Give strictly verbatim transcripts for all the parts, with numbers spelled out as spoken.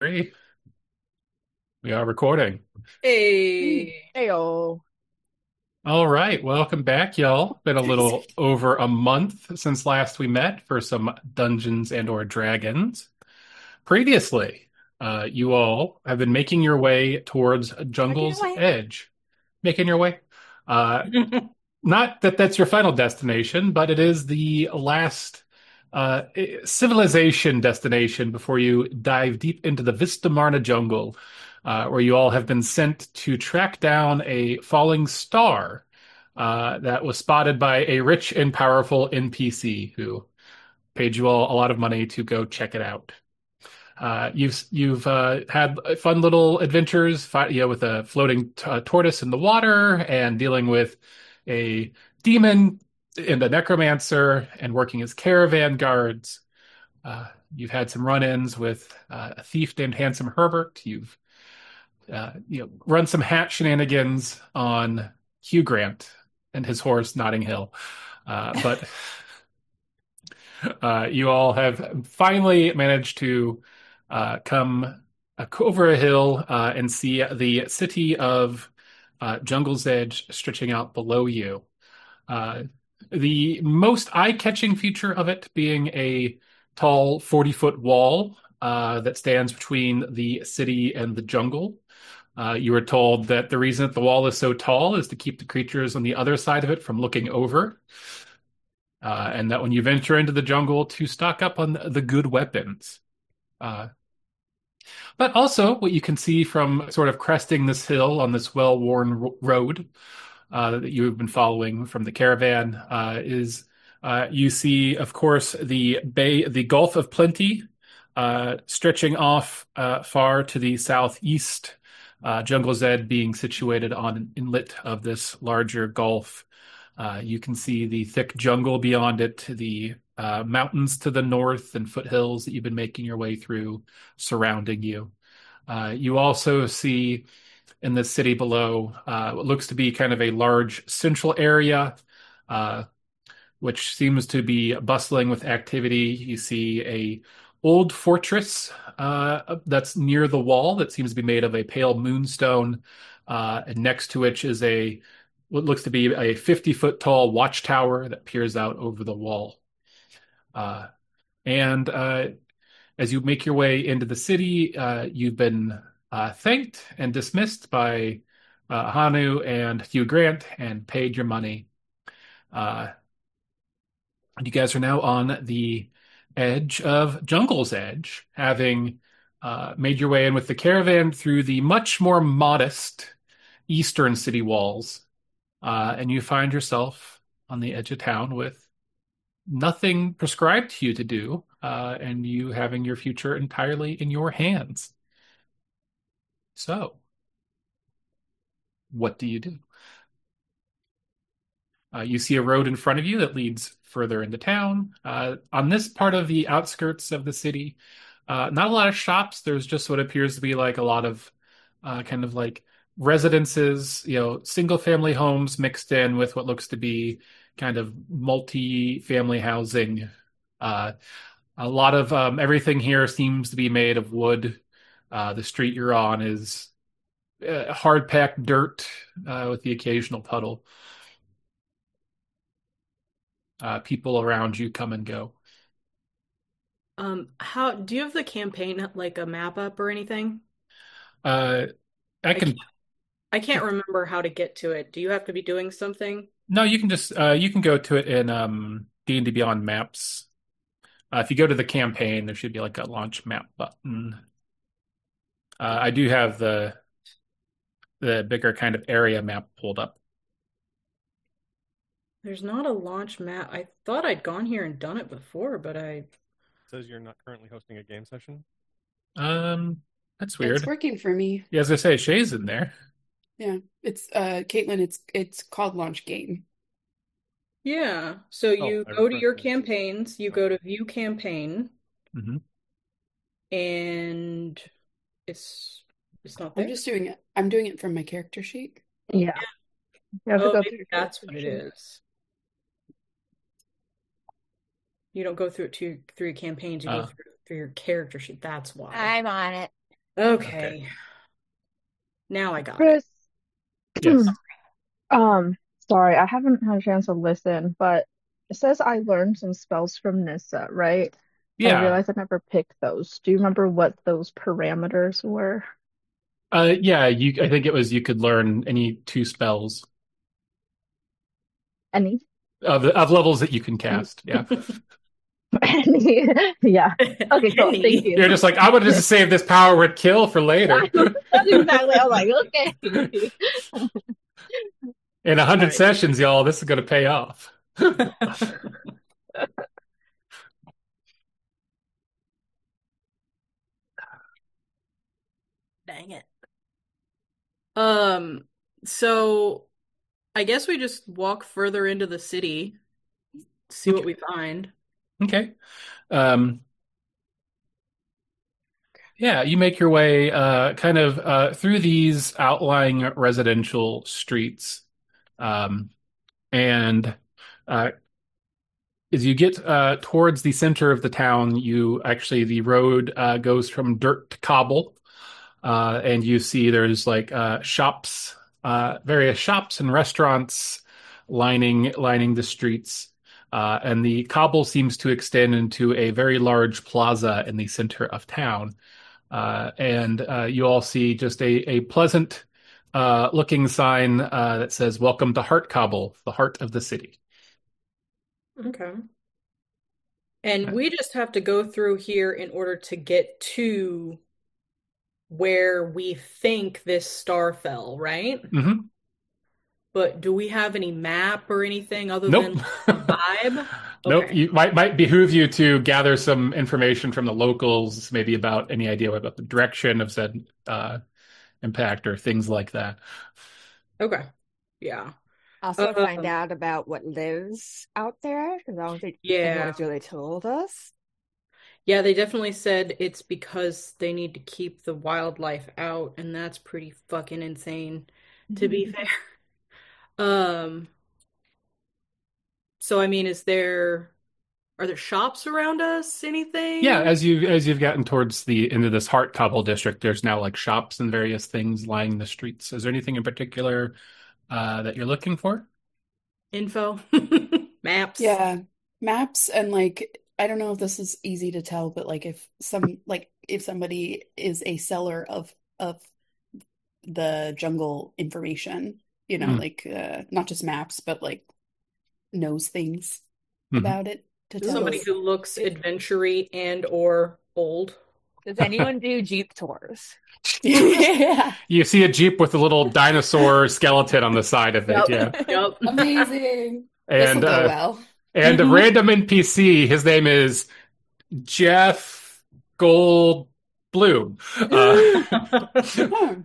Three. We are recording. Hey. Heyo. All right, welcome back, y'all. Been a little over a month since last we met for some Dungeons and or Dragons. Previously, uh, you all have been making your way towards Making Jungle's away. Edge. Making your way. Uh, not that that's your final destination, but it is the last uh, civilization destination before you dive deep into the Vistamarna jungle, uh, where you all have been sent to track down a falling star uh, that was spotted by a rich and powerful N P C who paid you all a lot of money to go check it out. Uh, you've you've uh, had fun little adventures, fi- you know, with a floating t- uh, tortoise in the water, and dealing with a demon and a necromancer, and working as caravan guards. Uh, you've had some run-ins with uh, a thief named Handsome Herbert. You've uh, you know run some hat shenanigans on Hugh Grant and his horse Notting Hill, uh, but uh, you all have finally managed to uh, come uh, over a hill uh, and see the city of uh, Jungle's Edge stretching out below you. Uh, the most eye-catching feature of it being a tall forty-foot wall uh, that stands between the city and the jungle. Uh, you were told that the reason that the wall is so tall is to keep the creatures on the other side of it from looking over. Uh, and that when you venture into the jungle, to stock up on the good weapons. Uh, but also, what you can see from sort of cresting this hill on this well-worn ro- road uh, that you've been following from the caravan uh, is uh, you see, of course, the bay, the Gulf of Plenty, uh, stretching off uh, far to the southeast. Uh, Jungle's Edge being situated on an inlet of this larger gulf. Uh, you can see the thick jungle beyond it, the uh, mountains to the north, and foothills that you've been making your way through surrounding you. Uh, you also see in the city below uh, what looks to be kind of a large central area, uh, which seems to be bustling with activity. You see a old fortress uh, that's near the wall that seems to be made of a pale moonstone, uh, and next to which is a what looks to be a fifty foot tall watchtower that peers out over the wall. Uh, and uh, as you make your way into the city, uh, you've been uh, thanked and dismissed by uh, Hanu and Hugh Grant and paid your money. Uh, you guys are now on the edge of Jungle's Edge, having uh, made your way in with the caravan through the much more modest eastern city walls, uh, and you find yourself on the edge of town with nothing prescribed to you to do, uh, and you having your future entirely in your hands. So, what do you do? Uh, you see a road in front of you that leads further into town. Uh, on this part of the outskirts of the city, uh, not a lot of shops. There's just what appears to be like a lot of uh, kind of like residences, you know, single family homes mixed in with what looks to be kind of multi-family housing. Uh, a lot of um, everything here seems to be made of wood. Uh, the street you're on is uh, hard packed dirt uh, with the occasional puddle. Uh, people around you come and go. Um, how do you have the campaign like a map up or anything? Uh, I I can't can I can't remember how to get to it. Do you have to be doing something? no, you can just uh, you can go to it in um, D and D Beyond Maps. Uh, if you go to the campaign, there should be like a launch map button. Uh, I do have the the bigger kind of area map pulled up. There's not a launch map. I thought I'd gone here and done it before, but I Says you're not currently hosting a game session. Um, that's It's weird. working for me. Yeah, as I say, Shay's in there. Yeah. It's uh Caitlin, it's it's called Launch Game. yeah. So Oh, you I go to refreshed your it. campaigns, you go Okay. to view campaign, Hmm. and it's it's not I'm there. just doing it. I'm doing it from my character sheet. Yeah, you have to Oh, go through maybe your that's what character it sheet. is. You don't go through it to through your campaigns, you go Uh, through through your character sheet. That's why. I'm on it. Okay. Now I got it. Chris, Yes. um, sorry, I haven't had a chance to listen, but it says I learned some spells from Nissa, right? I Yeah. realized I never picked those. Do you remember what those parameters were? Uh, yeah, you, I think it was you could learn any two spells Any? of, of levels that you can cast. Yeah. Any? Yeah. Okay, cool. Thank Any. you. You're just like, I wanted to save this power with kill for later. That's exactly. I was like, okay. In a All hundred right. sessions, y'all, this is going to pay off. Dang it. Um, so I guess we just walk further into the city, see what Okay. we find. Okay. Um, yeah, you make your way uh, kind of uh, through these outlying residential streets. Um, and uh, as you get uh, towards the center of the town, you actually, the road uh, goes from dirt to cobble. Uh, and you see there's like uh, shops, uh, various shops and restaurants lining lining the streets. Uh, and the cobble seems to extend into a very large plaza in the center of town. Uh, and uh, you all see just a, a pleasant uh, looking sign uh, that says, "Welcome to Heart Cobble, the heart of the city." Okay. And we just have to go through here in order to get to where we think this star fell, right? Hmm. But do we have any map or anything other Nope. than a vibe? Nope. Okay. You might might behoove you to gather some information from the locals, maybe about any idea about the direction of said uh, impact or things like that. Okay. Yeah. Also find Um, out about what lives out there, because I don't think anyone yeah. has really told us. Yeah, they definitely said it's because they need to keep the wildlife out, and that's pretty fucking insane, to be fair. Um, so I mean, is there are there shops around us? Yeah, Anything? as you as you've gotten towards the into this Heart Cobble district, there's now like shops and various things lining the streets. Is there anything in particular uh, that you're looking for? Info? Maps? Yeah, maps and like I don't know if this is easy to tell, but like if some like if somebody is a seller of of the jungle information, you know, Mm. like uh not just maps, but like knows things Mhm. about it to tell Somebody us. who looks adventure-y and or old. Does anyone do Jeep tours? Yeah. You see a Jeep with a little dinosaur skeleton on the side of it, yeah. Yep. Yep. Amazing. This will And go uh, well. and a Mhm. random N P C, his name is Jeff Goldblum. Uh,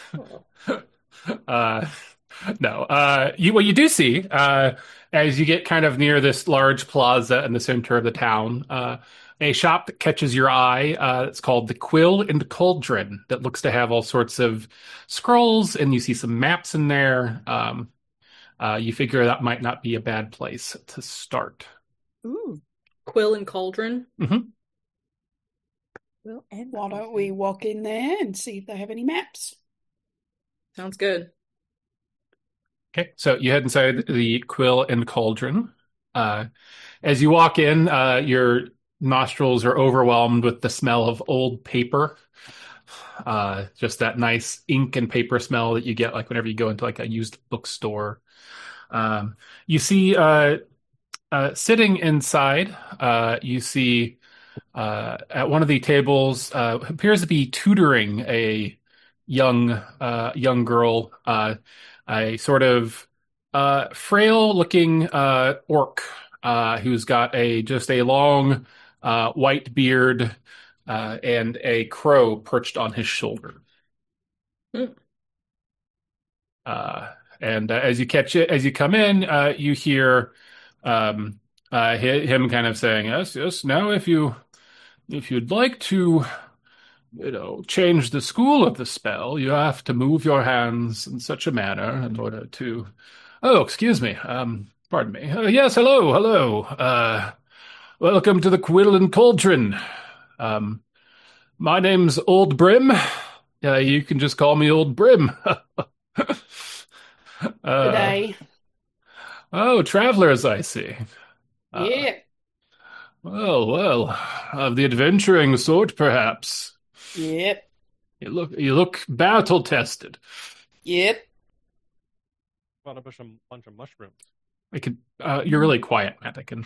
uh, no, uh, you what you do see uh, as you get kind of near this large plaza in the center of the town, uh, a shop that catches your eye. Uh, it's called the Quill and Cauldron. That looks to have all sorts of scrolls, and you see some maps in there. Um, uh, you figure that might not be a bad place to start. Ooh, Quill and Cauldron. Hmm. well, and Why don't we walk in there and see if they have any maps? Sounds good. Okay, so you head inside the Quill and Cauldron. Uh, as you walk in, uh, your nostrils are overwhelmed with the smell of old paper. Uh, just that nice ink and paper smell that you get like whenever you go into like a used bookstore. Um, you see uh, uh, sitting inside, uh, you see uh, at one of the tables uh, appears to be tutoring a young uh, young girl, uh, a sort of uh, frail-looking uh, orc uh, who's got a just a long uh, white beard uh, and a crow perched on his shoulder. Hmm. Uh, and uh, as you catch it, as you come in, uh, you hear um, uh, hi- him kind of saying, "Yes, yes. Now, if you if you'd like to, you know, change the school of the spell, you have to move your hands in such a manner in order to." Oh, excuse me. Um, pardon me. Uh, yes, hello, hello. Uh, welcome to the Quill and Cauldron. Um, My name's Old Brim. Uh, you can just call me Old Brim. uh, Today. oh, travelers, I see. Uh, Yeah. well, well, of the adventuring sort, perhaps. Yep. You look, you look battle tested. Yep. Bought a bunch of, bunch of mushrooms. I can. Uh, you're really quiet, Matt. I can.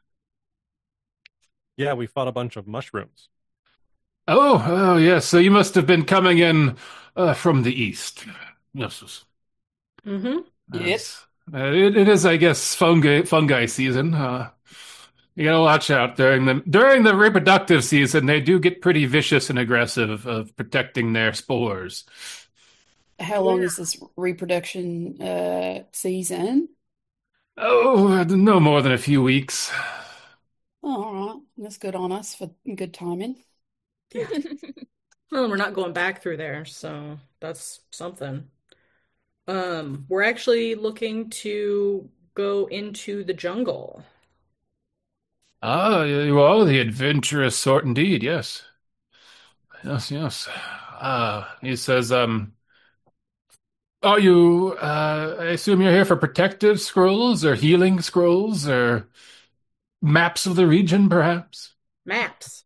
Yeah, we fought a bunch of mushrooms. Oh, oh, yes. So you must have been coming in uh, from the east. Yes. yes. Mm-hmm. Yep. Yes. Uh, it, it is, I guess, fungi fungi season. Uh, you gotta watch out during the during the reproductive season. They do get pretty vicious and aggressive of protecting their spores. How long Yeah. is this reproduction uh season? Oh, no more than a few weeks. Oh, all right. That's good on us for good timing. Yeah. Well, we're not going back through there, so that's something. Um, we're actually looking to go into the jungle. Ah, you are the adventurous sort indeed. Yes, yes, yes. Uh, he says, um. Are you, uh, I assume you're here for protective scrolls or healing scrolls or maps of the region, perhaps? Maps.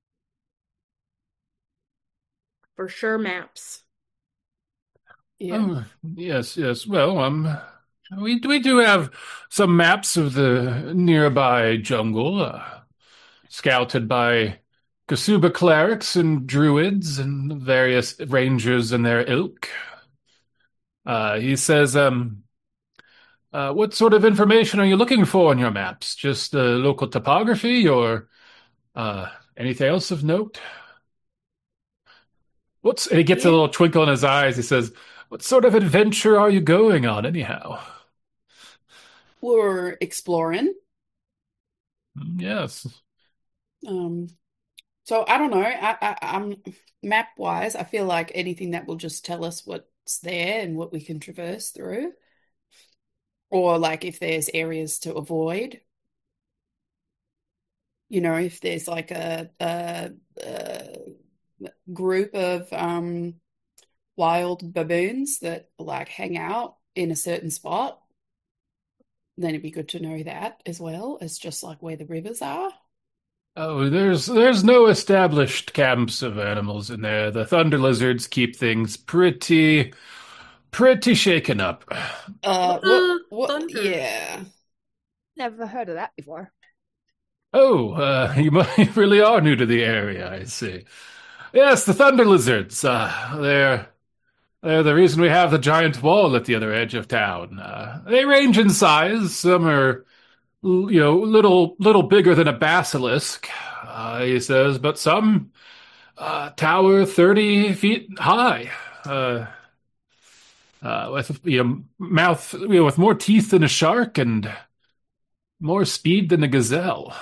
For sure, maps. Yeah. Oh, yes, yes. Well, um, we we do have some maps of the nearby jungle, uh, scouted by Kasuba clerics and druids and various rangers and their ilk. Uh, he says, um, Uh, what sort of information are you looking for on your maps? Just uh, local topography or uh, anything else of note? What's, and he gets a Yeah. little twinkle in his eyes. He says, what sort of adventure are you going on, anyhow? We're exploring. "Mm, yes. Um, so I don't know. I, I, I'm map wise, I feel like anything that will just tell us what's there and what we can traverse through, or like if there's areas to avoid. You know, if there's like a, a, a group of um wild baboons that like hang out in a certain spot, then it'd be good to know that as well as just like where the rivers are. Oh, there's there's no established camps of animals in there. The thunder lizards keep things pretty pretty shaken up. Uh, what, Uh, what, thunder. yeah. Never heard of that before. Oh, uh, you mu- you really are new to the area, I see. Yes, the thunder lizards. Uh, they're they're the reason we have the giant wall at the other edge of town. Uh, they range in size. Some are, l- you know, little little bigger than a basilisk, uh, he says, but some uh, tower thirty feet high. Uh, uh, with you know mouth you know with more teeth than a shark and more speed than a gazelle.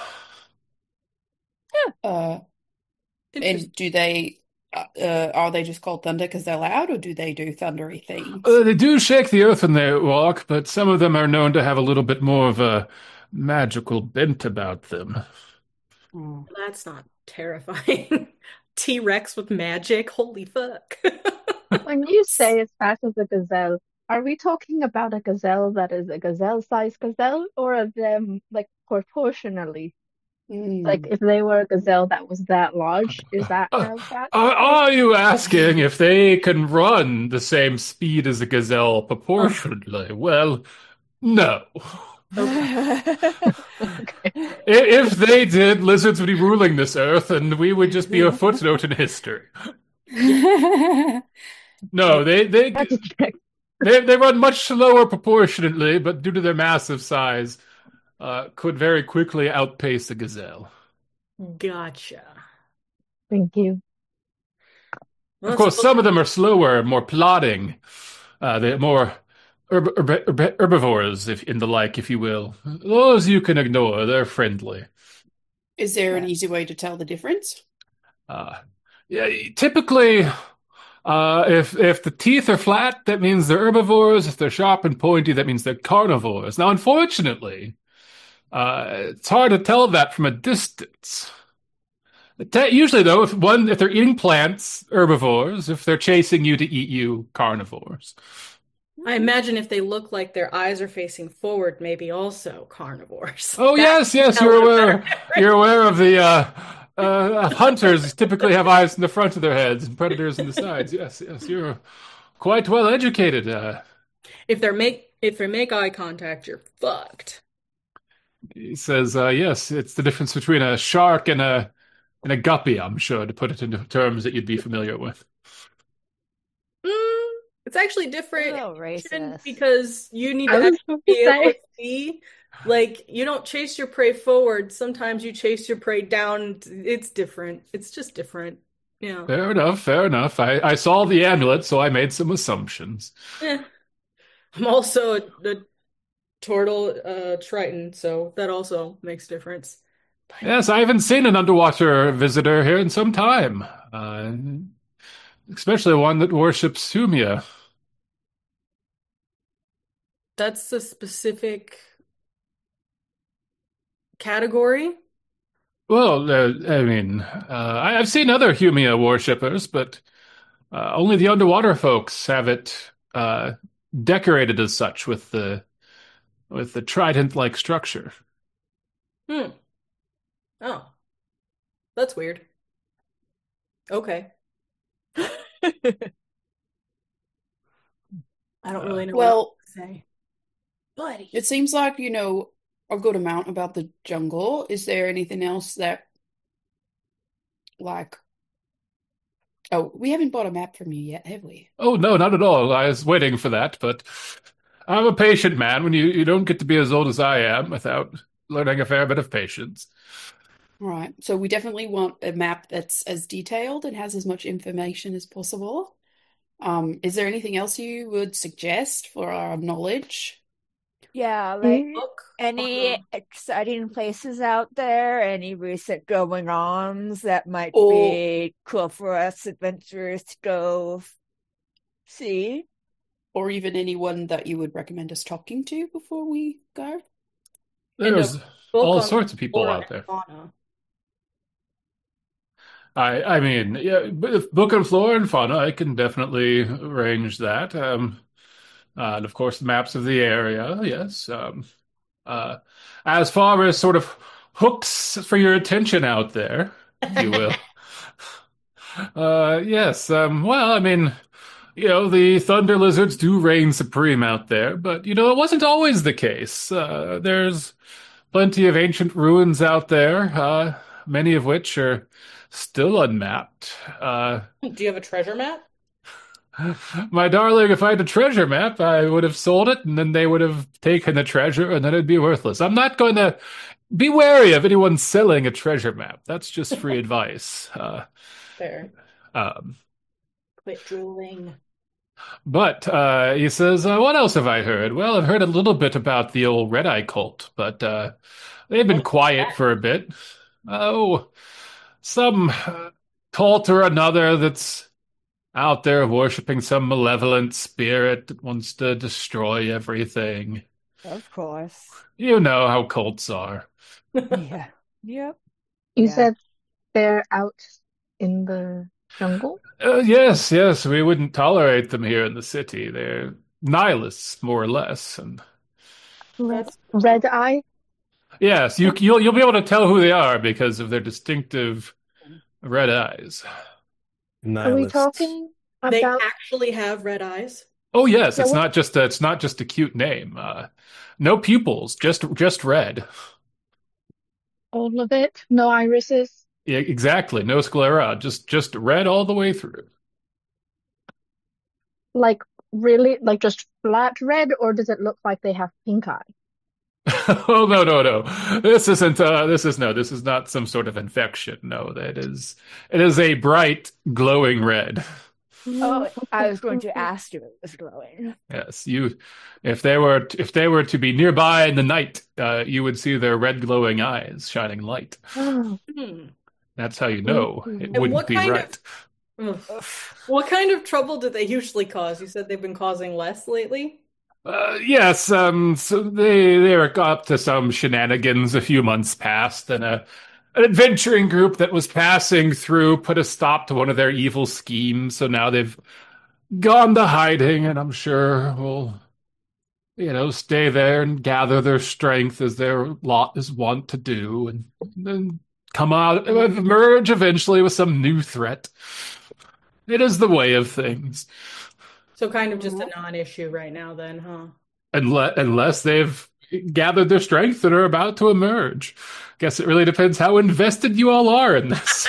Uh, Interesting. and do they, uh, uh, are they just called thunder because they're loud, or do they do thundery things? Uh, they do shake the earth when they walk, but some of them are known to have a little bit more of a magical bent about them. Oh. That's not terrifying. T-Rex with magic. Holy fuck. When you say as fast as a gazelle, are we talking about a gazelle that is a gazelle-sized gazelle, or of them like proportionally? Like Mm. if they were a gazelle that was that large, is that Uh, how fast? are, are you asking if they can run the same speed as a gazelle proportionally? Well, no. I- Okay. If they did, lizards would be ruling this earth, and we would just be a footnote in history. No, they they That's a check. they they run much slower proportionately, but due to their massive size, uh, could very quickly outpace a gazelle. Gotcha. Thank you. Well, Of that's course, some of them are slower, more plodding. Uh, they're more herb herb herb herbivores, if in the like, if you will. Those you can ignore; they're friendly. Is there an easy way to tell the difference? Uh, yeah, typically, uh, if if the teeth are flat, that means they're herbivores. If they're sharp and pointy, that means they're carnivores. Now, unfortunately, uh, it's hard to tell that from a distance. Te- Usually, though, if one if they're eating plants, herbivores. If they're chasing you to eat you, carnivores. I imagine if they look like their eyes are facing forward, maybe also carnivores. Oh That yes, yes, tells you're a better aware. You're aware of the uh, uh, hunters typically have eyes in the front of their heads and predators in the sides. Yes, yes, you're quite well educated. Uh, If they're make if they make eye contact, you're fucked. he says, uh, "Yes, it's the difference between a shark and a and a guppy." I'm sure to put it into terms that you'd be familiar with. Mm, it's actually A different little racist. because you need I to was actually going to be able say. to see. Like, you don't chase your prey forward. Sometimes you chase your prey down. It's different. It's just different. Yeah. Fair enough, fair enough. I, I saw the amulet, so I made some assumptions. Eh. I'm also a, a turtle uh Triton, so that also makes a difference. Yes, I haven't seen an underwater visitor here in some time, uh, especially one that worships Sumia. That's a specific category. Well, uh, I mean, uh, I- I've seen other Humia worshippers, but uh, only the underwater folks have it uh, decorated as such with the with the trident-like structure. Hmm. Oh, that's weird. Okay. I don't really know what Well, to say. Buddy. it seems like you know a good amount about the jungle. Is there anything else that, like, oh, we haven't bought a map from you yet, have we? Oh no, not at all. I was waiting for that, but I'm a patient man. When you you don't get to be as old as I am without learning a fair bit of patience. All right, so we definitely want a map that's as detailed and has as much information as possible. Um, is there anything else you would suggest for our knowledge? Yeah, like Mm, Book. any Um, exciting places out there, any recent going-ons that might Or be cool for us adventurers to go see? or even anyone that you would recommend us talking to before we go? and a There's book all on sorts of people flora out there. and fauna. I I mean, yeah, but if Book and Flora and Fauna, I can definitely arrange that. Um, uh, and of course, the maps of the area, yes. Um, uh, as far as sort of hooks for your attention out there, if you will. Uh, yes. Um, well, I mean, you know, the thunder lizards do reign supreme out there, but you know, it wasn't always the case. Uh, there's plenty of ancient ruins out there, uh, many of which are still unmapped. Uh, Do you have a treasure map? my darling, if I had a treasure map, I would have sold it, and then they would have taken the treasure, and then it'd be worthless. I'm not going to be wary of anyone selling a treasure map. That's just free advice. Uh, Fair. um, Quit drooling. but uh, he says, uh, "What else have I heard?" Well, I've heard a little bit about the old Red Eye cult, but uh, they've been What's quiet that? for a bit. Oh, some uh, cult or another that's out there worshiping some malevolent spirit that wants to destroy everything. Of course. You know how cults are. Yeah. Yep. You Yeah. said they're out in the jungle? Uh, yes, yes, we wouldn't tolerate them here in the city. They're nihilists, more or less. And Red, That's red eye? yes, you you'll you'll be able to tell who they are because of their distinctive red eyes. Are we Nihilists. talking they about? actually have red eyes. Oh yes, Yeah, it's what not just a, it's not just a cute name. Uh, no pupils, just just red. all of it? No irises? Yeah, exactly, no sclera, just just red all the way through. Like really, like just flat red, or does it look like they have pink eye? Oh no no no! This isn't. Uh, this is no. This is not some sort of infection. No, that is. It is a bright, glowing red. Oh, Mm, I okay, was going to okay. ask if it was glowing. Yes, you. If they were, if they were to be nearby in the night, uh, you would see their red, glowing eyes shining light. Oh, Hmm. That's how you know it ooh. And wouldn't what be kind right. of ugh. Ugh. What kind of trouble do they usually cause? You said they've been causing less lately? Uh, yes, um, so they they were up to some shenanigans a few months past, and a an adventuring group that was passing through put a stop to one of their evil schemes. So now they've gone to hiding, and I'm sure will, you know, stay there and gather their strength as their lot is wont to do, and then come out, emerge eventually with some new threat. It is the way of things. So kind of just a non-issue right now then, huh? Unless, unless they've gathered their strength and are about to emerge. Guess it really depends how invested you all are in this.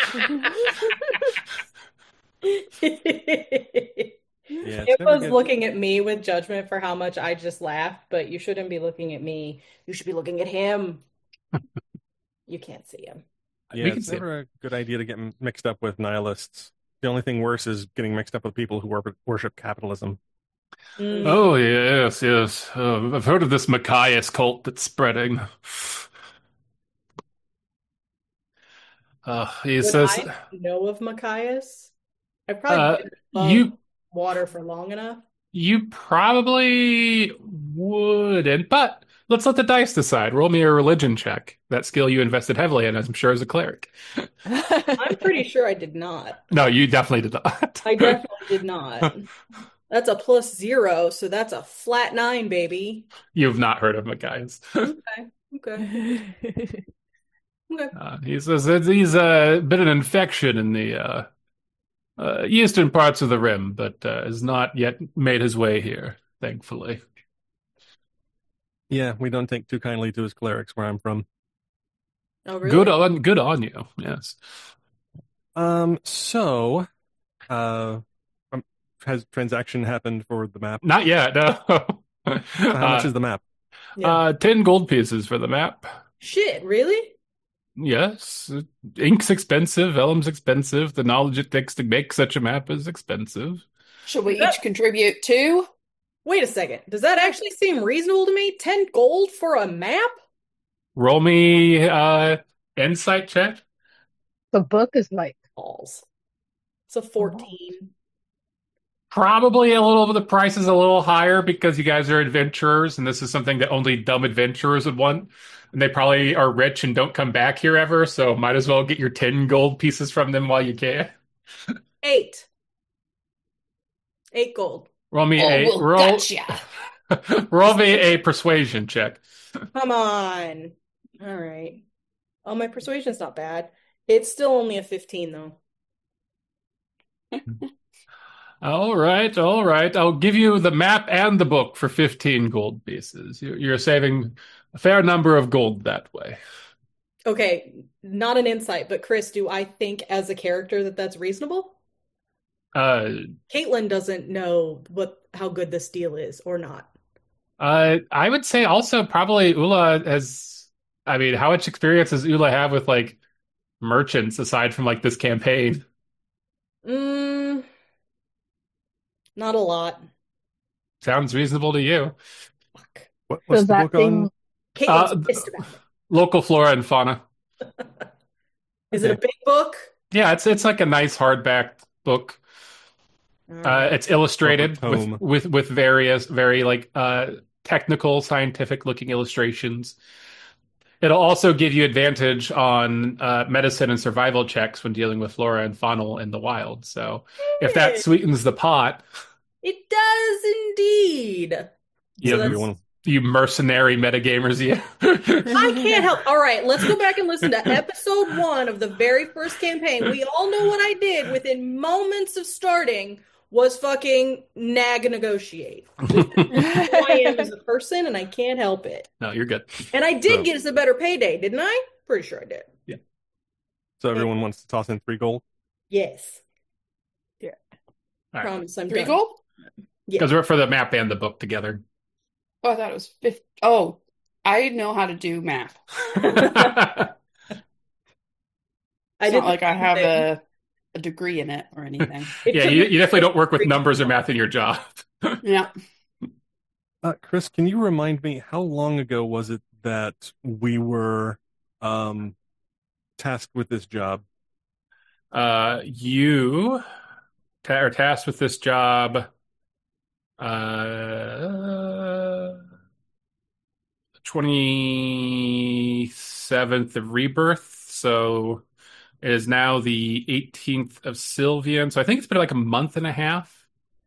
Yeah, It it's never was good. looking at me with judgment for how much I just laughed, but you shouldn't be looking at me. You should be looking at him. You can't see him. Yeah, We can it's see it. never a good idea to get m- mixed up with nihilists. The only thing worse is getting mixed up with people who wor- worship capitalism. Mm. Oh, yes, yes. Uh, I've heard of this Machias cult that's spreading. Uh, he Would says, I know of Machias? I've probably uh, been above you water for long enough. you probably wouldn't, but let's let the dice decide. Roll me a religion check. That skill you invested heavily in, I'm sure, as a cleric. I'm pretty sure I did not. No, you definitely did not. I definitely did not. That's a plus zero, so that's a flat nine, baby. You've not heard of Machias. Okay. Okay. Okay. Uh, he says that he's uh, been an infection in the uh, uh, eastern parts of the Rim, but uh, has not yet made his way here, thankfully. Yeah, we don't take too kindly to his clerics where I'm from. Oh, really? Good on, good on you. Yes. Um, so, uh, um, has transaction happened for the map? Not yet. No. So how much Uh, is the map? Yeah. uh, ten gold pieces for the map. Shit, really? Yes. Ink's expensive. Vellum's expensive. The knowledge it takes to make such a map is expensive. Should we That- each contribute two? Wait a second. Does that actually seem reasonable to me? ten gold for a map? Roll me uh, insight check. The book is like, Balls. It's a fourteen. Probably a little, the price is a little higher because you guys are adventurers, and this is something that only dumb adventurers would want. And they probably are rich and don't come back here ever, so might as well get your ten gold pieces from them while you can. Eight. Eight gold. Roll me Oh, a well, roll. gotcha. Roll me a persuasion check. Come on. All right. Oh, my persuasion's not bad. It's still only a fifteen, though. All right, all right. I'll give you the map and the book for fifteen gold pieces. You're, you're saving a fair number of gold that way. Okay, not an insight, but Chris, do I think as a character that that's reasonable? Uh, Caitlin doesn't know what how good this deal is or not. uh, I would say also probably Ula has, I mean, how much experience does Ula have with like merchants aside from like this campaign? Mm, not a lot. Sounds reasonable to you. Fuck. What, what's does the that book on? thing, Caitlin's Uh, pissed about it. Local flora and fauna. Is it a Okay. big book? Yeah, it's it's like a nice hardback book. Uh, it's illustrated Proper tome. with, with with various very like uh technical, scientific looking illustrations. It'll also give you advantage on uh, medicine and survival checks when dealing with flora and fauna in the wild. So if that Hey. sweetens the pot, It does indeed. you, So Yeah, that's- everyone. you mercenary metagamers, you. I can't help. All right, let's go back and listen to episode one of the very first campaign. We all know what I did within moments of starting was fucking nag negotiate. Who I am as a person, and I can't help it. No, you're good. And I did So- get us a better payday, didn't I? Pretty sure I did. So everyone wants to toss in three gold. Yes. All right. Promise I'm Three done. gold? Because we're for the map and the book together. Oh, I thought it was fifty. Oh, I know how to do math. I It's did not like I have thing. a, a degree in it or anything. It Yeah, took you, me you definitely don't work with three numbers or months. math in your job. Yeah. Uh, Chris, can you remind me how long ago was it that we were um, tasked with this job? Uh, you ta- are tasked with this job. Uh, twenty-seventh of Rebirth so it is now the eighteenth of Sylvian. So I think it's been like a month and a half.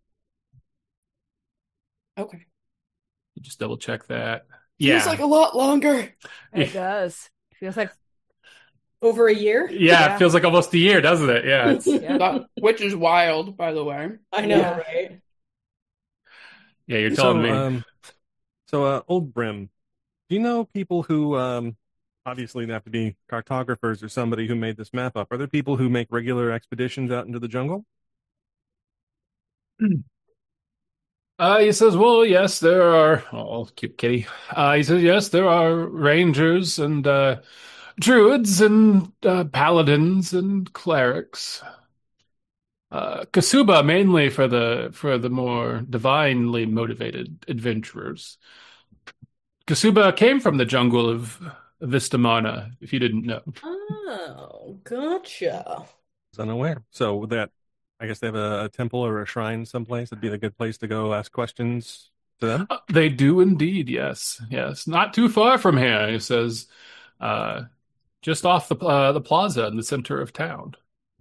Okay. Just double check that. Feels Yeah. like a lot longer. It does. Feels like Over a year? Yeah, Yeah. it feels like almost a year, doesn't it? Yeah. It's, yeah. That- which is wild, by the way. I know, Yeah. right? yeah, you're So, telling me. um, so uh, Old Brim, do you know people who, um, obviously they have to be cartographers or somebody who made this map up? Are there people who make regular expeditions out into the jungle? Uh, he says, well, yes, there are. Oh, cute kitty. Uh, he says, yes, there are rangers and uh, druids and uh, paladins and clerics. Uh, Kasuba mainly for the for the more divinely motivated adventurers. Kasuba came from the jungle of Vistamana, if you didn't know. Oh, gotcha. I was unaware. So that, I guess they have a, a temple or a shrine someplace. It'd be a good place to go ask questions to them. Uh, they do indeed, yes, yes. Not too far from here, he says, uh, just off the uh, the plaza in the center of town.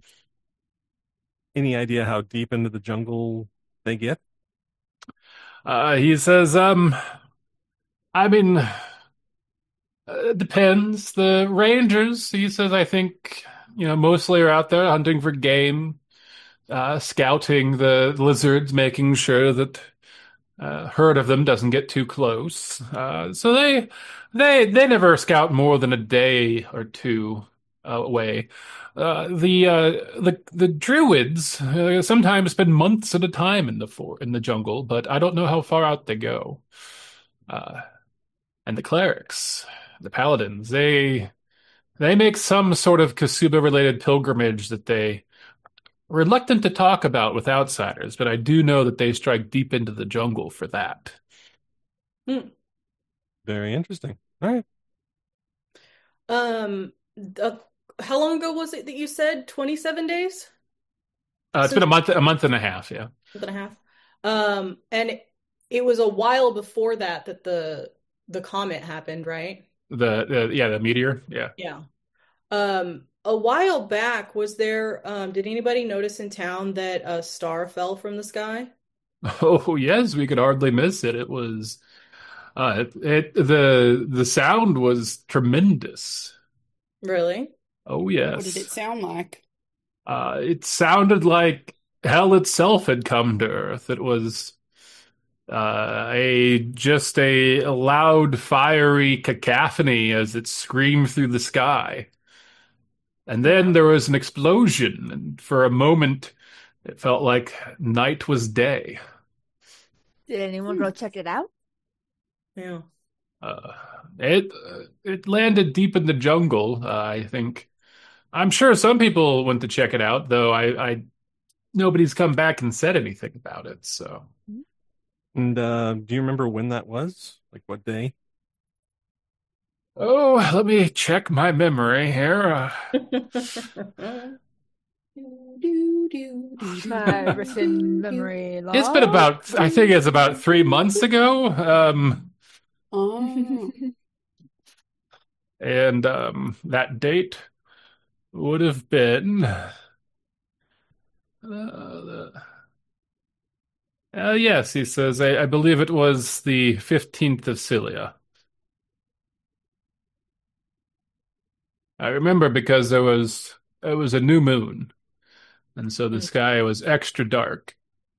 Any idea how deep into the jungle they get? Uh, he says, um, I mean, uh, it depends. The rangers, he says, I think, you know, mostly are out there hunting for game, uh, scouting the lizards, making sure that a herd of them doesn't get too close. Uh, so they they they never scout more than a day or two uh, away. Uh, the uh, the the druids uh, sometimes spend months at a time in the for in the jungle, but I don't know how far out they go. Uh, and the clerics, the paladins, they they make some sort of Kasuba related pilgrimage that they reluctant to talk about with outsiders, but I do know that they strike deep into the jungle for that. Hmm. Very interesting. All right. Um, uh, how long ago was it that you said? twenty-seven days? Uh, it's So been a month, a month and a half, yeah. month and a half. Um, and it, it was a while before that that the the comet happened, right? The, the yeah, the meteor, yeah. Yeah. Um, a while back, was there, um, did anybody notice in town that a star fell from the sky? Oh yes, we could hardly miss it. It was uh it, it the the sound was tremendous. Really? Oh What did it yes. sound like? Uh it sounded like hell itself had come to Earth. It was uh a just a loud fiery cacophony as it screamed through the sky. And then there was an explosion, and for a moment it felt like night was day. Did anyone Hmm. go check it out? Yeah. Uh, it uh, it landed deep in the jungle, uh, I think. I'm sure some people went to check it out, though I, I nobody's come back and said anything about it. So, And uh, do you remember when that was? Like what day? oh, let me check my memory here. Uh, Do, do, do, do, My do, written do, memory it's been log. about, I think it's about three months ago. Um, Oh, and um, that date would have been. Uh, uh, yes, he says, I, I believe it was the fifteenth of Cilia. I remember because there was it was a new moon, and so the Mm. sky was extra dark.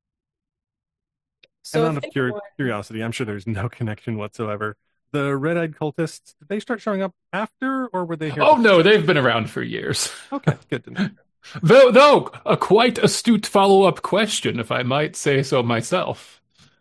So And if out of cur anyone, curiosity, I'm sure there's no connection whatsoever. The red-eyed cultists, did they start showing up after, or were they here Oh no, before? they've been around for years. Okay, good to know. Though, though, a quite astute follow-up question, if I might say so myself.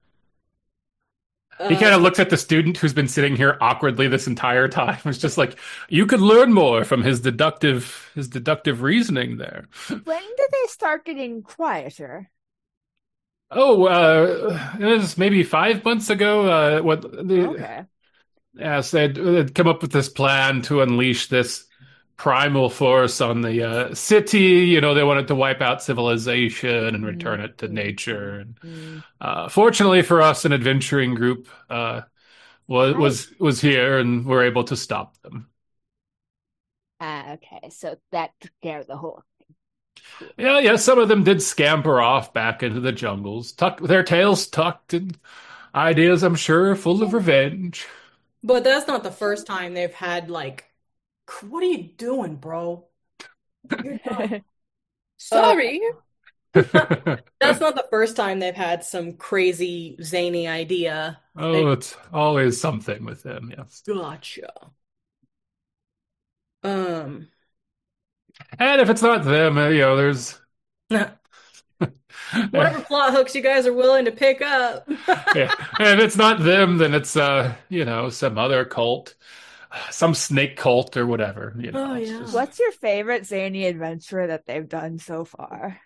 He kind uh, of looks at the student who's been sitting here awkwardly this entire time. It's just like you could learn more from his deductive his deductive reasoning there. When did they start getting quieter? Oh, uh, it was maybe five months ago. Uh, what the Okay. yes, they'd, they'd come up with this plan to unleash this primal force on the uh, city. You know, they wanted to wipe out civilization and return it to nature. And Mm. uh, fortunately for us, an adventuring group uh, was Right. was was here, and we're able to stop them. Ah, okay, so that took care of the whole. Cool. Yeah, yeah, some of them did scamper off back into the jungles, tuck their tails tucked, and ideas, I'm sure, full of revenge. But that's not the first time they've had like, what are you doing, bro? You're dumb. Sorry. That's not the first time they've had some crazy zany idea. Oh, it's always something with them, yes. Gotcha. Um, And if it's not them, uh, you know, there's whatever plot hooks you guys are willing to pick up. yeah. And if it's not them, then it's uh, you know, some other cult, some snake cult or whatever. You know, Oh, it's yeah. just- What's your favorite zany adventure that they've done so far?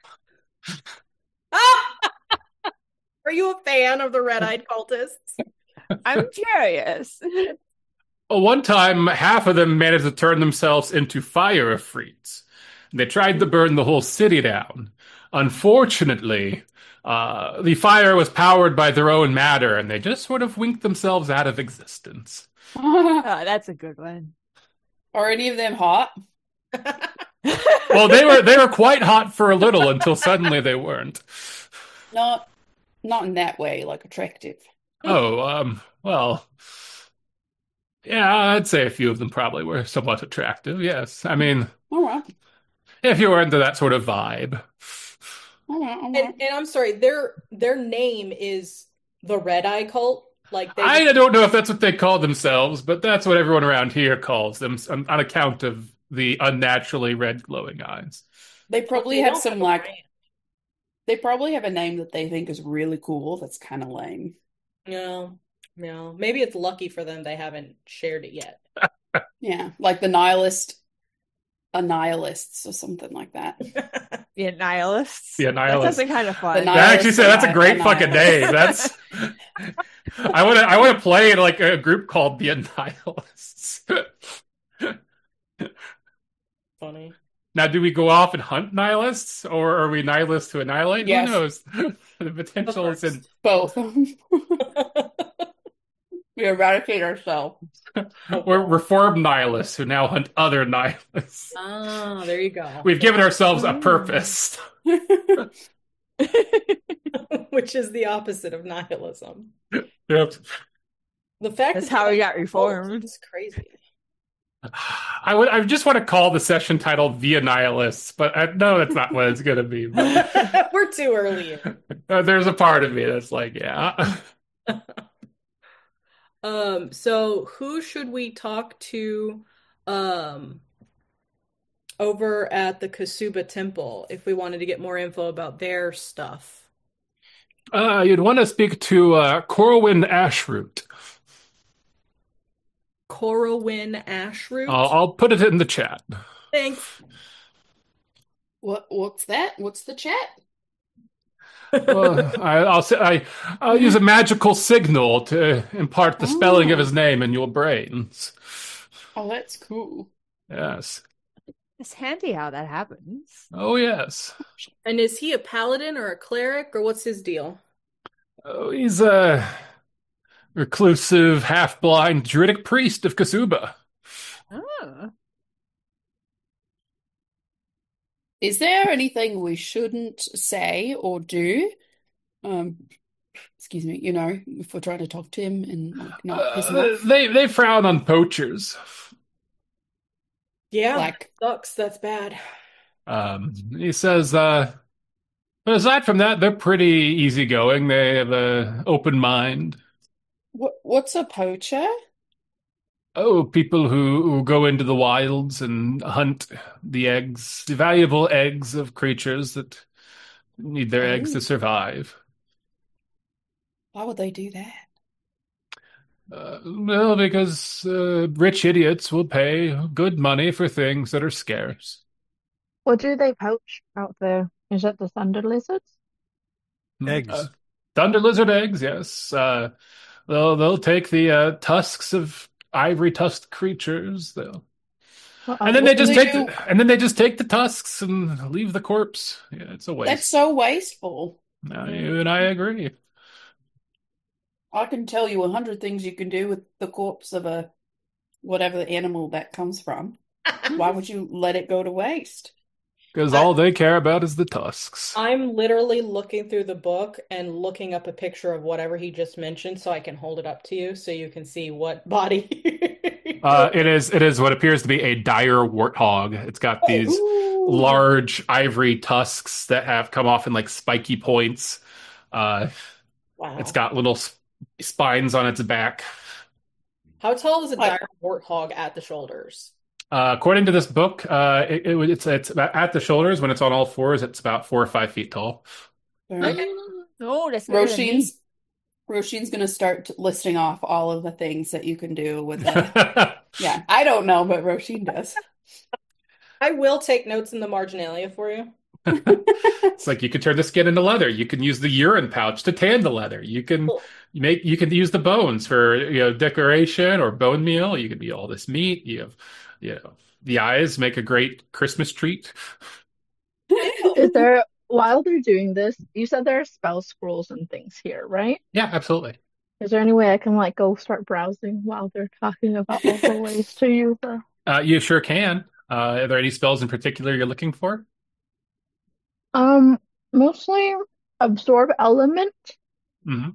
Are you a fan of the red-eyed cultists? I'm curious. Well, one time, half of them managed to turn themselves into fire efreets. They tried to burn the whole city down. Unfortunately, uh, the fire was powered by their own matter, and they just sort of winked themselves out of existence. Oh, that's a good one. Are any of them hot? Well, they were they were quite hot for a little until suddenly they weren't. Not, not in that way, like attractive. Oh, um, well, yeah, I'd say a few of them probably were somewhat attractive. Yes, I mean, All right. if you were into that sort of vibe. All right. All And, right. and I'm sorry, their their name is the Red-Eye Cult. Like they I just- don't know if that's what they call themselves, but that's what everyone around here calls them on, on account of the unnaturally red glowing eyes. They probably They have don't some have a like brand. they probably have a name that they think is really cool. That's kind of lame. No, no. Maybe it's lucky for them they haven't shared it yet. Yeah, like the nihilist, annihilists or something like that. The Annihilists. The That Annihilists. sounds kind of fun. The That actually Nihilists said that's a are great anni- fucking name. That's I want to I want to play in like a group called the Annihilists. Funny. Now, do we go off and hunt nihilists, or are we nihilists to annihilate? Yes. Who knows? The potential is in. Both. We eradicate ourselves. We're reformed nihilists who now hunt other nihilists. Ah, there you go. We've given ourselves a purpose. Which is the opposite of nihilism. Yep. The fact That's that how they we got have cults reformed. is crazy. I would. I just want to call the session title "The Nihilists," but I know that's not what it's going to be. But, We're too early in. uh, there's a part of me that's like, yeah. Um, so who should we talk to um over at the Kasuba Temple if we wanted to get more info about their stuff? Uh, you'd want to speak to uh, Corwin Ashroot. Corowin Ashroot? I'll, I'll put it in the chat. Thanks. What? What's that? What's the chat? Well, I, I'll say I, I'll use a magical signal to impart the spelling of his name in your brains. Oh, that's cool. Yes. It's handy how that happens. Oh, yes. And is he a paladin or a cleric or what's his deal? Oh, he's a reclusive, half-blind druidic priest of Kasuba. Oh. Is there anything we shouldn't say or do? Um, excuse me, you know, if we're trying to talk to him and like not piss him Uh, off. they they frown on poachers. Yeah, Like, sucks. That's bad. Um, he says, uh, but aside from that, they're pretty easygoing. They have a open mind. what? What's a poacher? Oh, people who, who go into the wilds and hunt the eggs, the valuable eggs of creatures that need their eggs to Oh. survive. Why would they do that? Uh, well, because uh, rich idiots will pay good money for things that are scarce. What do they poach out there? Is it the thunder lizards? Eggs. Uh, thunder lizard eggs, yes. Uh, they'll they'll take the uh, tusks of ivory tusked creatures. They'll What and are then they? they just do take they the, and then they just take the tusks and leave the corpse. Yeah, it's a That's waste. so wasteful. Now, you and I agree. I can tell you a hundred things you can do with the corpse of a whatever animal that comes from. Why would you let it go to waste? Because I, all they care about is the tusks. I'm literally looking through the book and looking up a picture of whatever he just mentioned so I can hold it up to you so you can see what body. Uh, it is it is what appears to be a dire warthog. It's got these Ooh. large ivory tusks that have come off in like spiky points. Uh, it's Wow. got little s- spines on its back. How tall is a Like, dire warthog at the shoulders? Uh, according to this book, uh, it, it, it's it's about at the shoulders. When it's on all fours, it's about four or five feet tall. all right. Okay. Oh, that's better than me. Roshin's Roshin's gonna start listing off all of the things that you can do with it. Yeah, I don't know, but Roshin does. I will take notes in the marginalia for you. It's like you can turn the skin into leather. You can use the urine pouch to tan the leather. You can Cool. make you can use the bones for you know decoration or bone meal. You can be all this meat. You have you know the eyes make a great Christmas treat. Is there, while they're doing this, you said there are spell scrolls and things here, right? Yeah, absolutely. Is there any way I can like go start browsing while they're talking about all the ways to use it? Uh, you sure can. Uh, are there any spells in particular you're looking for? Um, mostly absorb element. Hmm.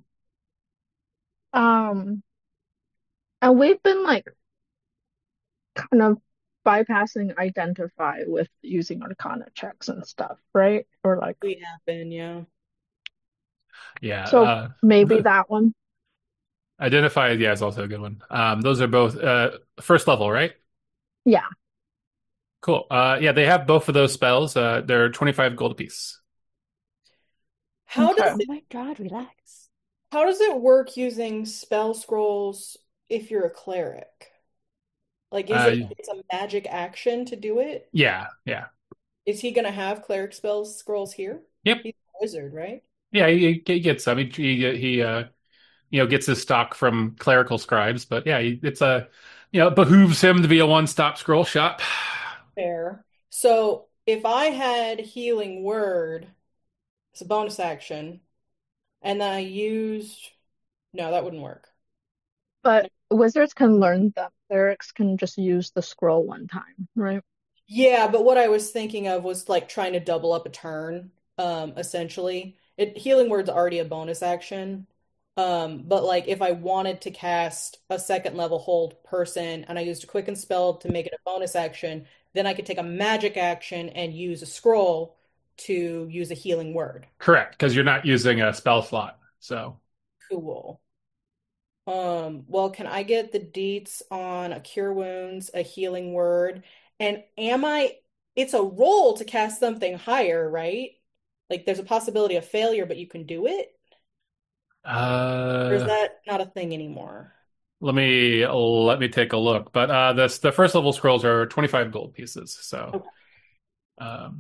Um, and we've been like kind of bypassing identify with using arcana checks and stuff, right? Or like, We have been, yeah. Yeah. so Uh, maybe the, that one. identify, yeah, is also a good one. Um, those are both uh, first level, right? Yeah. Cool. Uh, yeah, they have both of those spells. Uh, they're twenty-five gold apiece. How Okay. does Oh it my God, relax. how does it work using spell scrolls if you're a cleric? Like, is Uh, it it's a magic action to do it? yeah, yeah. Is he gonna have cleric spells scrolls here? Yep. He's a wizard, right? Yeah, he, he gets some. He, he, he uh, you know, gets his stock from clerical scribes, but yeah, he, it's a, you know, it behooves him to be a one-stop scroll shop. Fair. So if I had healing word as a bonus action, and then I used no, that wouldn't work. But wizards can learn them. Clerics can just use the scroll one time, right? Yeah, but what I was thinking of was like trying to double up a turn, um, essentially. It healing word's already a bonus action. Um, but like if I wanted to cast a second level hold person and I used a quicken spell to make it a bonus action, then I could take a magic action and use a scroll to use a healing word. Correct, because you're not using a spell slot. So, Cool. Um, well, can I get the deets on a cure wounds, a healing word? And am I, it's a roll to cast something higher, right? Like there's a possibility of failure, but you can do it? Or is uh, that not a thing anymore? let me let me take a look. But uh, this the first level scrolls are twenty-five gold pieces. So, Okay. um,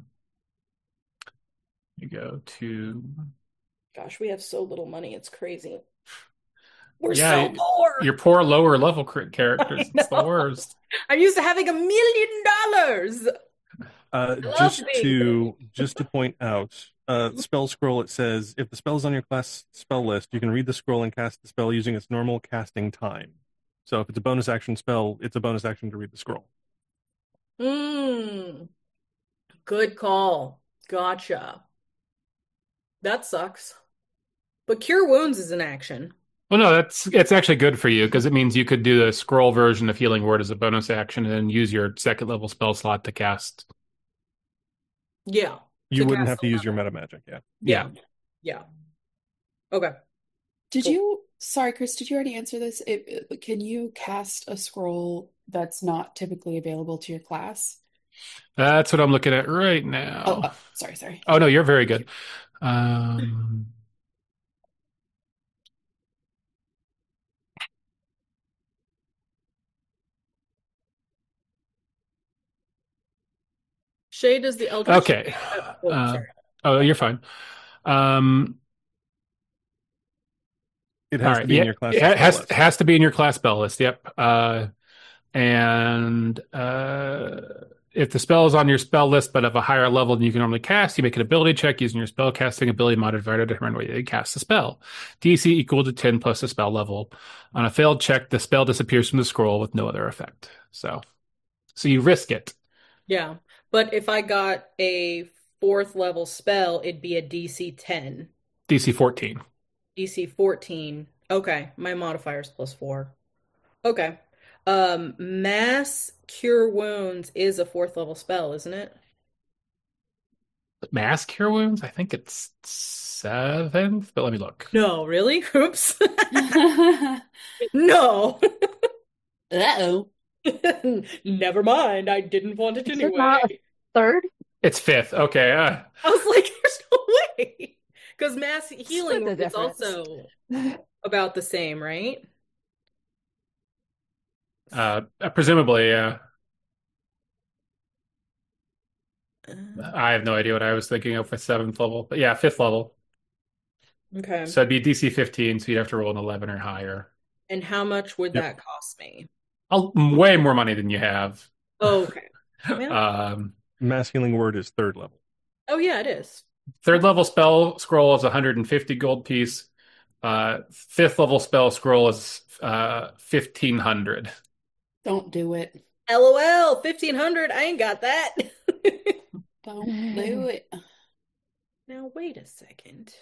you go to Gosh, we have so little money. It's crazy. We're so yeah, poor. your poor lower level crit characters. I It's the know. worst. I'm used to having a million dollars. Uh, I love just being to just to point out, uh, spell scroll. It says if the spell is on your class spell list, you can read the scroll and cast the spell using its normal casting time. So if it's a bonus action spell, it's a bonus action to read the scroll. Hmm. Good call. Gotcha. That sucks. But cure wounds is an action. Well, no, that's it's actually good for you because it means you could do the scroll version of Healing Word as a bonus action and then use your second level spell slot to cast. Yeah. You To wouldn't cast have to the use your level. meta magic, yeah. Yeah. Yeah. Yeah. Okay. Did Cool. you, sorry, Chris, did you already answer this? It, it- can you cast a scroll that's not typically available to your class? That's what I'm looking at right Oh, now. oh, sorry, sorry. Oh no, you're very good. Um, Shay, does the Eldritch? okay. Oh, Uh, sorry. oh, you're fine. Um, It all has right. to be in Yeah, your class it spell has list. has to be in your class spell list. Yep. Uh, and uh, if the spell is on your spell list but of a higher level than you can normally cast, you make an ability check using your spell casting ability modifier to determine whether you cast the spell. D C equal to ten plus the spell level. On a failed check, the spell disappears from the scroll with no other effect. So, So you risk it. Yeah. But if I got a fourth level spell, it'd be a D C ten. D C fourteen. D C fourteen. Okay, my modifier's plus four. Okay. Um, Mass Cure Wounds is a fourth level spell, isn't it? Mass Cure Wounds? I think it's seventh, but let me look. No, really? Oops. No. Uh-oh. Never mind. I didn't want it Is it anyway. not a third? It's fifth. Okay. Uh, I was like, there's no way. Because mass healing Split the is difference. also about the same, right? uh, presumably, yeah. Uh, I have no idea what I was thinking of for seventh level, but yeah, fifth level. okay. So it'd be D C fifteen, so you'd have to roll an eleven or higher. And how much would Yep. that cost me? I'll, way more money than you have. Oh, okay. Well, Um, Mass healing word is third level. oh yeah, it is. third level spell scroll is one hundred fifty gold piece. Uh, fifth level spell scroll is uh, fifteen hundred. Don't do it. LOL, fifteen hundred. I ain't got that. Don't do it. Now, wait a second.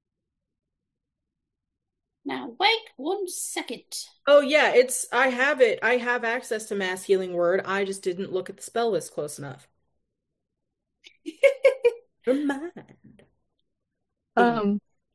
Now wait one second. Oh yeah, it's I have it. I have access to mass healing word. I just didn't look at the spell list close enough. Never mind. Um,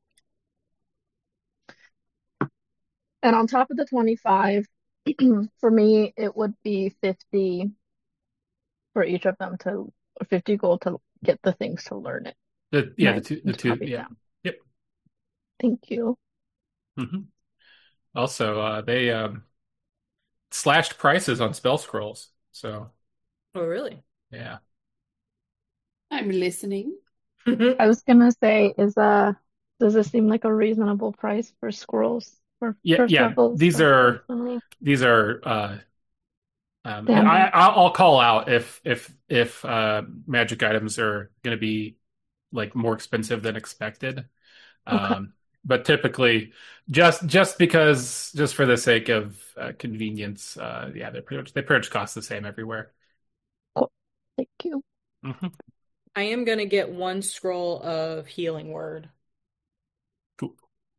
and on top of the twenty-five, for me, it would be fifty for each of them to, or fifty gold to get the things to learn it. The, yeah, the Right, two, the just two, copy yeah. down. Yep. Thank you. hmm Also, uh, they um, slashed prices on spell scrolls. So, Oh really? yeah. I'm listening. I was gonna say, is uh, does this seem like a reasonable price for scrolls for Yeah, first yeah. level These spell are scrolls only? these are uh, um, and Damn. I I'll I'll call out if if if uh, magic items are going to be like more expensive than expected. Okay. Um, but typically, just just because just for the sake of uh, convenience, uh, yeah, they're pretty much they pretty much cost the same everywhere. Cool. Thank you. hmm I am gonna get one scroll of healing word. Cool.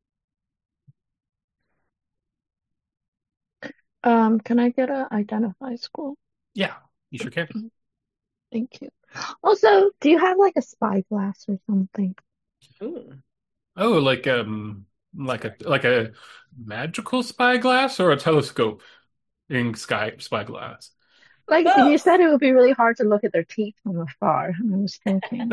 Um, can I get a identify scroll? Yeah, you sure can. Thank you. Also, do you have like a spyglass or something? Ooh. Oh, like um, like a like a magical spyglass or a telescope in sky spyglass. Like you Both. said, it would be really hard to look at their teeth from afar. And I was thinking,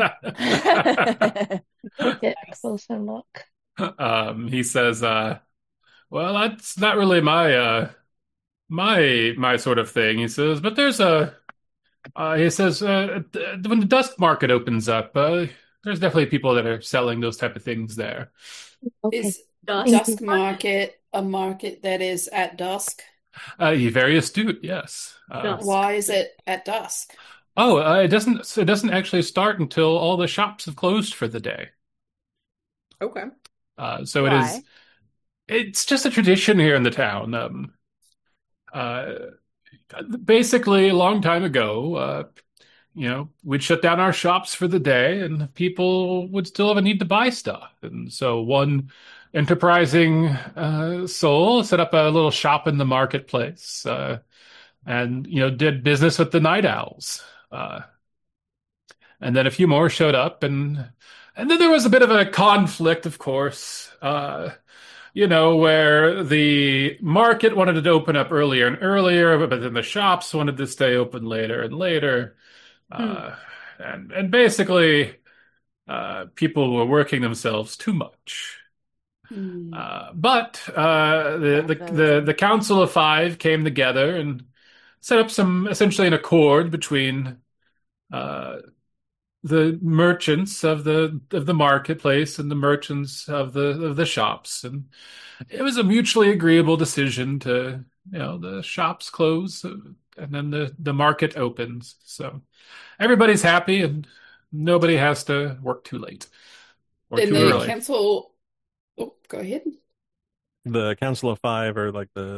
take it a closer look. Um, he says, uh, "Well, that's not really my uh my my sort of thing." He says, "But there's a." Uh, he says, uh, th- "When the dusk market opens up, uh, there's definitely people that are selling those type of things there." Okay. Is Dusk Thank dusk you. market a market that is at dusk? Uh, you're very astute, yes. Uh, Dusk. Why is it at dusk? oh, uh, it doesn't. So it doesn't actually start until all the shops have closed for the day. Okay. Uh, so it is. Why? It's just a tradition here in the town. Um, uh, basically, a long time ago, uh, you know, we'd shut down our shops for the day, and people would still have a need to buy stuff. And so, one enterprising uh, soul set up a little shop in the marketplace, uh, and you know, did business with the night owls. Uh, and then a few more showed up, and and then there was a bit of a conflict, of course. Uh, you know, where the market wanted to open up earlier and earlier, but then the shops wanted to stay open later and later. Uh, and and basically, uh, people were working themselves too much. Hmm. Uh, but uh, the, the the Capitalism. the Council of Five came together and set up some essentially an accord between uh, the merchants of the of the marketplace and the merchants of the of the shops, and it was a mutually agreeable decision to, you know, the shops close uh, and then the the market opens. So everybody's happy and nobody has to work too late or And too the early. council. Oh, go ahead. The Council of Five are like the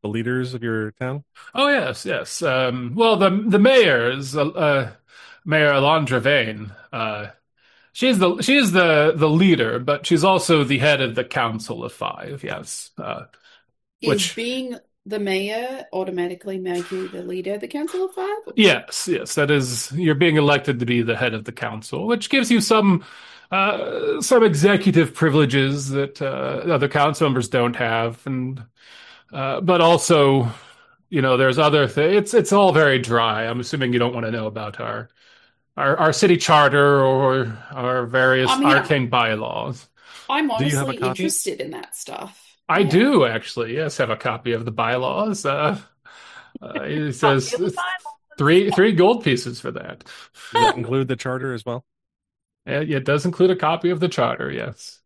the leaders of your town? Oh yes, yes. Um, well, the the mayor is uh, uh, Mayor Alondra Vane. Uh, she's the she's the the leader, but she's also the head of the Council of Five. Yes, uh, Is which being the mayor automatically make you the leader of the Council of Five? yes, yes, that is you're being elected to be the head of the council, which gives you some uh, some executive privileges that uh, other council members don't have, and uh, but also. You know, there's other things. It's it's all very dry. I'm assuming you don't want to know about our our, our city charter or our various I mean, arcane bylaws. I'm Do you have a honestly copy? interested in that stuff. I Yeah. do actually, yes, have a copy of the bylaws. Uh, uh, it says Copy of the Bible. three three gold pieces for that. Does that include the charter as well? Yeah, it does include a copy of the charter. Yes.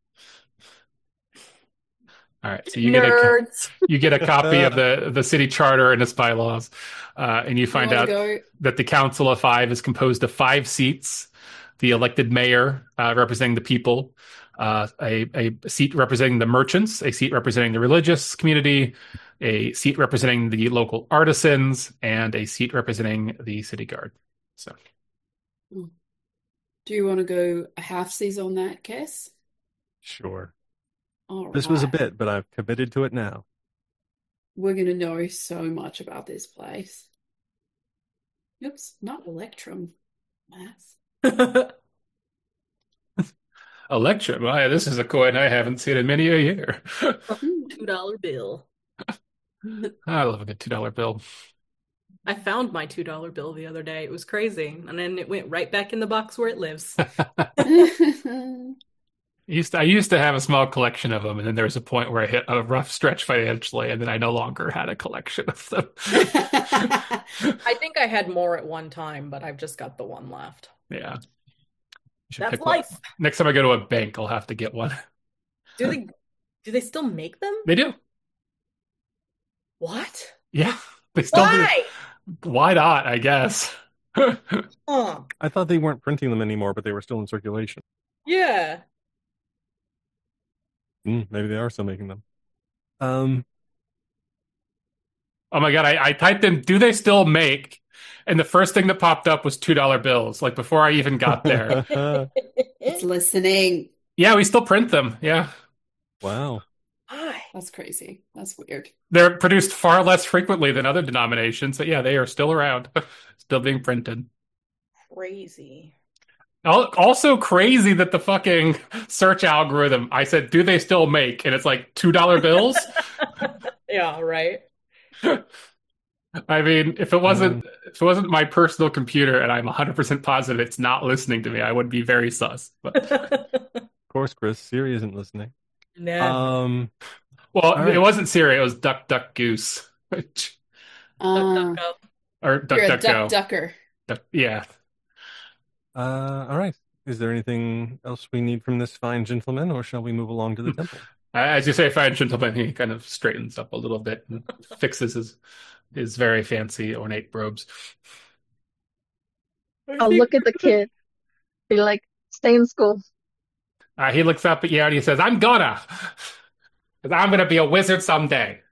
All right, so you get a Nerds. you get a copy of the the city charter and its bylaws, uh, and you You find wanna out go? that the Council of Five is composed of five seats: the elected mayor uh, representing the people, uh, a a seat representing the merchants, a seat representing the religious community, a seat representing the local artisans, and a seat representing the city guard. So, Do you want to go a half season on that, Cass? Sure. All This was a right. bit, but I've committed to it now. We're going to know so much about this place. Oops, not Electrum. Mass. Electrum, oh, yeah, this is a coin I haven't seen in many a year. Two dollar bill. I love a good two dollar bill. I found my two dollar bill the other day. It was crazy, and then it went right back in the box where it lives. I used to, I used to have a small collection of them, and then there was a point where I hit a rough stretch financially, and then I no longer had a collection of them. I think I had more at one time, but I've just got the one left. Yeah. You should That's pick one. life. Next time I go to a bank, I'll have to get one. Do they do they still make them? They do. What? Yeah, they still Why? do. Why not, I guess. Huh. I thought they weren't printing them anymore, but they were still in circulation. Yeah. Mm, maybe they are still making them. Um, Oh my God, I, I typed in, do they still make? And the first thing that popped up was two dollar bills, like before I even got there. It's listening. Yeah, we still print them. Yeah. wow. Why? That's crazy. That's weird. They're produced far less frequently than other denominations, but yeah, they are still around, still being printed. Crazy. Al- Also crazy that the fucking search algorithm, I said, do they still make? And it's like two dollar bills. Yeah, right. I mean, if it wasn't if it wasn't my personal computer and I'm one hundred percent positive it's not listening to me, I would be very sus. But Of course, Chris, Siri isn't listening. Never. Um, well, All right. it wasn't Siri, it was Duck Duck Goose. Which- Uh, or Duck you're a Duck duck Go. ducker. Duck- yeah. uh, all right. Is there anything else we need from this fine gentleman, or shall we move along to the temple? As you say, fine gentleman, he kind of straightens up a little bit and fixes his his very fancy ornate robes. I'll look at the kid, be like, stay in school. Uh, he looks up at you and he says, I'm gonna. 'Cause I'm gonna be a wizard someday.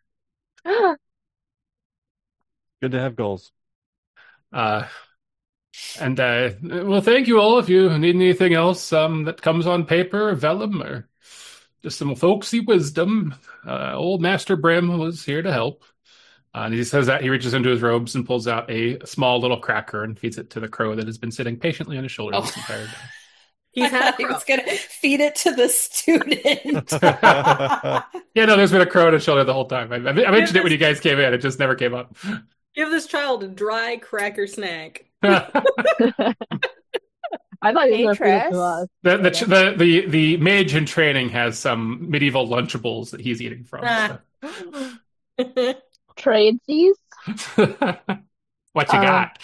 Good to have goals. Uh, and uh, well, thank you all. If you need anything else um, that comes on paper, vellum, or just some folksy wisdom, uh, old Master Brim was here to help. Uh, and he says that he reaches into his robes and pulls out a small little cracker and feeds it to the crow that has been sitting patiently on his shoulder Oh. this entire day. He's I had thought he was going to feed it to the student. Yeah, no, there's been a crow on his shoulder the whole time. I, I mentioned it when you guys came in. It just never came up. Give this child a dry cracker snack. I thought you were Hey, going to feed it to Tress. us. The, the, the, the, the mage in training has some medieval Lunchables that he's eating from. Ah. so. Tradesies? What you Um, got?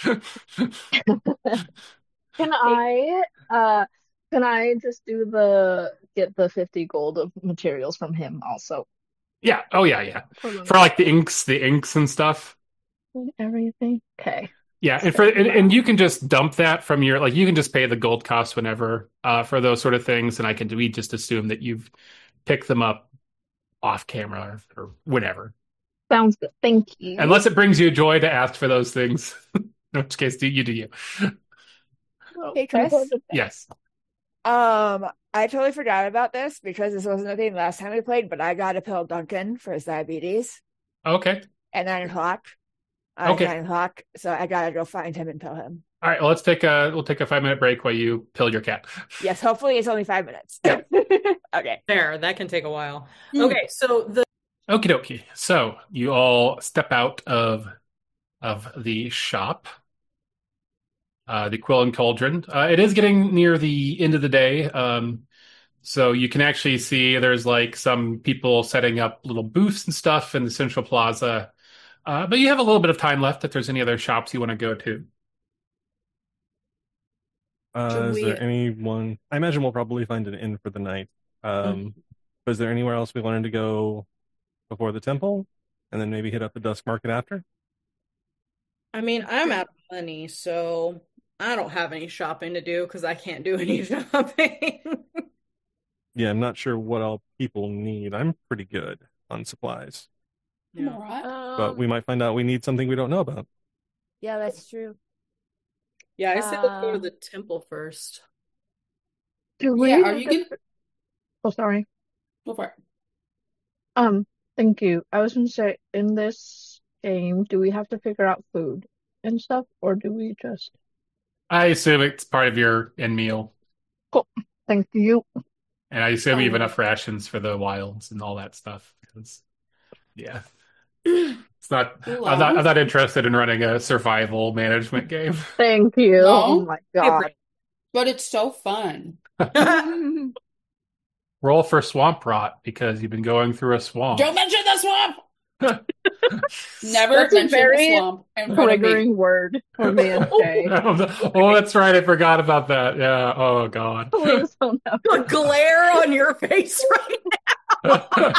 Can I uh can I just do the get the fifty gold of materials from him also? Yeah. Oh, yeah, yeah. For For like the inks, the inks and stuff. everything? Okay. Yeah, and for and, and you can just dump that from your like you can just pay the gold cost whenever uh, for those sort of things, and I can we just assume that you've picked them up off camera or, or whenever. Sounds good. Thank you. Unless it brings you joy to ask for those things. In which case, do you do you? Well, Hey, I'm Chris. going to- Yes. Um, I totally forgot about this because this wasn't a thing last time we played, but I got to pill Duncan for his diabetes Okay. at nine o'clock. Uh, Okay. Nine o'clock. So I gotta go find him and pill him. All right. Well, let's take a we'll take a five minute break while you pill your cat. Yes, hopefully it's only five minutes. Yeah. Okay. There, that can take a while. Mm. Okay, so the Okie dokie. So you all step out of of the shop, uh, the Quill and Cauldron. Uh, it is getting near the end of the day, um, so you can actually see there's like some people setting up little booths and stuff in the central plaza. Uh, but you have a little bit of time left if there's any other shops you want to go to. Uh, Should is we- there anyone? I imagine we'll probably find an inn for the night. Um, but is there anywhere else we wanted to go before the temple, and then maybe hit up the Dusk Market after? I mean, I'm out of money, so I don't have any shopping to do because I can't do any shopping. Yeah, I'm not sure what all people need. I'm pretty good on supplies, I'm Yeah. all right. but Um, we might find out we need something we don't know about. yeah, that's true. Yeah, I say let's go to Uh, the temple first. Do we Yeah, are need you to- gonna Oh, sorry. go for it? Um, thank you. I was gonna say, in this game, do we have to figure out food and stuff, or do we just... I assume it's part of your end meal, Thank you. and I assume you have Um, enough rations for the wilds and all that stuff. Because, yeah, it's not. I'm not. Long. I'm not interested in running a survival management game. Thank you. No. Oh my God. But it's so fun. Roll for swamp rot because you've been going through a swamp. Don't mention the swamp. Never That's a mention very the swamp in front of me. Triggering word for me and Jay. Oh, that's right. I forgot about that. Yeah. Oh, God. Please don't have The glare on your face right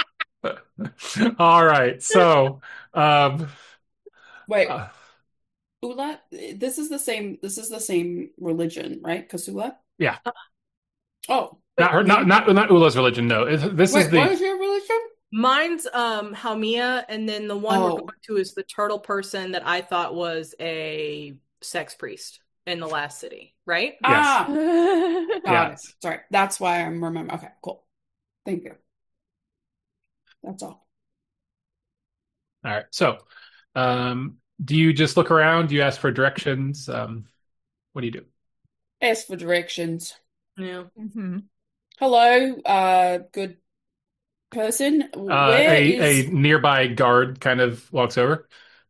All right. So, um, Wait, uh, Ula, this is the same. This is the same religion, right? Kasula. Yeah. Oh, not her, not not not Ula's religion. No, It- this wait. is the. What is your religion? Mine's um Haumia, and then the one we're Oh. going to is the turtle person that I thought was a sex priest in the last city, right? Yes. Ah, got Yes. it. Sorry, that's why I'm remembering. Okay, cool. Thank you. That's all. All right. So, um, do you just look around? Do you ask for directions? Um, what do you do? Ask for directions. Yeah. Mhm. Hello, uh, good person. Uh, Where a is a nearby guard kind of walks over.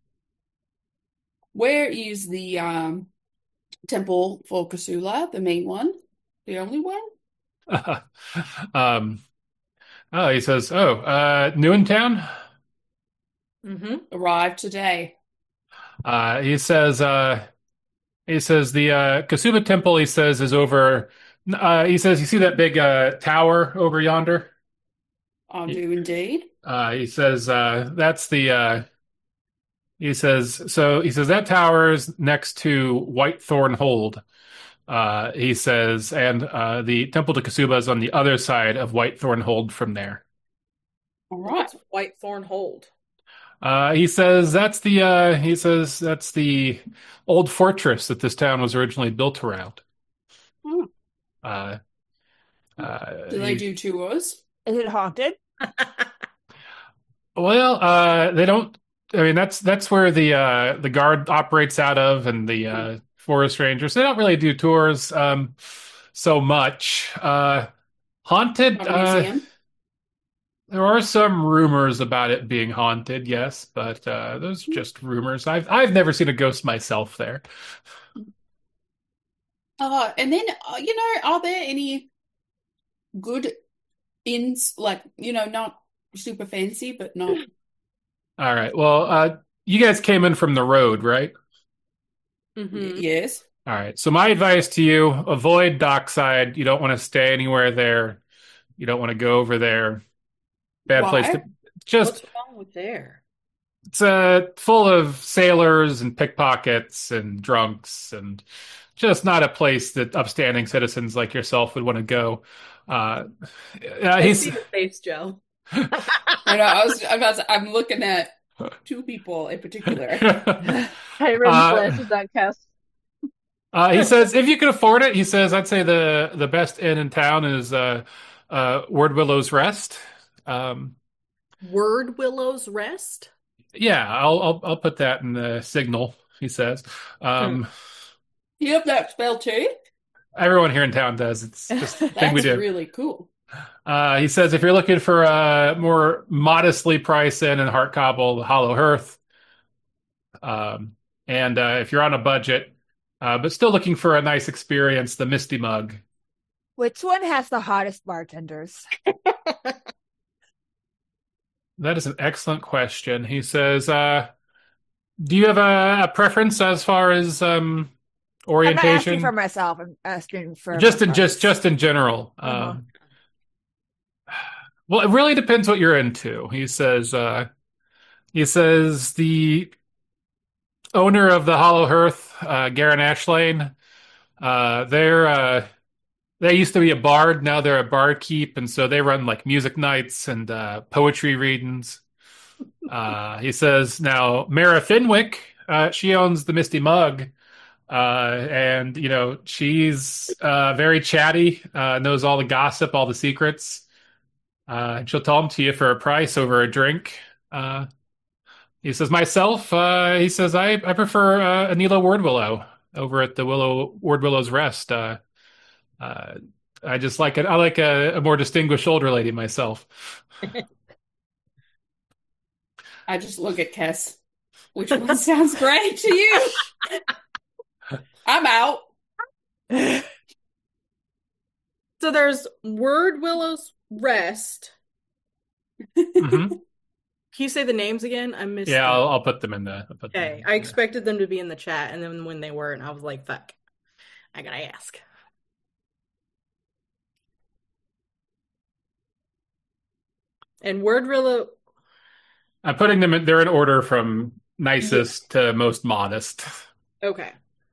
where is the um temple for Kasula, the main one, the only one? um, oh, he says, "Oh, uh, new in town." Mm-hmm. Arrived today. Uh, he says, uh, he says the uh, Kasuba Temple. He says is over. Uh, he says, "You see that big uh, tower over yonder?" I Ye- do indeed. Uh, he says, uh, "That's the." Uh, he says, "So he says that tower is next to Whitethorn Hold." Uh, he says, and uh, the Temple to Kasuba is on the other side of Whitethorn Hold from there. All right. What's Whitethorn Hold? Uh, he says that's the uh, he says that's the old fortress that this town was originally built around. Hmm. Uh, uh, Do they he- do tours? Is it haunted? Well, uh, they don't. I mean, that's that's where the uh, the guard operates out of, and the uh, forest rangers. They don't really do tours um, so much. Uh, haunted. Have a Uh, museum? there are some rumors about it being haunted, yes, but uh, those are just rumors. I've I've never seen a ghost myself there. Uh, and then, uh, you know, are there any good inns, like, you know, not super fancy, but not. All right. Well, uh, you guys came in from the road, right? Mm-hmm. Yes. All right. So my advice to you, avoid dockside. You don't want to stay anywhere there. You don't want to go over there. Bad place Why? to just What's wrong with there? it's uh full of sailors and pickpockets and drunks and just not a place that upstanding citizens like yourself would want to go. Uh, uh I he's see your face, Joe. I know. I was about to, I'm looking at two people in particular. Hiram Uh, glances at Cass. Uh, he says, if you can afford it, he says, I'd say the the best inn in town is uh, uh, Word Willow's Rest. Um, Word Willow's Rest? yeah, I'll, I'll I'll put that in the signal. He says, um, You have that spell too? everyone here in town does. It's just a thing we That's do. really cool. Uh, he says, if you're looking for a more modestly priced inn in Heartcobble, the Hollow Hearth, um, and uh, if you're on a budget, uh, but still looking for a nice experience, the Misty Mug. Which one has the hottest bartenders? That is an excellent question. He says, uh, do you have a, a preference as far as um, I'm not asking orientation? for myself. I'm asking for Just my in just friends. just in general. Uh-huh. Um, well, it really depends what you're into. He says. Uh, he says the owner of the Hollow Hearth, uh, Garen Ashlane. Uh, they're uh, they used to be a bard. Now they're a barkeep, and so they run like music nights and uh, poetry readings. Uh, he says now Mara Finwick, uh, she owns the Misty Mug, uh, and you know she's uh, very chatty, uh, knows all the gossip, all the secrets. Uh, and she'll tell them to you for a price over a drink. Uh, he says myself. Uh, he says I I prefer uh, Anila Wordwillow over at the Willow Wordwillow's Rest. Uh, uh, I just like it. I like a, a more distinguished older lady myself. I just look at Cass. Which one sounds great to you? I'm out. So there's Word Willow's Rest. Mhm. Can you say the names again? I missed Yeah, them. I'll, I'll put them in the. I'll put them Okay, in I the- expected them to be in the chat, and then when they weren't, I was like, fuck. I gotta ask. And Word Willow. I'm putting them in. They're in order from nicest to most modest. Okay.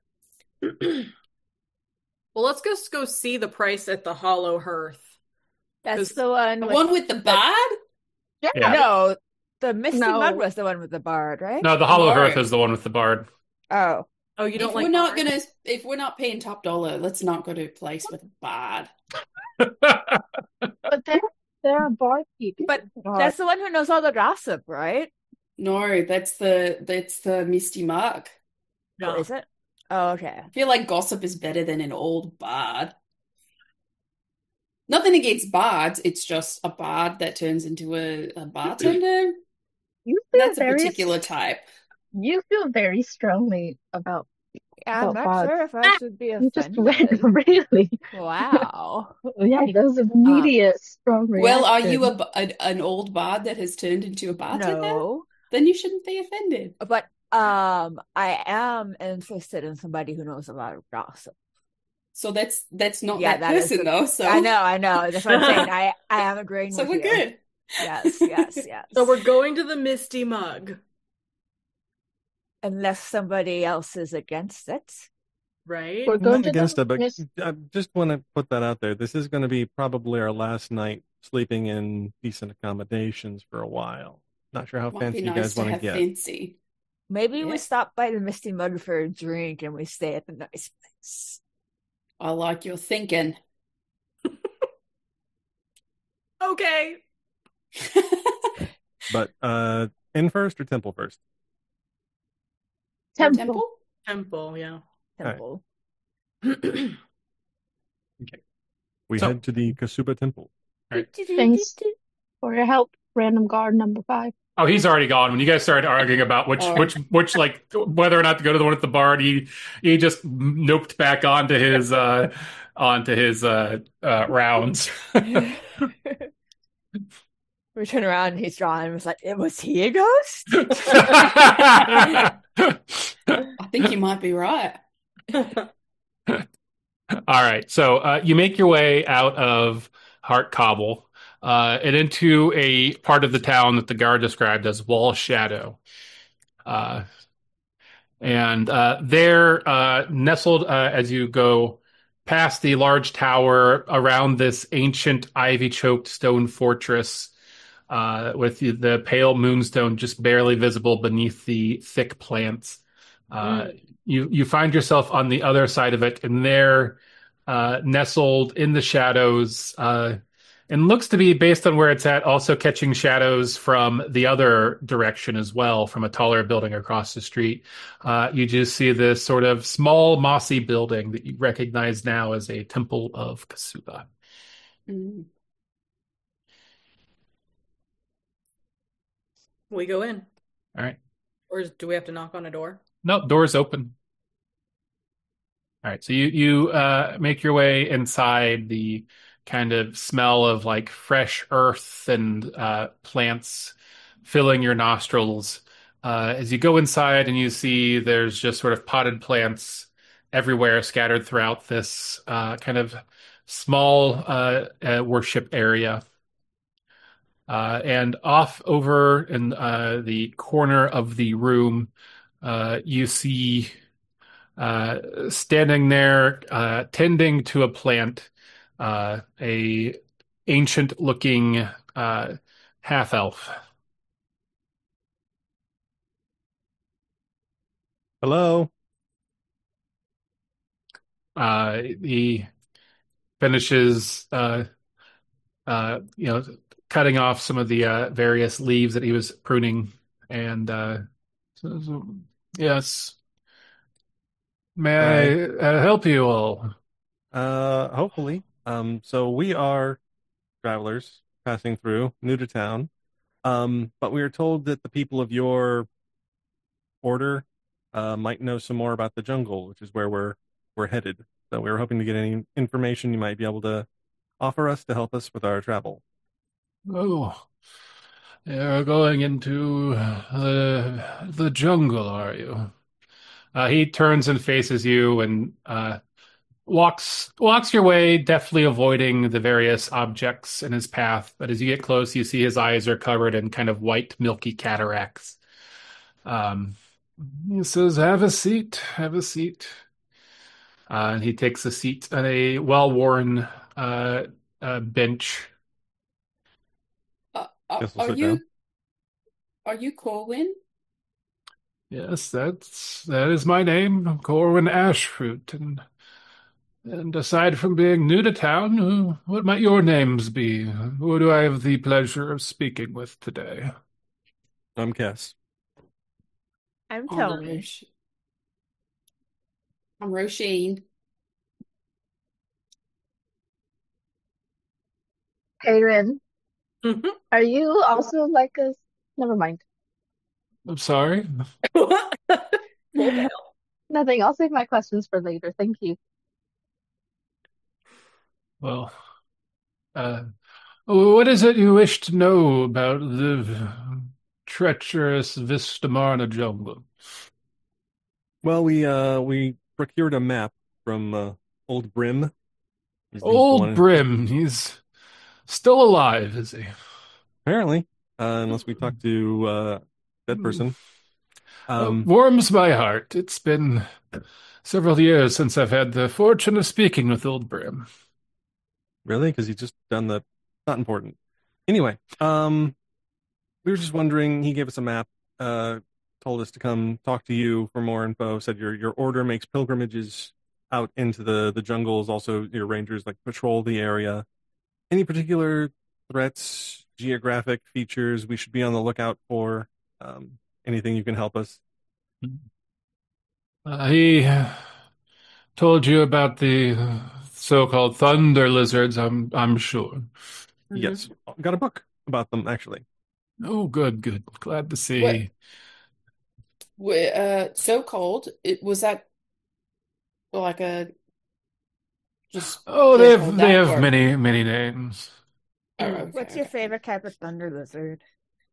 Well, let's just go see the price at the Hollow Hearth. That's 'Cause- the one. The with- one with the bard? Yeah. No, the Misty No. Mud was the one with the bard, right? No, the Hollow No. Hearth is the one with the bard. Oh, Oh, you don't If like we're not bars? gonna, if we're not paying top dollar, let's not go to a place with a bard. But they're they're a barkeep. But God. that's the one who knows all the gossip, right? No, that's the that's the Misty Mug. No. Oh, is it? Oh, okay. I feel like gossip is better than an old bard. Nothing against bards, it's just a bard that turns into a, a bartender. you feel That's a very particular type. you feel very strongly about I'm About not bards. sure if I should be you just offended. went really Wow. yeah, there's an immediate strong reaction. Well, are you a, b- an, an old bard that has turned into a bartender? No, Then you shouldn't be offended. but um, I am interested in somebody who knows a lot of gossip. So that's that's not Yeah, that, that is person the- though. So I know, I know. That's what I'm saying. I I am agreeing so with we're you. good. Yes, yes, yes. So we're going to the Misty Mug, Unless somebody else is against it. right? We're I'm going not to against the it, but Miss- I just want to put that out there. This is going to be probably our last night sleeping in decent accommodations for a while. Not sure how Might fancy be you nice guys to want to have get. fancy. Maybe we Yeah. stop by the Misty Mud for a drink and we stay at the nice place. I like your thinking. Okay. But uh, in first or temple first? Or Temple. temple? Temple, yeah. Temple. We So- head to the Kasuba Temple. Thanks for your help, random guard number five. Oh, he's already gone. When you guys started arguing about which, Oh. which, which, like whether or not to go to the one at the bar, he he just noped back onto his uh onto his uh, uh rounds. We turn around and he's drawn and was like, was he a ghost? I think you might be right. All right, so uh, you make your way out of Heart Cobble uh, and into a part of the town that the guard described as Wall Shadow. Uh, and uh, there, uh, nestled uh, as you go past the large tower around this ancient ivy-choked stone fortress, uh, with the, the pale moonstone just barely visible beneath the thick plants. Uh, Mm. you you find yourself on the other side of it, and there, uh, nestled in the shadows, uh, and looks to be, based on where it's at, also catching shadows from the other direction as well, from a taller building across the street. Uh, you just see this sort of small, mossy building that you recognize now as a temple of Kasuba. Mm. We go in. All right. Or is- do we have to knock on a door? No, door's open. All right, so you you uh, make your way inside. The kind of smell of like fresh earth and uh, plants filling your nostrils. Uh, as you go inside and you see there's just sort of potted plants everywhere scattered throughout this uh, kind of small uh, uh, worship area. Uh, and off over in uh, the corner of the room, uh, you see uh, standing there, uh, tending to a plant, uh, a ancient looking uh, half elf. Hello. Uh, he finishes, uh, uh, you know, cutting off some of the uh, various leaves that he was pruning, and uh, says, "Yes, Hi. may I uh, help you all?" Uh, hopefully. Um, so we are travelers passing through, new to town. Um, but we are told that the people of your order uh might know some more about the jungle, which is where we're we're headed. So we were hoping to get any information you might be able to offer us to help us with our travel. Oh, you're going into uh, the jungle, are you? Uh, he turns and faces you and uh, walks walks your way, deftly avoiding the various objects in his path. But as you get close, you see his eyes are covered in kind of white, milky cataracts. Um, he says, "Have a seat. Have a seat." Uh, and he takes a seat on a well-worn uh, uh, bench. Uh, are, Guess we'll are sit you down. are you Corwin? Yes, that's that is my name, Corwin Ashfruit, and and aside from being new to town, who, what might your names be? Who do I have the pleasure of speaking with today? I'm Kess. I'm I'm Tony. Rosh- I'm Roisin. Karen, Mhm. are you also like us? Never mind. I'm sorry. Full veil. Nothing. I'll save my questions for later. Thank you. Well, uh, what is it you wish to know about the treacherous Vistamarna jungle? Well, we uh we procured a map from uh, Old Brim. He's, he's the Old one Brim, he's still alive, is he? apparently, uh, unless we talk to uh dead person. Uh, Um, warms my heart. It's been several years since I've had the fortune of speaking with Old Brim. really? Because he's just done the not important. Anyway, um, we were just wondering. He gave us a map. Uh, told us to come talk to you for more info. Said your your order makes pilgrimages out into the the jungles. Also, your rangers like patrol the area. Any particular threats, geographic features we should be on the lookout for? Um, anything you can help us? Uh, he told you about the so-called thunder lizards, I'm I'm sure. Yes, got a book about them actually. Oh, good, good. Glad to What? see. Wi- Uh, so cold. It was that like a just Oh, they so have cold they that have or many many names. oh, Mm. okay, What's your okay. favorite type of thunder lizard?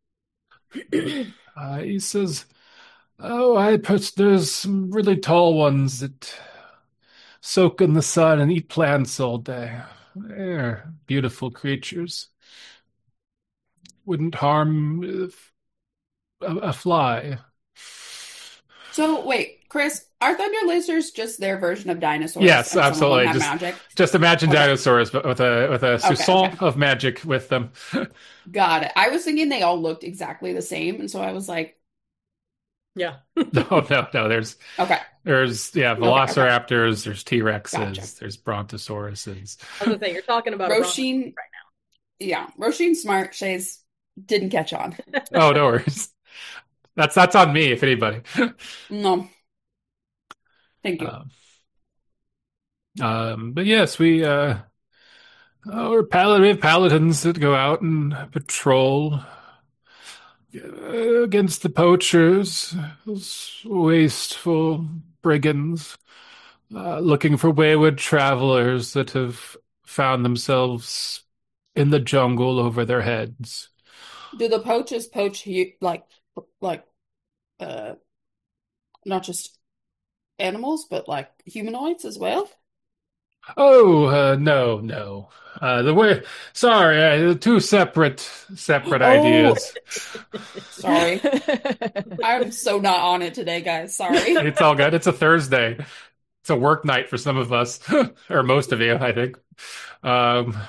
Uh, he says, "Oh, I put there's some really tall ones that soak in the sun and eat plants all day. They're beautiful creatures. Wouldn't harm if, a, a fly." So wait, Chris, are thunder lizards just their version of dinosaurs, Yes, and some of them absolutely. have Just magic? just imagine Okay. dinosaurs, but with a with a Okay, soupçon okay. of magic with them. Got it. I was thinking they all looked exactly the same, and so I was like, Yeah. No, no, no. There's okay, there's yeah, okay, okay. velociraptors, there's T-Rexes, Gotcha. there's brontosauruses. I was gonna say, you're talking about a Roisin, brontosaurus right yeah, Roisin's smart. Shays didn't catch on. Oh, no worries. That's that's on me, if anybody. No, thank you. Um, um, but yes, we uh, uh, we're pal- we have paladins that go out and patrol uh, against the poachers, those wasteful brigands, uh, looking for wayward travelers that have found themselves in the jungle over their heads. Do the poachers poach you like like uh not just animals, but like humanoids as well? Oh, uh, no, no. Uh, the way, sorry, uh, two separate separate Oh. ideas. Sorry. I'm so not on it today, guys. Sorry. It's all good. It's a Thursday. It's a work night for some of us, or most of you, I think. Um,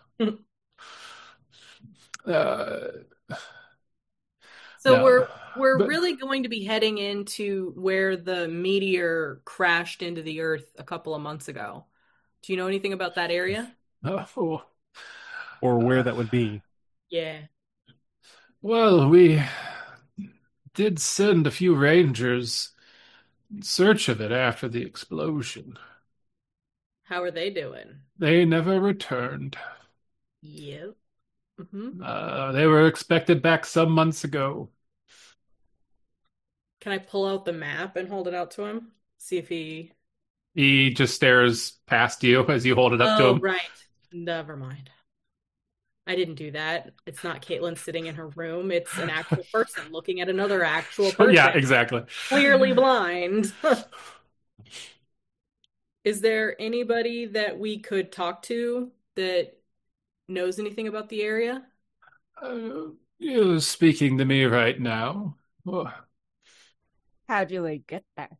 uh, So no, we're we're but- really going to be heading into where the meteor crashed into the Earth a couple of months ago. Do you know anything about that area? oh, Or where that would be. Yeah. well, we did send a few rangers in search of it after the explosion. How are they doing? They never returned. Yep. hmm Uh, they were expected back some months ago. Can I pull out the map and hold it out to him? See if he. He just stares past you as you hold it up to Oh, him. right. Never mind. I didn't do that. It's not Caitlin sitting in her room. It's an actual person looking at another actual person. Yeah, exactly. Clearly blind. Is there anybody that we could talk to that knows anything about the area? Uh, you're speaking to me right now. Uh, How do we get there?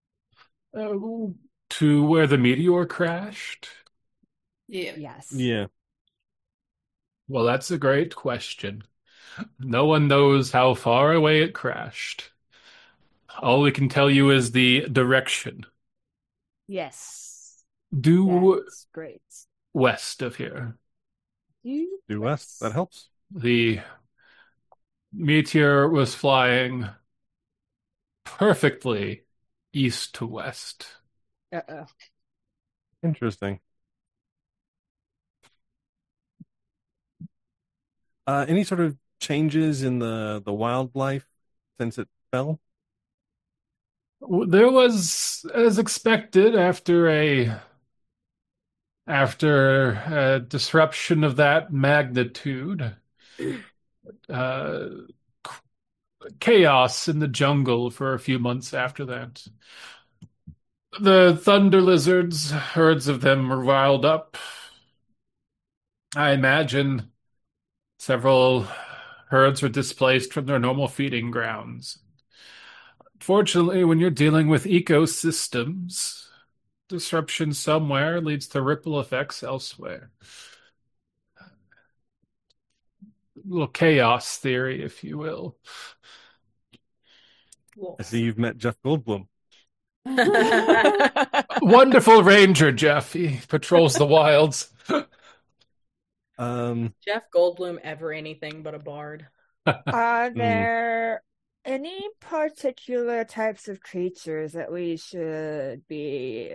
to where the meteor crashed? Yeah. Yes. Yeah. Well, that's a great question. No one knows how far away it crashed. All we can tell you is the direction. Yes. Due That's great. west of here. You Due west. That helps. The meteor was flying perfectly east to west. Uh-oh. Interesting. Uh, any sort of changes in the the wildlife since it fell? There was, as expected, after a after a disruption of that magnitude, uh, chaos in the jungle for a few months after that. The thunder lizards, herds of them were riled up. I imagine several herds were displaced from their normal feeding grounds. Fortunately, when you're dealing with ecosystems, disruption somewhere leads to ripple effects elsewhere. A little chaos theory, if you will. I see you've met Jeff Goldblum. Wonderful ranger, Jeff. He patrols the wilds. Um, Jeff Goldblum ever anything but a bard? Are there any particular types of creatures that we should be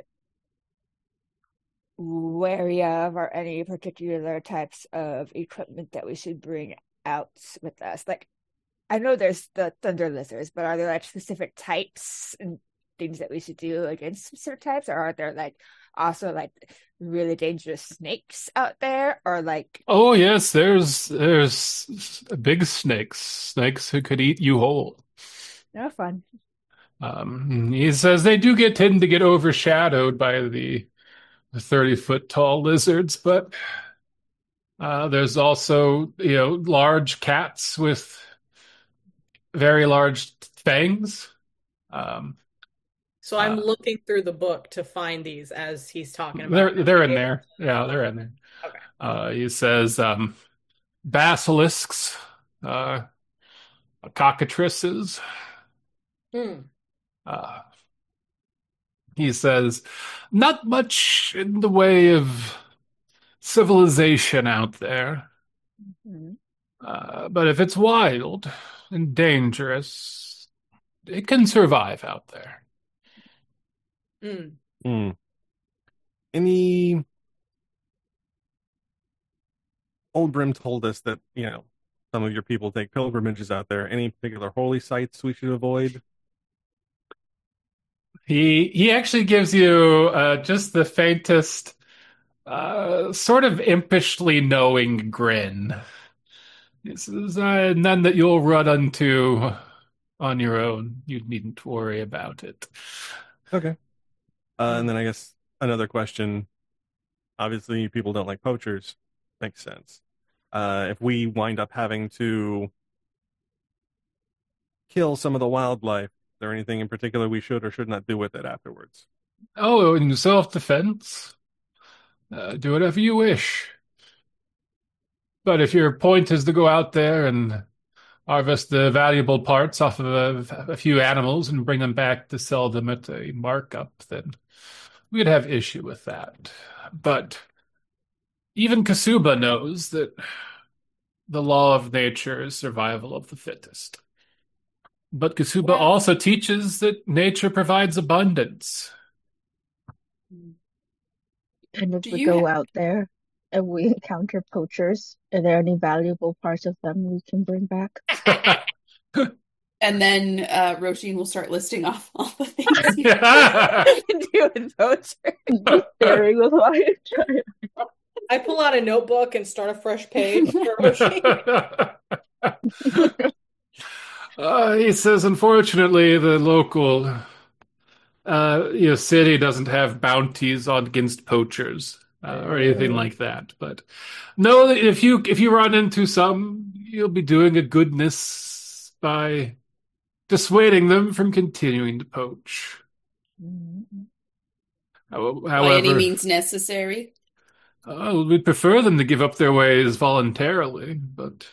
wary of, or any particular types of equipment that we should bring out with us? Like, I know there's the thunder lizards, but are there like specific types and things that we should do against specific types, or are there like also like really dangerous snakes out there, or like Oh yes, there's there's big snakes, snakes who could eat you whole. no fun? Um, he says they do get tend to get overshadowed by the thirty foot tall lizards, but uh, there's also, you know, large cats with very large fangs. Um, So I'm Uh, looking through the book to find these as he's talking about. they're they're in there. Yeah, they're in there. Okay. Uh, he says um, basilisks, uh, cockatrices. Hmm. Uh, he says not much in the way of civilization out there. Mhm. Uh, but if it's wild and dangerous, it can survive out there. Hmm. Hmm. Any Old Brim told us that, you know, some of your people take pilgrimages out there. Any particular holy sites we should avoid? He he actually gives you uh, just the faintest, uh, sort of impishly knowing grin. He says, uh, none that you'll run into on your own. You needn't worry about it. Okay. Uh, Hmm. and then I guess another question. Obviously, people don't like poachers. Makes sense. Uh, if we wind up having to kill some of the wildlife, is there anything in particular we should or should not do with it afterwards? Oh, in self-defense, uh, do whatever you wish. But if your point is to go out there and harvest the valuable parts off of a, a few animals and bring them back to sell them at a markup, then we'd have issue with that. But even Kasuba knows that the law of nature is survival of the fittest. But Kasuba Yeah. also teaches that nature provides abundance. And if Do we you go ha- out there and we encounter poachers, are there any valuable parts of them we can bring back? and then uh, Roshin will start listing off all the things. You- I can do with poachers. Just staring with my entire I pull out a notebook and start a fresh page for Roshi. Uh, he says, unfortunately, the local uh, you know, city doesn't have bounties on against poachers uh, or anything Uh. like that. But know that if you if you run into some, you'll be doing a goodness by dissuading them from continuing to poach. How- By any However, means necessary. uh, we'd prefer them to give up their ways voluntarily, but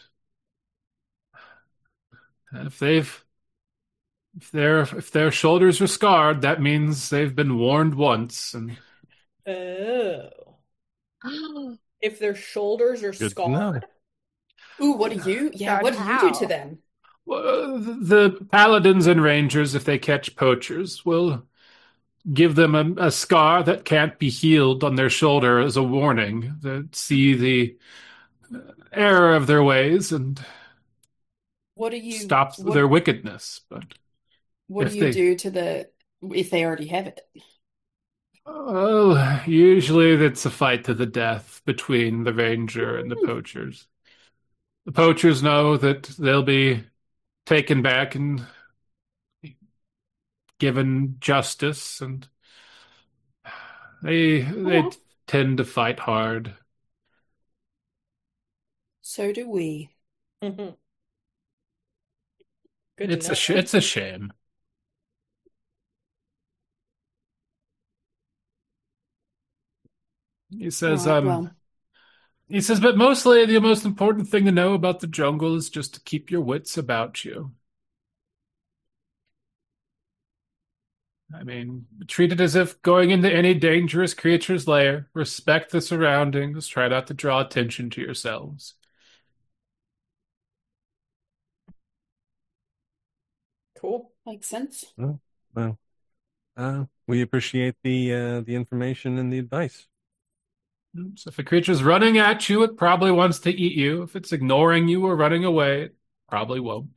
if they've if their if their shoulders are scarred, that means they've been warned once, and Oh. If their shoulders are Good to know. scarred. Ooh, what do you? Yeah, Scarred what do you how? do to them? well, the paladins and rangers, if they catch poachers, will give them a, a scar that can't be healed on their shoulder as a warning to see the error of their ways and What do you? stop What their wickedness. But What if do you they, do to the if they already have it? well, usually it's a fight to the death between the ranger and the poachers. The poachers know that they'll be taken back and given justice, and they they Oh, tend to fight hard. so do we. Mhm. Good to It's a know. sh it's a shame. He All says, right, um, well, he says, but mostly the most important thing to know about the jungle is just to keep your wits about you. I mean, treat it as if going into any dangerous creature's lair. Respect the surroundings. Try not to draw attention to yourselves. Cool. makes sense. Oh, well, uh, we appreciate the uh, the information and the advice. So if a creature's running at you, it probably wants to eat you. If it's ignoring you or running away, it probably won't.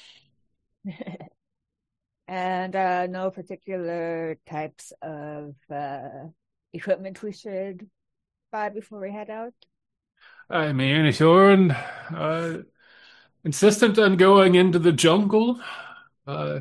And uh, no particular types of uh, equipment we should buy before we head out. I mean, if you're uh, insistent on going into the jungle, uh,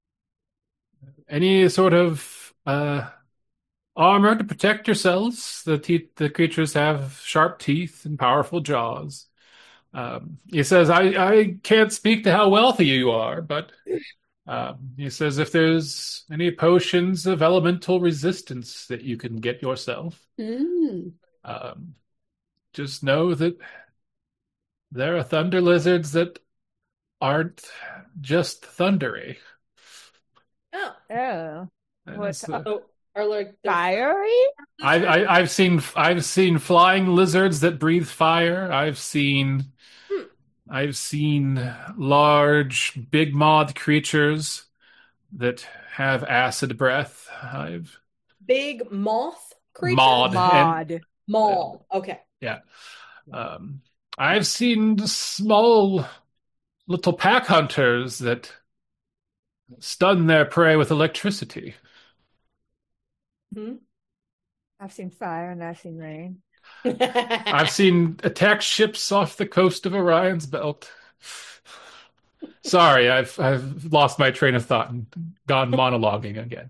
any sort of uh, armor to protect yourselves. The te the creatures have sharp teeth and powerful jaws. Um, he says, I, I can't speak to how wealthy you are, but Um, he says if there's any potions of elemental resistance that you can get yourself, Mm. um, just know that there are thunder lizards that aren't just thundery. Oh, Oh, And what's it's, uh, so are like they're fiery? I, I, I've seen I've seen flying lizards that breathe fire. I've seen Hmm. I've seen large, big moth creatures that have acid breath. I've big moth creatures? Maud. Mod. Maul. Okay. Yeah. Um, I've seen small little pack hunters that stun their prey with electricity. Hmm. I've seen fire and I've seen rain. I've seen attack ships off the coast of Orion's belt. Sorry, I've I've lost my train of thought and gone monologuing again.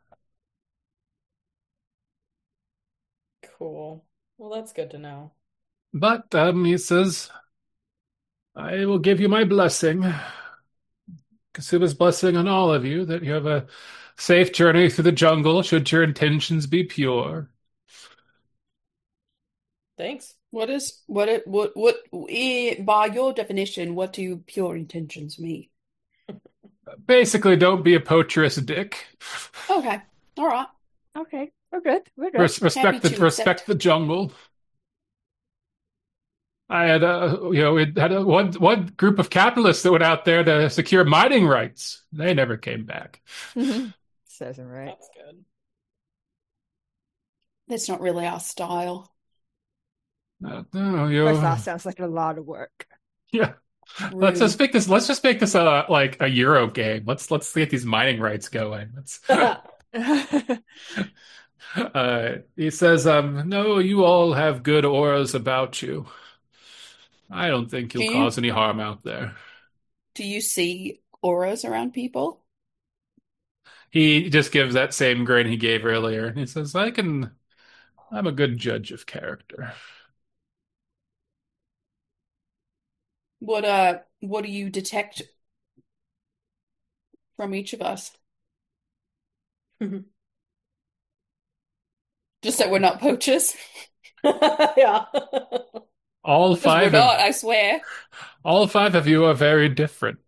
Cool. Well, that's good to know. But um, he says, I will give you my blessing, Kasuba's blessing on all of you, that you have a safe journey through the jungle, should your intentions be pure. Thanks. What is what it what what eh, by your definition, what do pure intentions mean? Basically, don't be a poacherous dick. Okay, all right. Okay, we're good. We're good. Res- respect the to respect accept. the jungle. I had a you know it had a, one one group of capitalists that went out there to secure mining rights. They never came back. Says him right. That's good. That's not really our style. Uh, no, you First off, sounds like a lot of work. yeah. Let's just Rude. make this. Let's just make this a like a Euro game. Let's let's get these mining rights going. Let's. uh, he says, um, "No, you all have good auras about you. I don't think Do you'll you cause any harm out there." do you see auras around people? He just gives that same grin he gave earlier. He says, "I can. I'm a good judge of character." What uh what do you detect from each of us? Just that we're not poachers. Yeah. All Because we're five not, of I swear. all five of you are very different.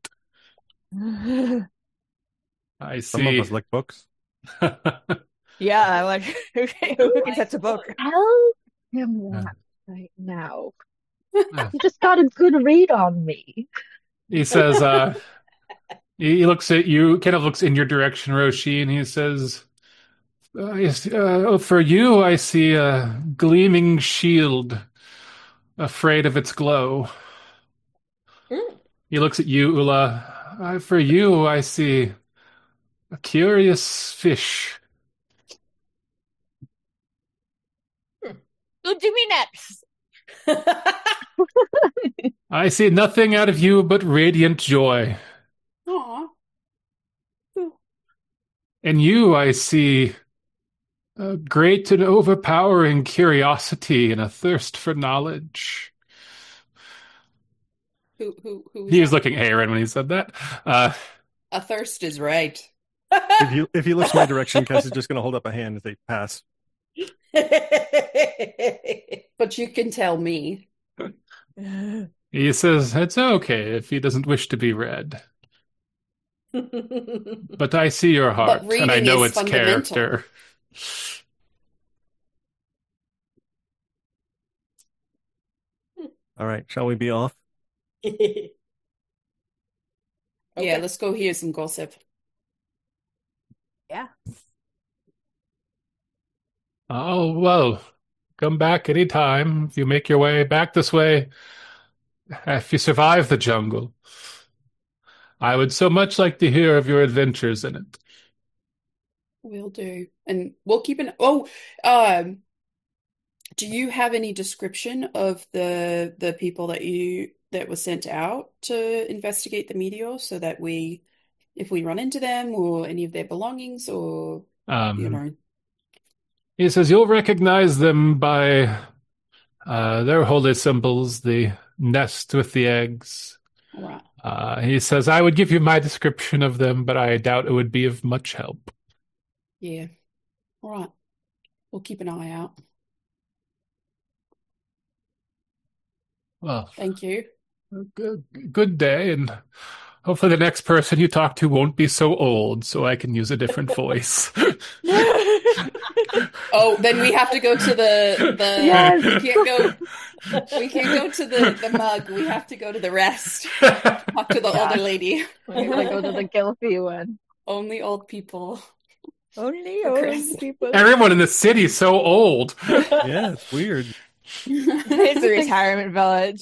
I Some of see. us like books. Yeah, like who can touch a book? Tell him that right now. You just got a good read on me. He says, uh, he looks at you, kind of looks in your direction, Roshi, and he says, uh, yes, uh, for you, I see a gleaming shield, afraid of its glow. Mm. He looks at you, Ula. Uh, for you, I see a curious fish. Who do me next? I see nothing out of you but radiant joy. Aw. In you, I see a great and overpowering curiosity and a thirst for knowledge. Who who who was He was that? looking at Aaron when he said that. Uh, A thirst is right. If he if he looks my direction, Cass is just going to hold up a hand and say pass. But you can tell me. he says it's okay if he doesn't wish to be read. But I see your heart, But and I reading know is its fundamental. character. All right, shall we be off? Okay. Yeah, let's go hear some gossip. Yeah. Oh, well, come back anytime if you make your way back this way. If you survive the jungle, I would so much like to hear of your adventures in it. Will do. And we'll keep an oh, um, do you have any description of the the people that you that were sent out to investigate the meteor so that we if we run into them or any of their belongings or Um, you know. He says you'll recognize them by uh, their holy symbols, the nest with the eggs. All right. Uh, he says, I would give you my description of them, but I doubt it would be of much help. Yeah. All right. We'll keep an eye out. Well, Thank you. good, good day, and hopefully the next person you talk to won't be so old, so I can use a different voice. Oh, then we have to go to the the. Yes. We can't go. We can't go to the the mug. We have to go to the rest. Talk to the Yeah. older lady. We gotta go to the Gilfie one. Only old people. Only For old Chris. people. Everyone in the city is so old. Yeah, it's weird. It's a retirement village.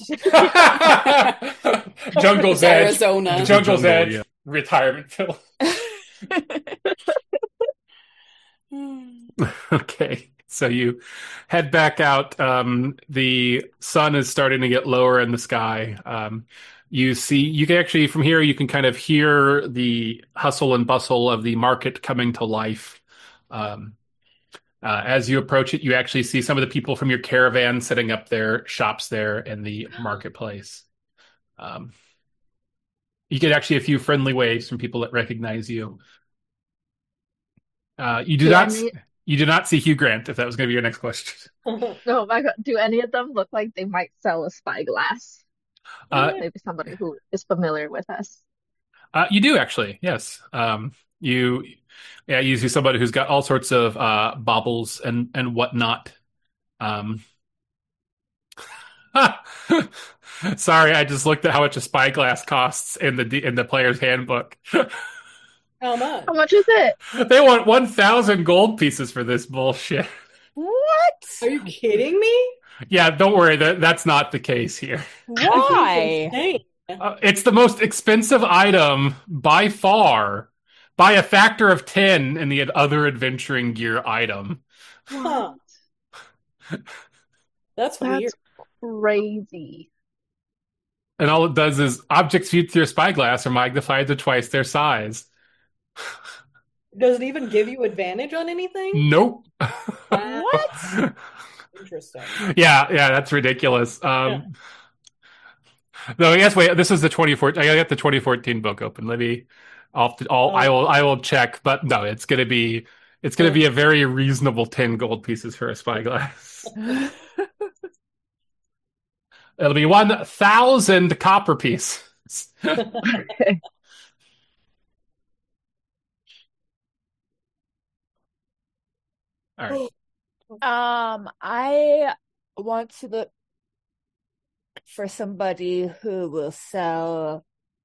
Jungle's It's Edge. Arizona. Just- Jungle's jungle, Edge. yeah. Retirement film. Okay, so you head back out. Um, the sun is starting to get lower in the sky. Um, you see, you can actually, from here, you can kind of hear the hustle and bustle of the market coming to life. Um, uh, as you approach it, you actually see some of the people from your caravan setting up their shops there in the marketplace. Um, you get actually a few friendly waves from people that recognize you. Uh, you do Do not. any- You do not see Hugh Grant, if that was going to be your next question. No, my God. Do any of them look like they might sell a spyglass? Uh, Maybe somebody who is familiar with us. uh, you do actually, yes. Um, you, yeah, you see somebody who's got all sorts of uh, baubles and and whatnot. Um, sorry, I just looked at how much a spyglass costs in the in the player's handbook. How much? How much is it? They want one thousand gold pieces for this bullshit. What? Are you kidding me? Yeah, don't worry, that that's not the case here. Why? Insane. Uh, it's the most expensive item by far, by a factor of ten in the other adventuring gear item. Huh. That's That's weird. crazy. And all it does is objects viewed through a spyglass are magnified to twice their size. Does it even give you advantage on anything? Nope. What? Interesting. Yeah, yeah, that's ridiculous. Um, no, yes, wait, this is the twenty fourteen. I got the twenty fourteen book open. Let me, I'll, I'll, I will, I will check. But no, it's gonna be, it's gonna be a very reasonable ten gold pieces for a spyglass. It'll be one thousand copper pieces. Okay. All right. Um, I want to look for somebody who will sell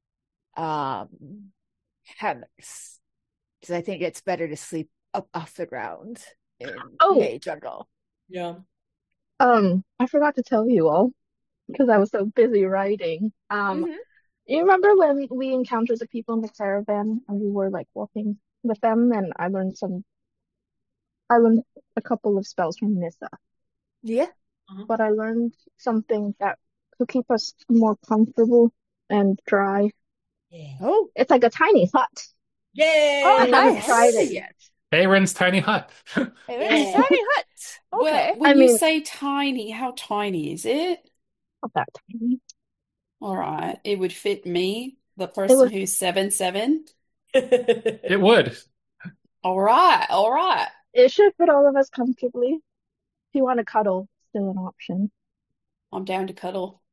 um hammocks because I think it's better to sleep up off the ground in Oh. a jungle. Yeah. Um, I forgot to tell you all because I was so busy writing. Um, Mhm. you remember when we encountered the people in the caravan and we were like walking with them and I learned some I learned a couple of spells from Nissa, Yeah. but I learned something that to keep us more comfortable and dry. Oh, It's like a tiny hut. Yay! Oh, I haven't nice. tried it yet. Aaron's tiny hut. it's a tiny hut. Well, Okay. when I you mean- say tiny, how tiny is it? Not that tiny. All right, it would fit me, the person would- who's seven seven. It would. All right, all right. It should fit all of us comfortably. If you want to cuddle, still an option. I'm down to cuddle.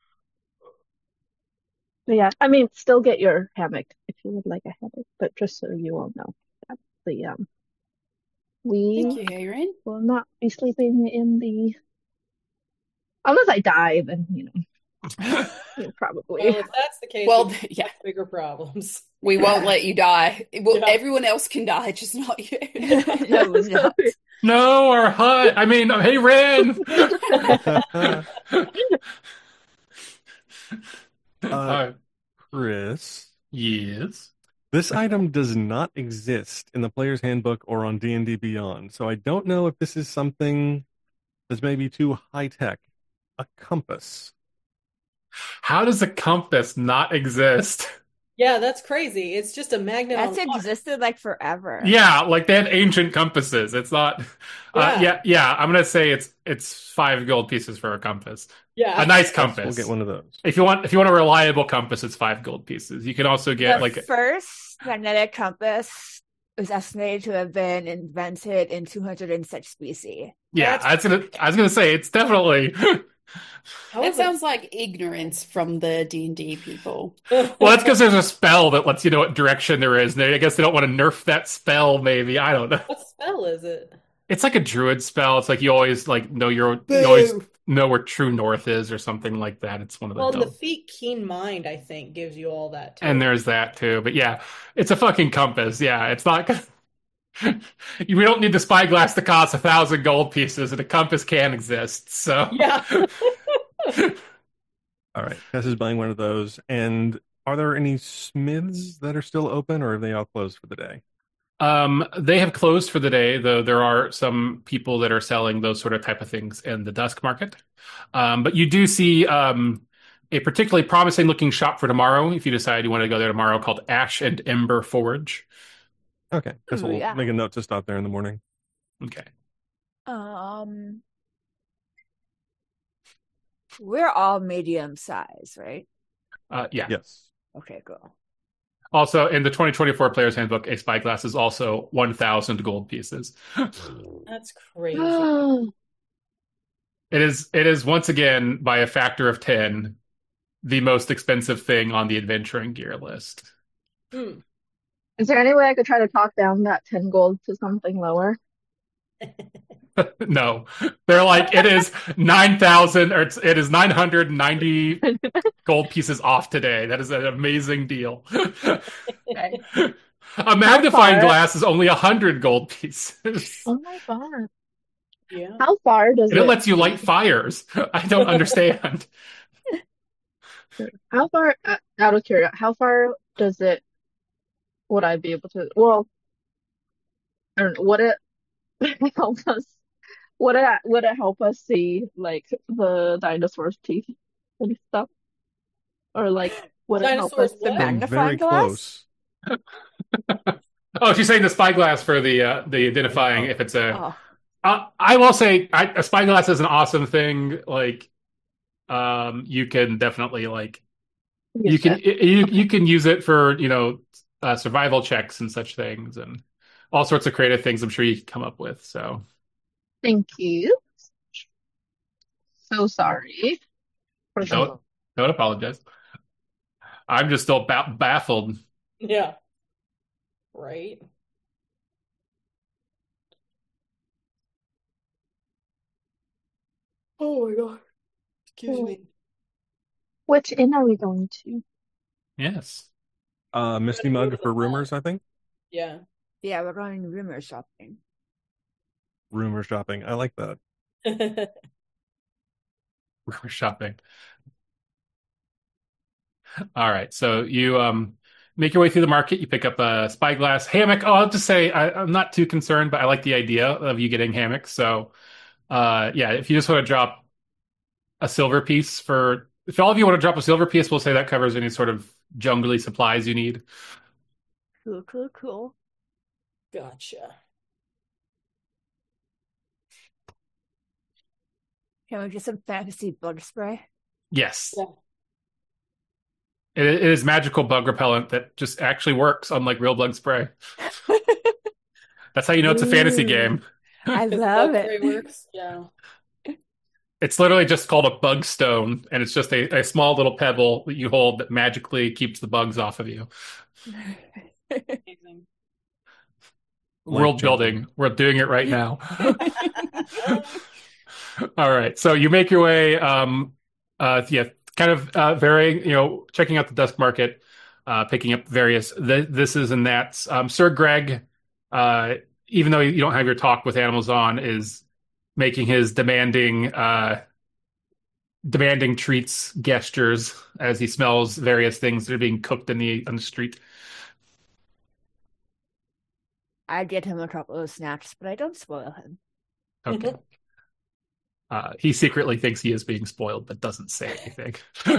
But yeah, I mean, still get your hammock if you would like a hammock, but just so you all know, that's the um, we Thank you, Aaron. will not be sleeping in the unless I die, then you know, you probably. Well, if that's the case, Well, we have yeah, bigger problems. we won't let you die. Well, Yeah. everyone else can die, just not you. No, not. No, our hut. I mean, hey, Ren. Uh, Chris, yes. this item does not exist in the player's handbook or on D and D Beyond, so I don't know if this is something that's maybe too high tech. A compass. How does a compass not exist? Yeah, that's crazy. It's just a magnet That's on water. existed like forever. Yeah, like they had ancient compasses. It's not. Uh, Yeah. yeah, yeah. I'm gonna say it's it's five gold pieces for a compass. Yeah. A nice Yes, compass. we'll get one of those. If you want, if you want a reliable compass, it's five gold pieces. You can also get The like first magnetic compass is estimated to have been invented in two hundred and such species. yeah. That's I was gonna, I was gonna say it's definitely. How That is it? sounds like ignorance from the D and D people. Well, that's because there's a spell that lets you know what direction there is. And they, I guess they don't want to nerf that spell. Maybe I don't know. What spell is it? It's like a druid spell. It's like you always like know your you always know where true north is or something like that. It's one of the Well, and the dumb. feat Keen Mind, I think, gives you all that too. And there's that too. But yeah, it's a fucking compass. Yeah, it's not. We don't need the spyglass to cost a thousand gold pieces, and a compass can exist. So Yeah. All right, Tess is buying one of those. And are there any smiths that are still open, or are they all closed for the day? Um, they have closed for the day, though there are some people that are selling those sort of type of things in the dusk market. Um, but you do see um, a particularly promising looking shop for tomorrow, if you decide you want to go there tomorrow, called Ash and Ember Forge. Okay, guess Ooh, we'll yeah. make a note to stop there in the morning. Okay. Um, we're all medium size, right? Uh, yeah. Yes. Okay, cool. Also, in the twenty twenty-four Player's Handbook, a spyglass is also one thousand gold pieces. That's crazy. It is, it is once again, by a factor of ten, the most expensive thing on the adventuring gear list. Hmm. Is there any way I could try to talk down that ten gold to something lower? No, they're like, it is nine thousand, or it's, it is nine hundred ninety gold pieces off today. That is an amazing deal. Okay. A magnifying far? glass is only one hundred gold pieces. Oh my god. Yeah. How far does And it it lets you light fires. I don't understand. how far uh, out of curiosity, how far does it would I be able to well I don't know, would it help us would it would it help us see like the dinosaur's teeth and stuff? Or like would it help Dinosaurs us what? to We're Magnifying very glass? close. Oh, she's saying the spyglass for the uh, the identifying if it's a. Oh, Uh, I will say I, a spyglass is an awesome thing. Like, um, you can definitely like you can you you can use it for you know uh, survival checks and such things and all sorts of creative things. I'm sure you can come up with. So Thank you. So sorry for the don't don't apologize. I'm just still ba- baffled. Yeah. Right. Oh my god. Excuse Oh. me. Which inn are we going to? Yes. Uh, Misty Gotta go Mug to the for mall. rumors, I think. Yeah. yeah, we're going rumor shopping. Rumor shopping. I like that. We're shopping. All right. So you um make your way through the market. You pick up a spyglass hammock. Oh, I'll just say I, I'm not too concerned, but I like the idea of you getting hammocks. So uh yeah, if you just want to drop a silver piece for if all of you want to drop a silver piece, we'll say that covers any sort of jungly supplies you need. Cool, cool, cool. Gotcha. Can we get some fantasy bug spray? Yes. Yeah. It, it is magical bug repellent that just actually works, unlike real bug spray. That's how you know it's a fantasy Ooh. game. I If love bug spray it. works. Yeah. It's literally just called a bug stone, and it's just a, a small little pebble that you hold that magically keeps the bugs off of you. Amazing. World Life-changing. building. We're doing it right now. All right. So you make your way, um, uh, yeah, kind of uh, varying, you know, checking out the dusk market, uh, picking up various th- this is and that's. Um, Sir Greg, uh, even though you don't have your talk with animals on, is making his demanding, uh, demanding treats gestures as he smells various things that are being cooked in the on the street. I get him a couple of snacks, but I don't spoil him. Okay. Uh, he secretly thinks he is being spoiled, but doesn't say anything.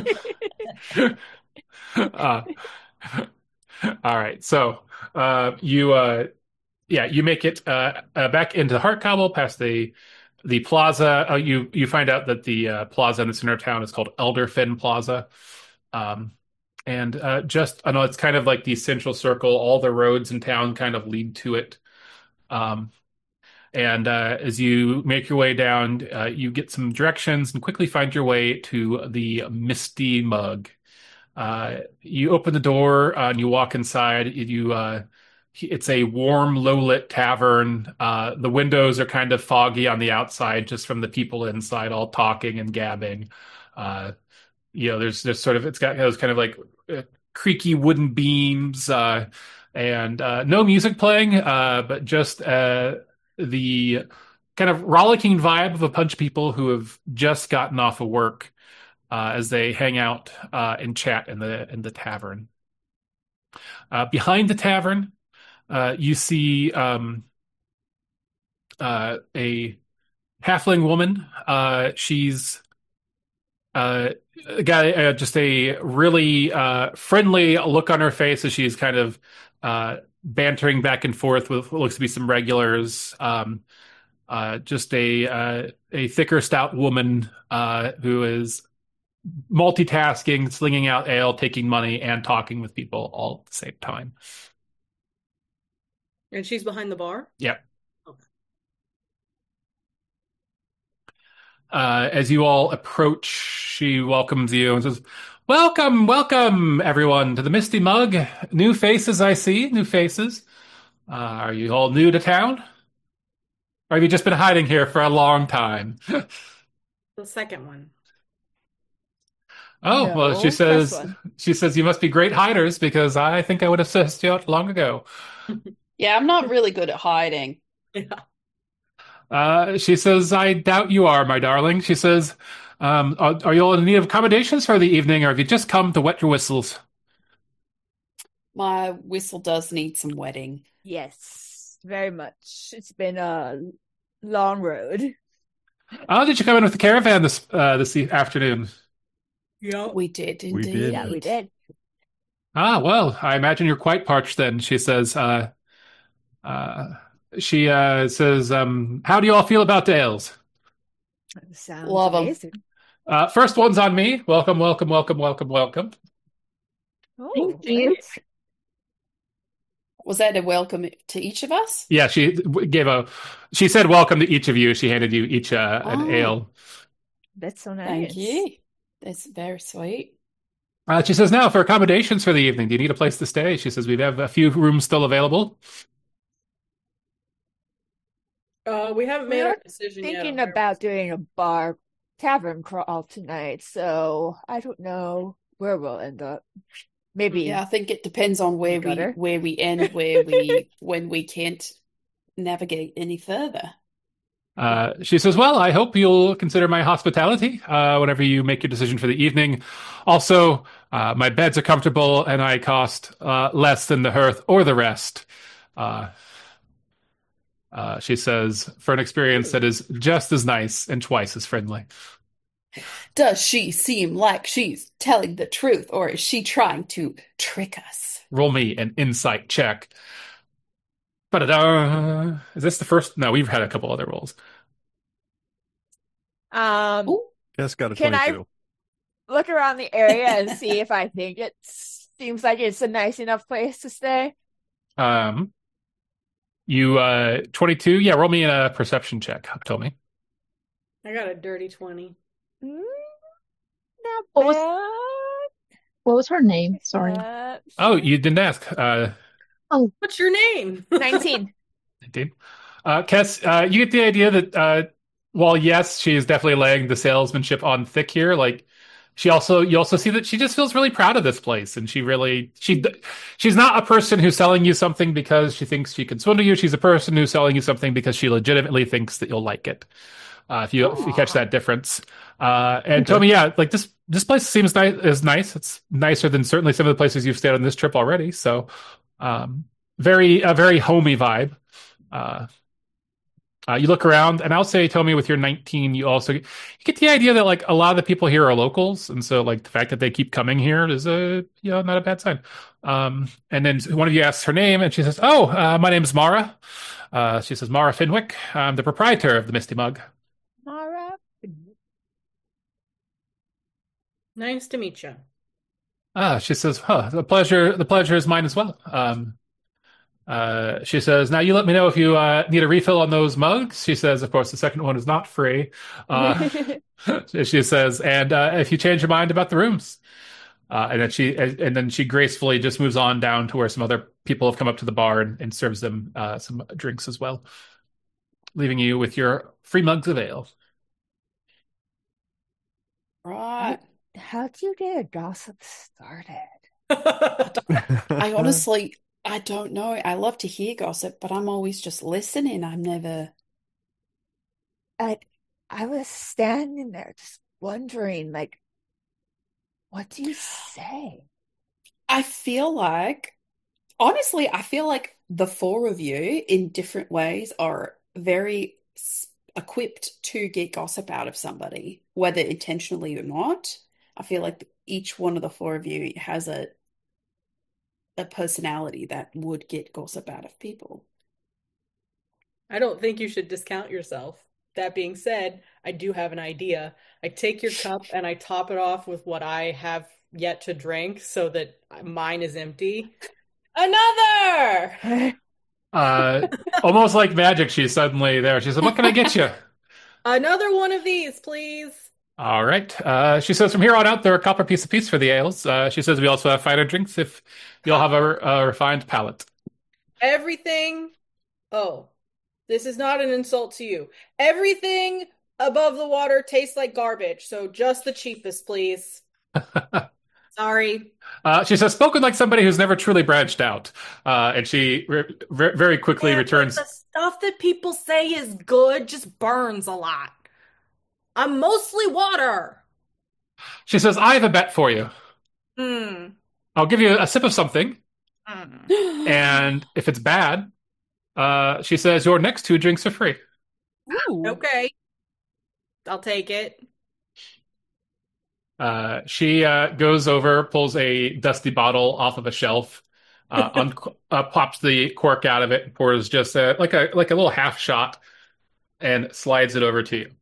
uh, all right. So uh, you, uh, yeah, you make it uh, uh, back into the Heart Cobble past the the plaza. Uh, you you find out that the uh, plaza in the center of town is called Elderfin Plaza. Um, and uh, just I know it's kind of like the central circle. All the roads in town kind of lead to it. Um, and uh, as you make your way down, uh, you get some directions and quickly find your way to the Misty Mug. Uh, you open the door uh, and you walk inside. You uh, it's a warm, low-lit tavern. Uh, the windows are kind of foggy on the outside, just from the people inside all talking and gabbing. Uh, you know, there's there's sort of it's got those kind of like uh, creaky wooden beams uh, and uh, no music playing, uh, but just uh, the kind of rollicking vibe of a bunch of people who have just gotten off of work uh, as they hang out uh, and chat in the in the tavern. Uh, behind the tavern, uh, you see um, uh, a halfling woman. Uh, she's uh, got uh, just a really uh, friendly look on her face as she's kind of uh, bantering back and forth with what looks to be some regulars. Um, uh, just a uh, a thicker, stout woman uh, who is multitasking, slinging out ale, taking money, and talking with people all at the same time. And she's behind the bar? Yep. Okay. Uh, as you all approach, she welcomes you and says, "Welcome, welcome, everyone, to the Misty Mug. New faces, I see, new faces. Uh, are you all new to town? Or have you just been hiding here for a long time?" The second one. Oh, No, well, she first says, one. she says, "You must be great hiders because I think I would have sussed you out long ago." Yeah, I'm not really good at hiding. Yeah. Uh, she says, "I doubt you are, my darling." She says, um, are, are you all in need of accommodations for the evening, or have you just come to wet your whistles?" My whistle does need some wetting. Yes, very much. It's been a long road. Oh, did you come in with the caravan this uh, this e- afternoon? Yep. We did We indeed. did. Yeah, we did. Ah, well, I imagine you're quite parched then. She says, uh, uh, she uh, says, um, "How do you all feel about the ales?" Sounds Love 'em. amazing. Uh, first one's on me. Welcome, welcome, welcome, welcome, welcome. Oh, you. thanks. Was that a welcome to each of us? Yeah, she w- gave a. She said, "Welcome to each of you." She handed you each uh, an Oh. ale. That's so nice. Thank you. That's very sweet. Uh, she says, "Now for accommodations for the evening. Do you need a place to stay?" She says, "We have a few rooms still available." Uh, we haven't made We're our decision yet. Thinking on where- about doing a bar tavern crawl tonight, so I don't know where we'll end up. Maybe Yeah, I think it depends on where we Gutter. where we end, where we when we can't navigate any further. Uh, she says, "Well, I hope you'll consider my hospitality uh, whenever you make your decision for the evening. Also, uh, my beds are comfortable and I cost uh, less than the hearth or the rest." Uh, uh, she says, "For an experience that is just as nice and twice as friendly." Does she seem like she's telling the truth, or is she trying to trick us? Roll me an insight check. Ba-da-da. Is this the first? No, we've had a couple other rolls. um Ooh, Yes, got a Can I- twenty-two. look around the area and see if I think it seems like it's a nice enough place to stay. Um, you uh, twenty-two. Yeah, roll me a perception check. Tell me. I got a dirty twenty. Mm, not What was- bad. What was her name? Sorry. Uh, Oh, you didn't ask. Uh, What's your name? nineteen. Indeed. Uh, Kess, uh, you get the idea that uh, while yes, she is definitely laying the salesmanship on thick here. Like she also, you also see that she just feels really proud of this place, and she really, she, she's not a person who's selling you something because she thinks she can swindle you. She's a person who's selling you something because she legitimately thinks that you'll like it. Uh, if you if you catch that difference, uh, and Okay. Tommy, yeah, like this this place seems nice. Is nice. It's nicer than certainly some of the places you've stayed on this trip already. So, um, very a very homey vibe. Uh, uh, you look around, and I'll say, Tommy, with your nineteen, you also you get the idea that like a lot of the people here are locals, and so like the fact that they keep coming here is a you know not a bad sign. Um, and then one of you asks her name, and she says, "Oh, uh, my name is Mara." Uh, she says, "Mara Finwick. I'm the proprietor of the Misty Mug." Nice to meet you. Ah, she says, huh, the pleasure, the pleasure is mine as well. Um, uh, she says, now you let me know if you uh, need a refill on those mugs. She says, of course, the second one is not free. Uh, she says, and uh, if you change your mind about the rooms. Uh, and then she and then she gracefully just moves on down to where some other people have come up to the bar and, and serves them uh, some drinks as well, leaving you with your free mugs of ale. Right. How do you get a gossip started? I honestly, I don't know. I love to hear gossip, but I'm always just listening. I'm never. I I was standing there just wondering, like, what do you say? I feel like, honestly, I feel like the four of you in different ways are very s- equipped to get gossip out of somebody, whether intentionally or not. I feel like each one of the four of you has a a personality that would get gossip out of people. I don't think you should discount yourself. That being said, I do have an idea. I take your cup and I top it off with what I have yet to drink so that mine is empty. Another! Uh, almost like magic, she's suddenly there. She said, "What can I get you?" Another one of these, please. All right. Uh, she says, "From here on out, they're a copper piece apiece for the ales." Uh, she says, "We also have finer drinks if you'll have a, a refined palate." Everything. Oh, this is not an insult to you. Everything above the water tastes like garbage, so just the cheapest, please. Sorry. Uh, she says, "Spoken like somebody who's never truly branched out." Uh, and she re- re- very quickly Yeah, but returns. the stuff that people say is good just burns a lot. I'm mostly water. She says, "I have a bet for you. Hmm. I'll give you a sip of something, Mm. and if it's bad, uh, she says your next two drinks are free." Ooh. Okay. I'll take it. Uh, she uh, goes over, pulls a dusty bottle off of a shelf, uh, un- uh, pops the cork out of it, pours just a, like a like a little half shot, and slides it over to you.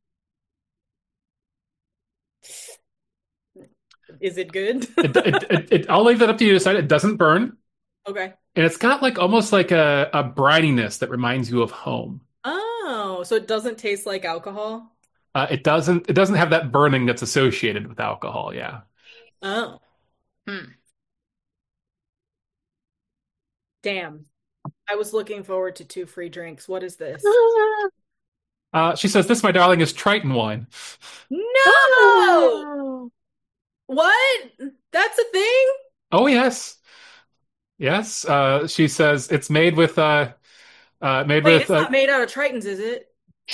Is it good? It, it, it, it, I'll leave that up to you to decide. It doesn't burn, Okay. and it's got like almost like a, a brininess that reminds you of home. Oh, so it doesn't taste like alcohol? Uh, it doesn't it doesn't have that burning that's associated with alcohol. Yeah. Oh. Hmm. Damn. I was looking forward to two free drinks. What is this? Uh, she says, "This, my darling, is Triton wine." No! Oh, What? That's a thing? Oh yes, yes. Uh, she says it's made with uh, uh, made Wait, with. it's Uh, not made out of Tritons, is it?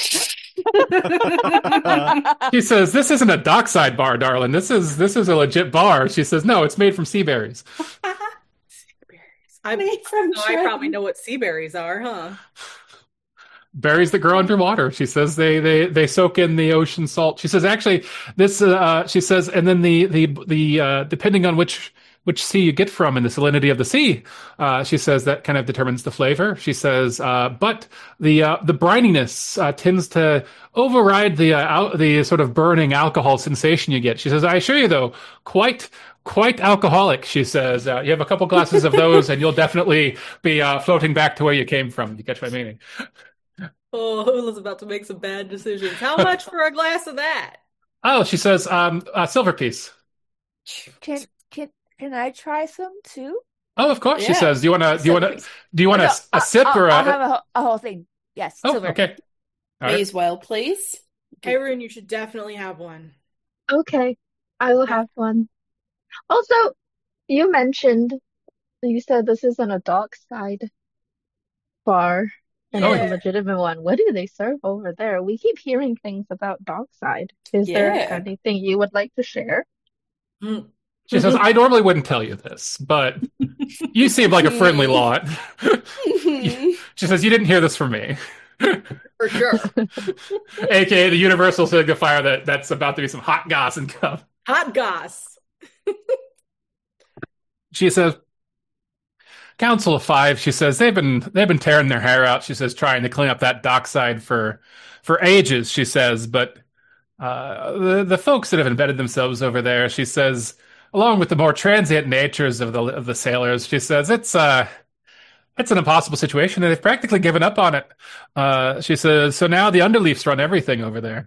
she says, "This isn't a dockside bar, darling. This is this is a legit bar." She says, "No, it's made from sea berries." Sea berries. I, Made from so I probably Triton. know what sea berries are, huh? Berries that grow underwater. She says they they they soak in the ocean salt. She says actually this. Uh, she says, and then the the the uh, depending on which which sea you get from and the salinity of the sea, uh, she says that kind of determines the flavor. She says, uh, but the uh, the brininess uh, tends to override the uh, al- the sort of burning alcohol sensation you get. She says, I assure you though, quite quite alcoholic. She says, uh, you have a couple glasses of those, and you'll definitely be uh, floating back to where you came from. You catch my meaning? Oh, Hula's about to make some bad decisions. How much for a glass of that? Oh, she says, um, a silver piece. Can can can I try some too? Oh, of course. She Yeah. says, do you want to, do you want to, Silver. do you want Oh, a, no, a I'll, sip I'll, or I'll a, have a, whole- a whole thing. Yes, oh, silver. okay. All Me right. as well, please. Irene, you should definitely have one. okay. I will have one. Also, you mentioned, you said this isn't a dockside bar and Oh, it's a Yeah. legitimate one. What do they serve over there? We keep hearing things about dockside. Is there Yeah. anything you would like to share? Hmm. she says, I normally wouldn't tell you this, but you seem like a friendly lot. Mhm. She says, you didn't hear this from me. For sure. A K A the universal signifier that that's about to be some hot goss and come. Hot goss. She says, Council of Five, she says, they've been they've been tearing their hair out, she says, trying to clean up that dockside for for ages, she says, but uh, the the folks that have embedded themselves over there, she says, along with the more transient natures of the of the sailors, she says it's uh it's an impossible situation, and they've practically given up on it. Uh, she says, so now the Underleafs run everything over there.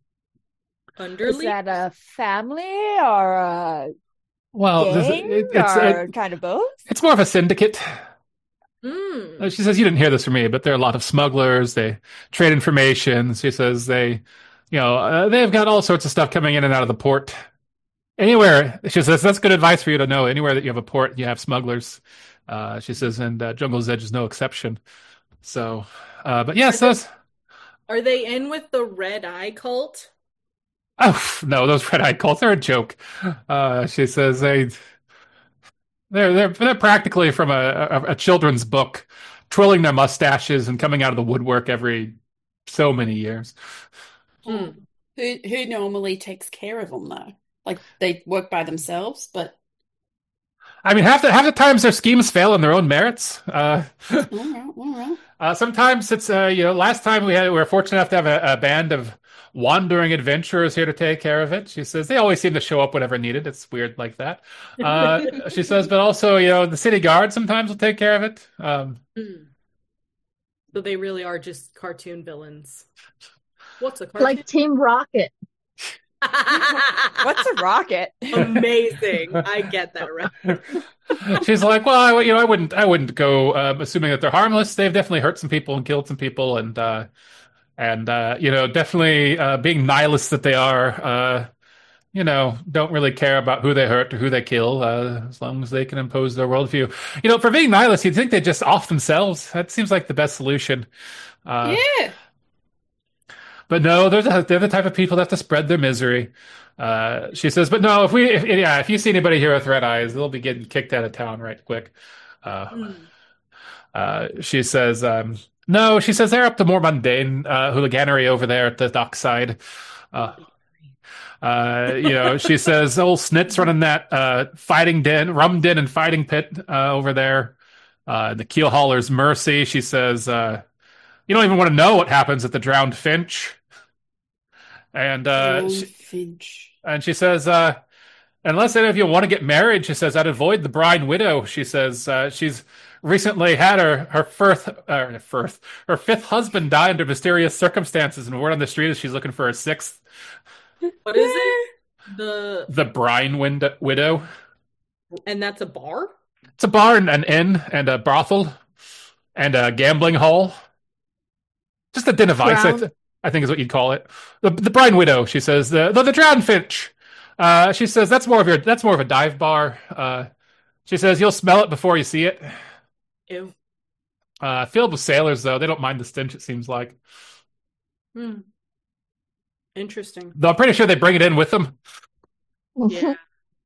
Is Underleaf? that a family or a Well, this, gang it, it's or it, kind of both? it's more of a syndicate. Hmm. Uh, She says, you didn't hear this from me, but there are a lot of smugglers. They trade information. She says they, you know, uh, they've got all sorts of stuff coming in and out of the port. Anywhere, she says, that's good advice for you to know. Anywhere that you have a port, you have smugglers. Uh, she says, and uh, Jungle's Edge is no exception. So, uh, but yes, Are they, those, are they in with the Red Eye cult? oh, no, those red eye cults are a joke. Uh, she says they, they're, they're, they're practically from a, a, a children's book, twirling their mustaches and coming out of the woodwork every so many years. Hmm. Who who normally takes care of them though? Like they work by themselves, but I mean, half the half the times their schemes fail on their own merits. Uh, all right, all right. uh, sometimes it's uh, you know, last time we had we were fortunate enough to have a, a band of wandering adventurers here to take care of it. She says they always seem to show up whenever needed. It's weird like that. Uh, she says, but also you know the city guard sometimes will take care of it. Um, Hmm. So they really are just cartoon villains. What's a cartoon? Like Team Rocket. What's a rocket? Amazing. I get that right. she's like, well, I, you know, I wouldn't, I wouldn't go um, assuming that they're harmless. They've definitely hurt some people and killed some people, and uh, and uh, you know, definitely uh, being nihilists that they are, uh, you know, don't really care about who they hurt or who they kill, uh, as long as they can impose their worldview. You know, for being nihilists, you'd think they just off themselves. That seems like the best solution. Uh, Yeah. But no, they're the, they're the type of people that have to spread their misery. Uh, she says, but no, if we, if, yeah, if you see anybody here with red eyes, they'll be getting kicked out of town right quick. Uh, Hmm. uh, she says, um, no, she says they're up to more mundane uh, hooliganery over there at the dockside. Uh, uh, you know, she says, old Snit's running that uh, fighting den, rum den and fighting pit uh, over there. Uh, the keel hauler's Mercy. She says, uh, you don't even want to know what happens at the Drowned Finch. And uh, Brown she, Finch. and she says, uh, unless any of you want to get married, she says, I'd avoid the bride widow. She says uh, she's recently had her her first, uh, first, her fifth husband die under mysterious circumstances, and word on the street is she's looking for a sixth. What is it? The The brine wind- widow. and that's a bar? It's a bar and an inn and a brothel and a gambling hall. Just a den of vice, I, Drowned. th- I think is what you'd call it. The the brine widow. She says the the, the Drowned Finch. Uh, she says that's more of your that's more of a dive bar. Uh, she says you'll smell it before you see it. Ew. Uh, filled with sailors though, they don't mind the stench. It seems like. Hmm. Interesting. Though I'm pretty sure they bring it in with them. Yeah.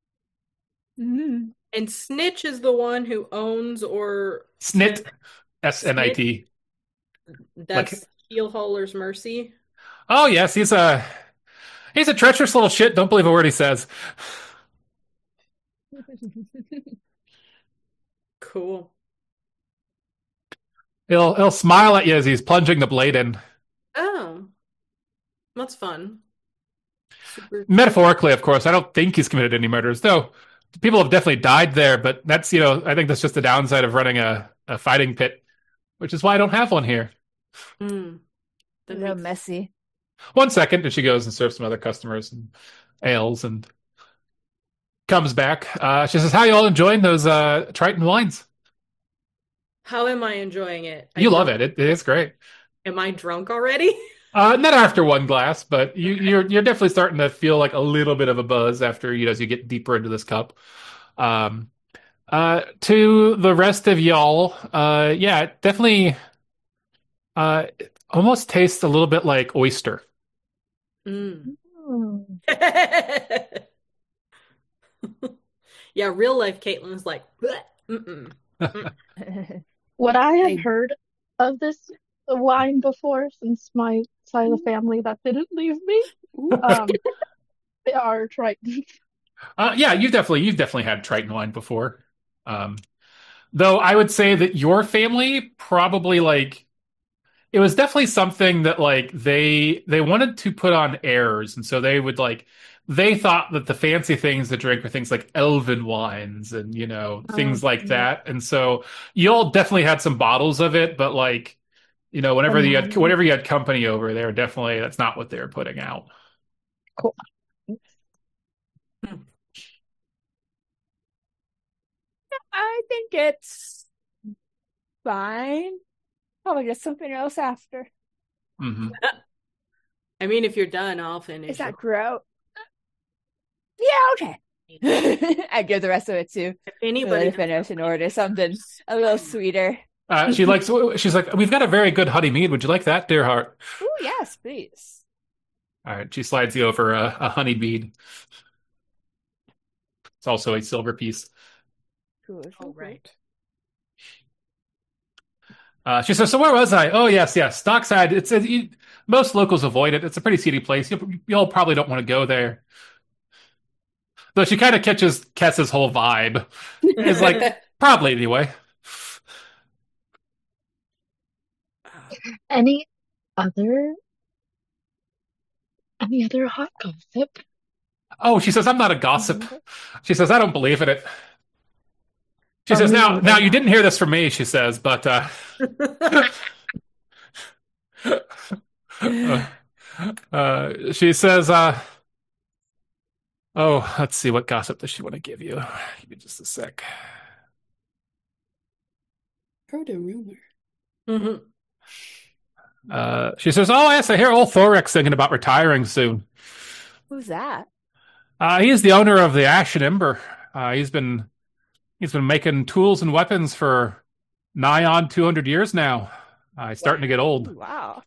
Mm. And Snitch is the one who owns or Snit, S N I T. that's Like- Keel Hauler's Mercy. Oh yes, he's a he's a treacherous little shit. Don't believe a word he says. Cool. He'll he'll smile at you as he's plunging the blade in. Oh, that's fun. Super. Metaphorically, of course. I don't think he's committed any murders, though. People have definitely died there, but that's, you know, I think that's just the downside of running a, a fighting pit, which is why I don't have one here. Mm. A That little makes- messy. One second, and she goes and serves some other customers and ales and comes back. Uh, she says, how you all enjoying those uh, Triton wines? How am I enjoying it? I You love don't- it. it. It is great. Am I drunk already? Uh, not after one glass, but you, you're you're definitely starting to feel like a little bit of a buzz after you know, as you get deeper into this cup. Um, uh, to the rest of y'all, uh, yeah, it definitely, uh, it almost tastes a little bit like oyster. Mm. Hmm. Yeah, real life Caitlin's like, "Bleh, mm-mm." Would I have Hey. heard of this wine before since my side of the family that didn't leave me? Um, they are Triton. Uh, yeah, you definitely you've definitely had Triton wine before. Um, though I would say that your family probably like it was definitely something that like they they wanted to put on airs, and so they would like they thought that the fancy things to drink were things like elven wines and you know Oh, things like yeah. that. And so you all definitely had some bottles of it, but like you know whenever you had Um, whenever you had company over there, definitely that's not what they were putting out. cool. Hmm. I think it's fine. Probably get something else after. Hmm. I mean, if you're done, I'll Is finish that it. gross? Yeah, okay. I give the rest of it too. If Let anybody it finish and order something a little sweeter. Uh, she likes. She's like, we've got a very good honey mead. Would you like that, dear heart? Oh, yes, please. All right. She slides you over a, a honey bead. It's also a silver piece. Cool. All cool, cool. right. Uh, she says, "So where was I? Oh yes, yes, Dockside. It's a, you, most locals avoid it. It's a pretty seedy place. You, you'll probably don't want to go there." Though she kind of catches Kess's whole vibe. It's like probably anyway. Any other any other hot gossip? Oh, she says, "I'm not a gossip." She says, "I don't believe in it." She Oh, says, me "Now, neither. now you didn't hear this from me." She says, "But uh, uh, uh, she says, uh, oh, let's see, what gossip does she want to give you? Give me just a sec." Heard a rumor. Mhm. Uh, she says, "Oh yes, I hear old Thorex thinking about retiring soon. Who's that? Uh, he is the owner of the Ashen Ember. Uh, he's been he's been making tools and weapons for nigh on two hundred years now. Uh, he's starting to get Ooh, old." wow.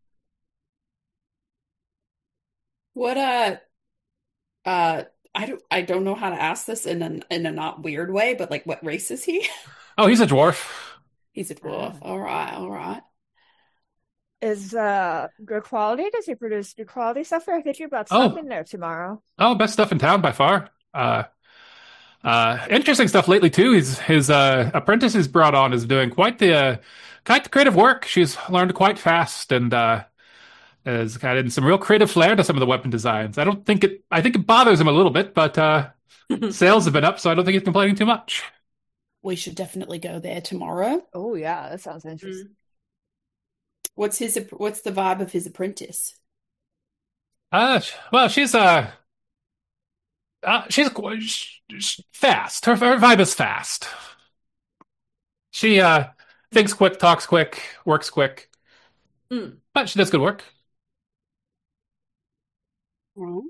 What uh uh I don't I don't know how to ask this in a in a not weird way, but like what race is he? Oh, he's a dwarf. He's a dwarf. Ah. All right, all right. Is uh good quality? Does he produce good quality stuff? I think you brought Oh, stuff in there tomorrow. oh, best stuff in town by far. Uh, uh, interesting stuff lately too. His his uh, apprentice he's brought on is doing quite the uh, quite the creative work. She's learned quite fast and uh, has added some real creative flair to some of the weapon designs. I don't think it. I think it bothers him a little bit, but uh, sales have been up, so I don't think he's complaining too much. We should definitely go there tomorrow. Oh yeah, that sounds interesting. What's his what's the vibe of his apprentice? Uh, well, she's uh, uh she's, she's fast. Her, her vibe is fast. She uh thinks quick, talks quick, works quick, Mm. but she does good work. Well,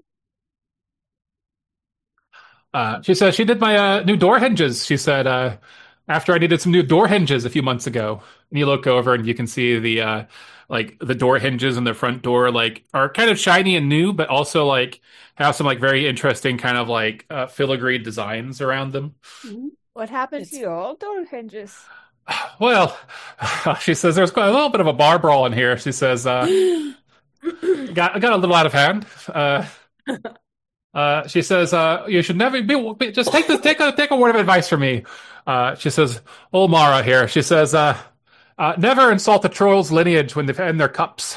Uh, she says she did my uh, new door hinges. She said uh, after I needed some new door hinges a few months ago, and you look over and you can see the uh, like the door hinges in the front door like are kind of shiny and new, but also like have some like very interesting kind of like uh, filigree designs around them. mhm. What happened It's to your old door hinges? Well, she says there's quite a little bit of a bar brawl in here. She says uh, got got a little out of hand. Uh, Uh, she says, uh, you should never be, be- just take this, take a, take a word of advice from me. Uh, she says, old Mara here. She says, uh, uh, never insult the troll's lineage when they've had their cups.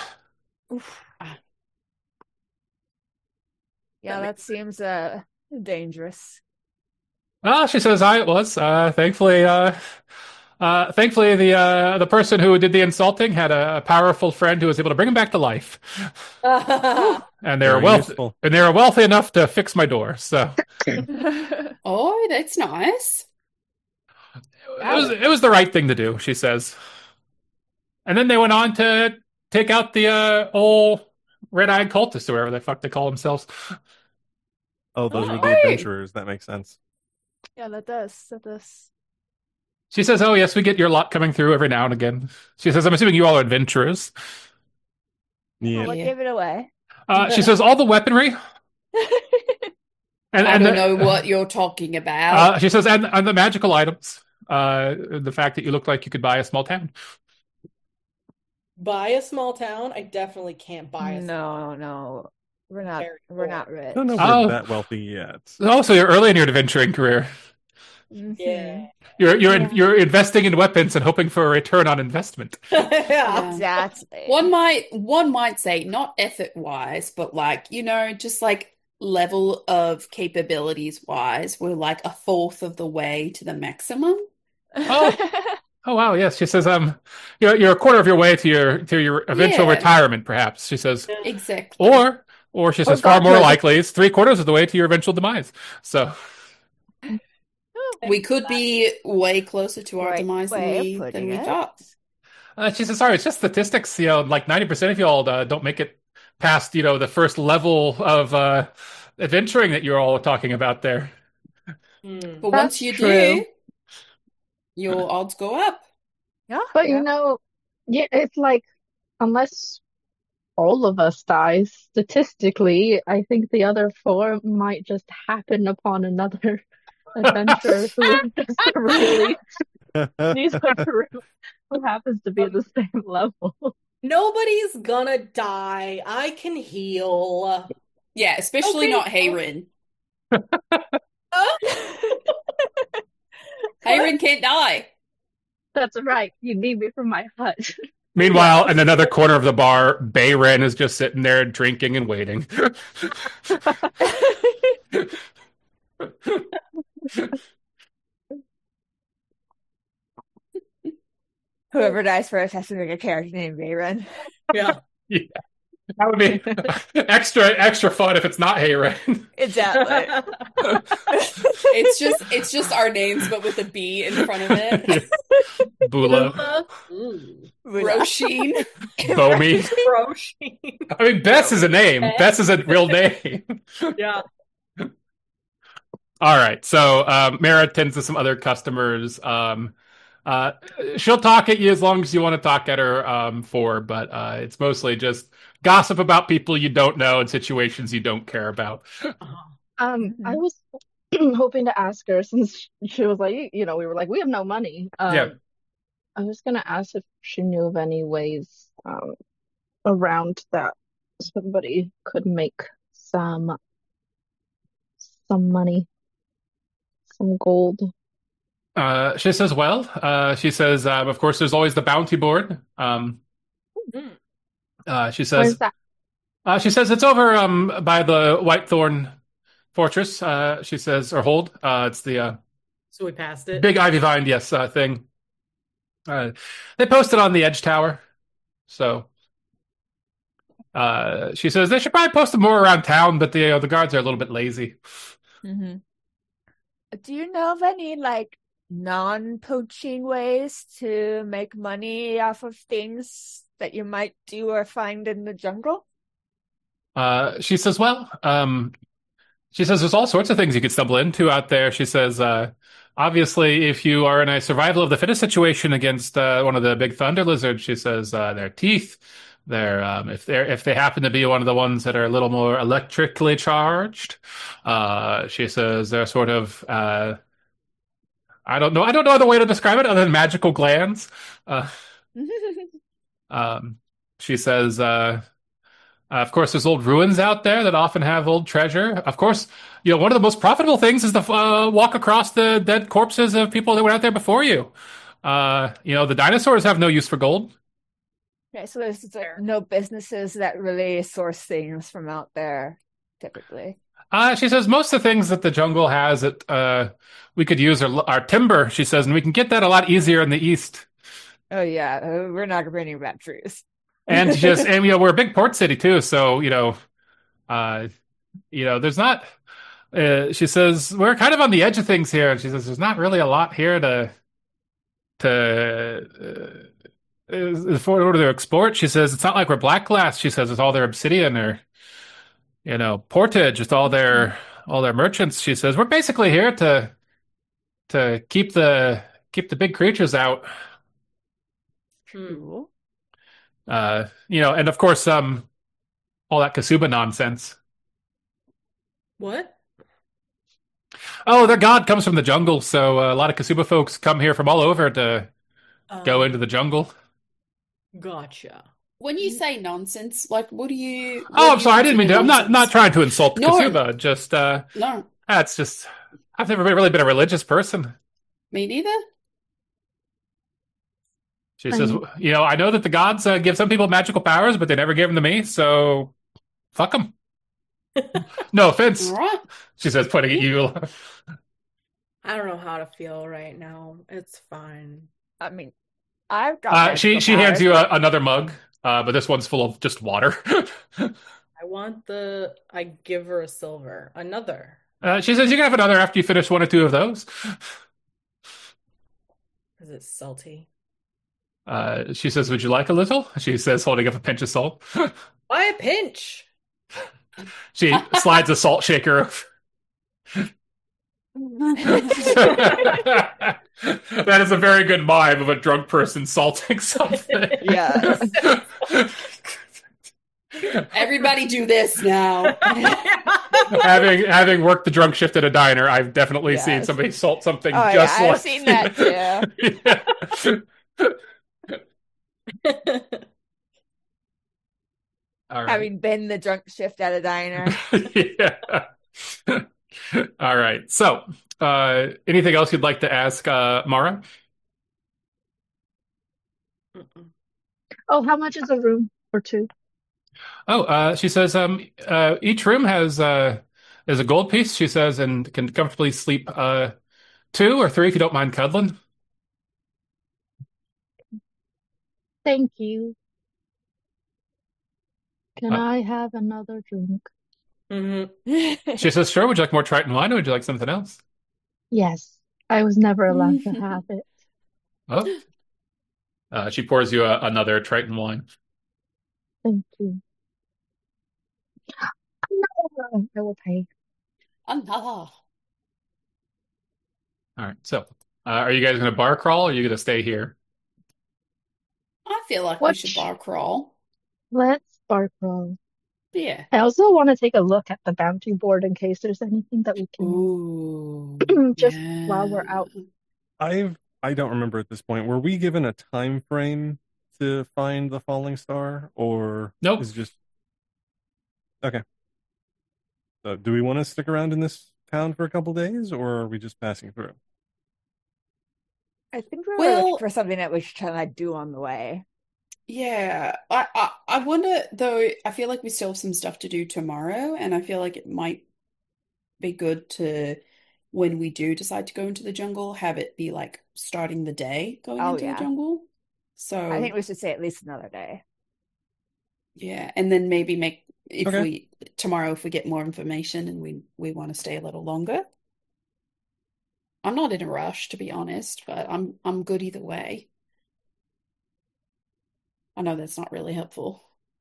Yeah, that seems uh dangerous. Well, she says, I was, uh, thankfully, uh, uh, thankfully the, uh, the person who did the insulting had a, a powerful friend who was able to bring him back to life. And they were Very wealthy, useful. and they were wealthy enough to fix my door. So Oh, that's nice. it was, it was the right thing to do, she says. And then they went on to take out the uh, old red-eyed cultists or whatever the fuck they call themselves. Oh, those Oh, were the right. adventurers. That makes sense. Yeah, that does. That does. She says, "Oh yes, we get your lot coming through every now and again." She says, "I'm assuming you all are adventurers." Yeah. What Yeah. gave it away? Uh, she says, "All the weaponry." And, I and don't the, know what you're talking about. uh, she says, and, and the magical items. Uh, the fact that you look like you could buy a small town. Buy a small town? I definitely can't buy a small No, no. We're not Very we're cool. not I rich. don't know if we're Oh. that wealthy yet. Also, you're early in your adventuring career. Yeah. You're you're Yeah. you're investing in weapons and hoping for a return on investment. Yeah. Yeah. Exactly. One might one might say not effort wise, but like, you know, just like level of capabilities wise, we're like a fourth of the way to the maximum. Oh. Oh wow, yes. She says, um, you're you're a quarter of your way to your to your eventual Yeah. retirement, perhaps. She says, Exactly. or or she Or says, far God more knows. likely, it's three quarters of the way to your eventual demise. So, We could be way closer to our Right demise than way of we than putting we it. thought. uh, she says, sorry, it's just statistics. You know, like ninety percent of y'all uh, don't make it past, you know, the first level of uh, adventuring that you're all talking about there. Hmm. But That's once you true. do, your odds go up. Yeah, But yeah. you know, yeah, it's like unless all of us die, statistically, I think the other four might just happen upon another adventurer who doesn't really needs a crew who happens to be at the same level. Nobody's gonna die. I can heal. Yeah, especially Okay. not Hayrin. Huh? Hayrin can't die. That's right. You need me for my hut. Meanwhile, in another corner of the bar, Bayren is just sitting there drinking and waiting. Whoever dies first has to make a character named Bayron. Yeah. Yeah. That would be extra extra fun if it's not Hayren. Exactly. It's just it's just our names, but with a B in front of it. Bula, Ooh. Roisin. Bomi. Roshi. I mean, Bess is a name. Bess. Bess is a real name. Yeah. All right. So um, Mara tends to some other customers. Um, uh, she'll talk at you as long as you want to talk at her um, for, but uh, it's mostly just gossip about people you don't know and situations you don't care about. Um, I Mhm. was hoping to ask her since she was like, you know, we were like, we have no money. Um, Yeah. I was gonna ask if she knew of any ways um around that somebody could make some some money, some gold. Uh, she says, well, uh, she says, um, of course, there's always the bounty board. Um, Mm. uh, she Where's says, that? uh, she says it's over um, by the Whitethorn Fortress. Uh, she says, or hold. Uh, it's the uh, So we passed it. big ivy vine, yes, uh, thing. Uh, they posted on the Edge Tower. So uh, she says they should probably post them more around town, but the you know, the guards are a little bit lazy. Mhm. Do you know of any like non-poaching ways to make money off of things that you might do or find in the jungle? Uh, she says, well, um, she says there's all sorts of things you could stumble into out there. She says, uh, obviously, if you are in a survival of the fittest situation against uh, one of the big thunder lizards, she says uh, their teeth, their um, if they if they happen to be one of the ones that are a little more electrically charged, uh, she says they're sort of uh, I don't know I don't know other way to describe it other than magical glands. Uh, um, she says. Uh, Uh, of course, there's old ruins out there that often have old treasure. Of course, you know, one of the most profitable things is to uh, walk across the dead corpses of people that were out there before you. Uh, you know, the dinosaurs have no use for gold. Okay, so there's like no businesses that really source things from out there, typically. Uh, she says most of the things that the jungle has that uh, we could use are, are timber, she says, and we can get that a lot easier in the east. Oh yeah, uh, we're not bringing about trees. And she just, and you know, we're a big port city too, so you know, uh, you know, there's not. Uh, she says we're kind of on the edge of things here, and she says there's not really a lot here to to uh, uh, for order to export. She says it's not like we're black glass. She says it's all their obsidian or you know portage with all their all their merchants. She says we're basically here to to keep the keep the big creatures out. Cool. Uh, you know, and of course, um, all that Kasuba nonsense. What? Oh, their god comes from the jungle, so uh, a lot of Kasuba folks come here from all over to go Um, into the jungle. Gotcha. When you say nonsense, like what do you what Oh, do I'm you sorry. I didn't mean to. consider I'm not not nonsense? trying to insult No. Kasuba. Just uh, No. that's just I've never really been a religious person. Me neither. She says, I'm you know, I know that the gods uh, give some people magical powers, but they never give them to me, so fuck them. No offense, All right. she says, pointing at you. I don't know how to feel right now. It's fine. I mean, I've got Uh, she magical she hands powers. you a, another mug, uh, but this one's full of just water. I want the. I give her a silver. Another. Uh, she says, you can have another after you finish one or two of those. Is it salty? Uh, she says, would you like a little? She says, holding up a pinch of salt. Why a pinch? She slides a salt shaker. That is a very good mime of a drunk person salting something. Yes. Everybody do this now. having having worked the drunk shift at a diner, I've definitely Yes. seen somebody salt something Oh, just yeah, I've like seen that too. Yeah. All right. Having been the drunk shift at a diner. Yeah. All right. So, uh, anything else you'd like to ask, uh, Mara? Mm-mm. Oh, how much is a room or two? Oh, uh, she says, um, uh, each room has uh, is a gold piece. She says, and can comfortably sleep uh, two or three if you don't mind cuddling. Thank you. Can Uh, I have another drink? Mm-hmm. She says, sure. Would you like more Triton wine or would you like something else? Yes, I was never allowed to have it. Oh, uh, she pours you a, another Triton wine. Thank you. No, I will pay. Another. All right. So, uh, are you guys going to bar crawl or are you going to stay here? I feel like we What? should bar crawl. Let's bar crawl. Yeah. I also want to take a look at the bounty board in case there's anything that we can Ooh. just while we're Yeah. out. I've I don't remember at this point. Were we given a time frame to find the falling star, or Nope. is it just okay? So, do we want to stick around in this town for a couple days, or are we just passing through? I think we were Well- looking for something that we should try to do on the way. Yeah. I, I I wonder though, I feel like we still have some stuff to do tomorrow, and I feel like it might be good to, when we do decide to go into the jungle, have it be like starting the day going Oh, into yeah. the jungle. So I think we should say at least another day. yeah, and then maybe make if Okay. we tomorrow if we get more information and we we want to stay a little longer. I'm not in a rush to be honest, but I'm I'm good either way. I know that's not really helpful.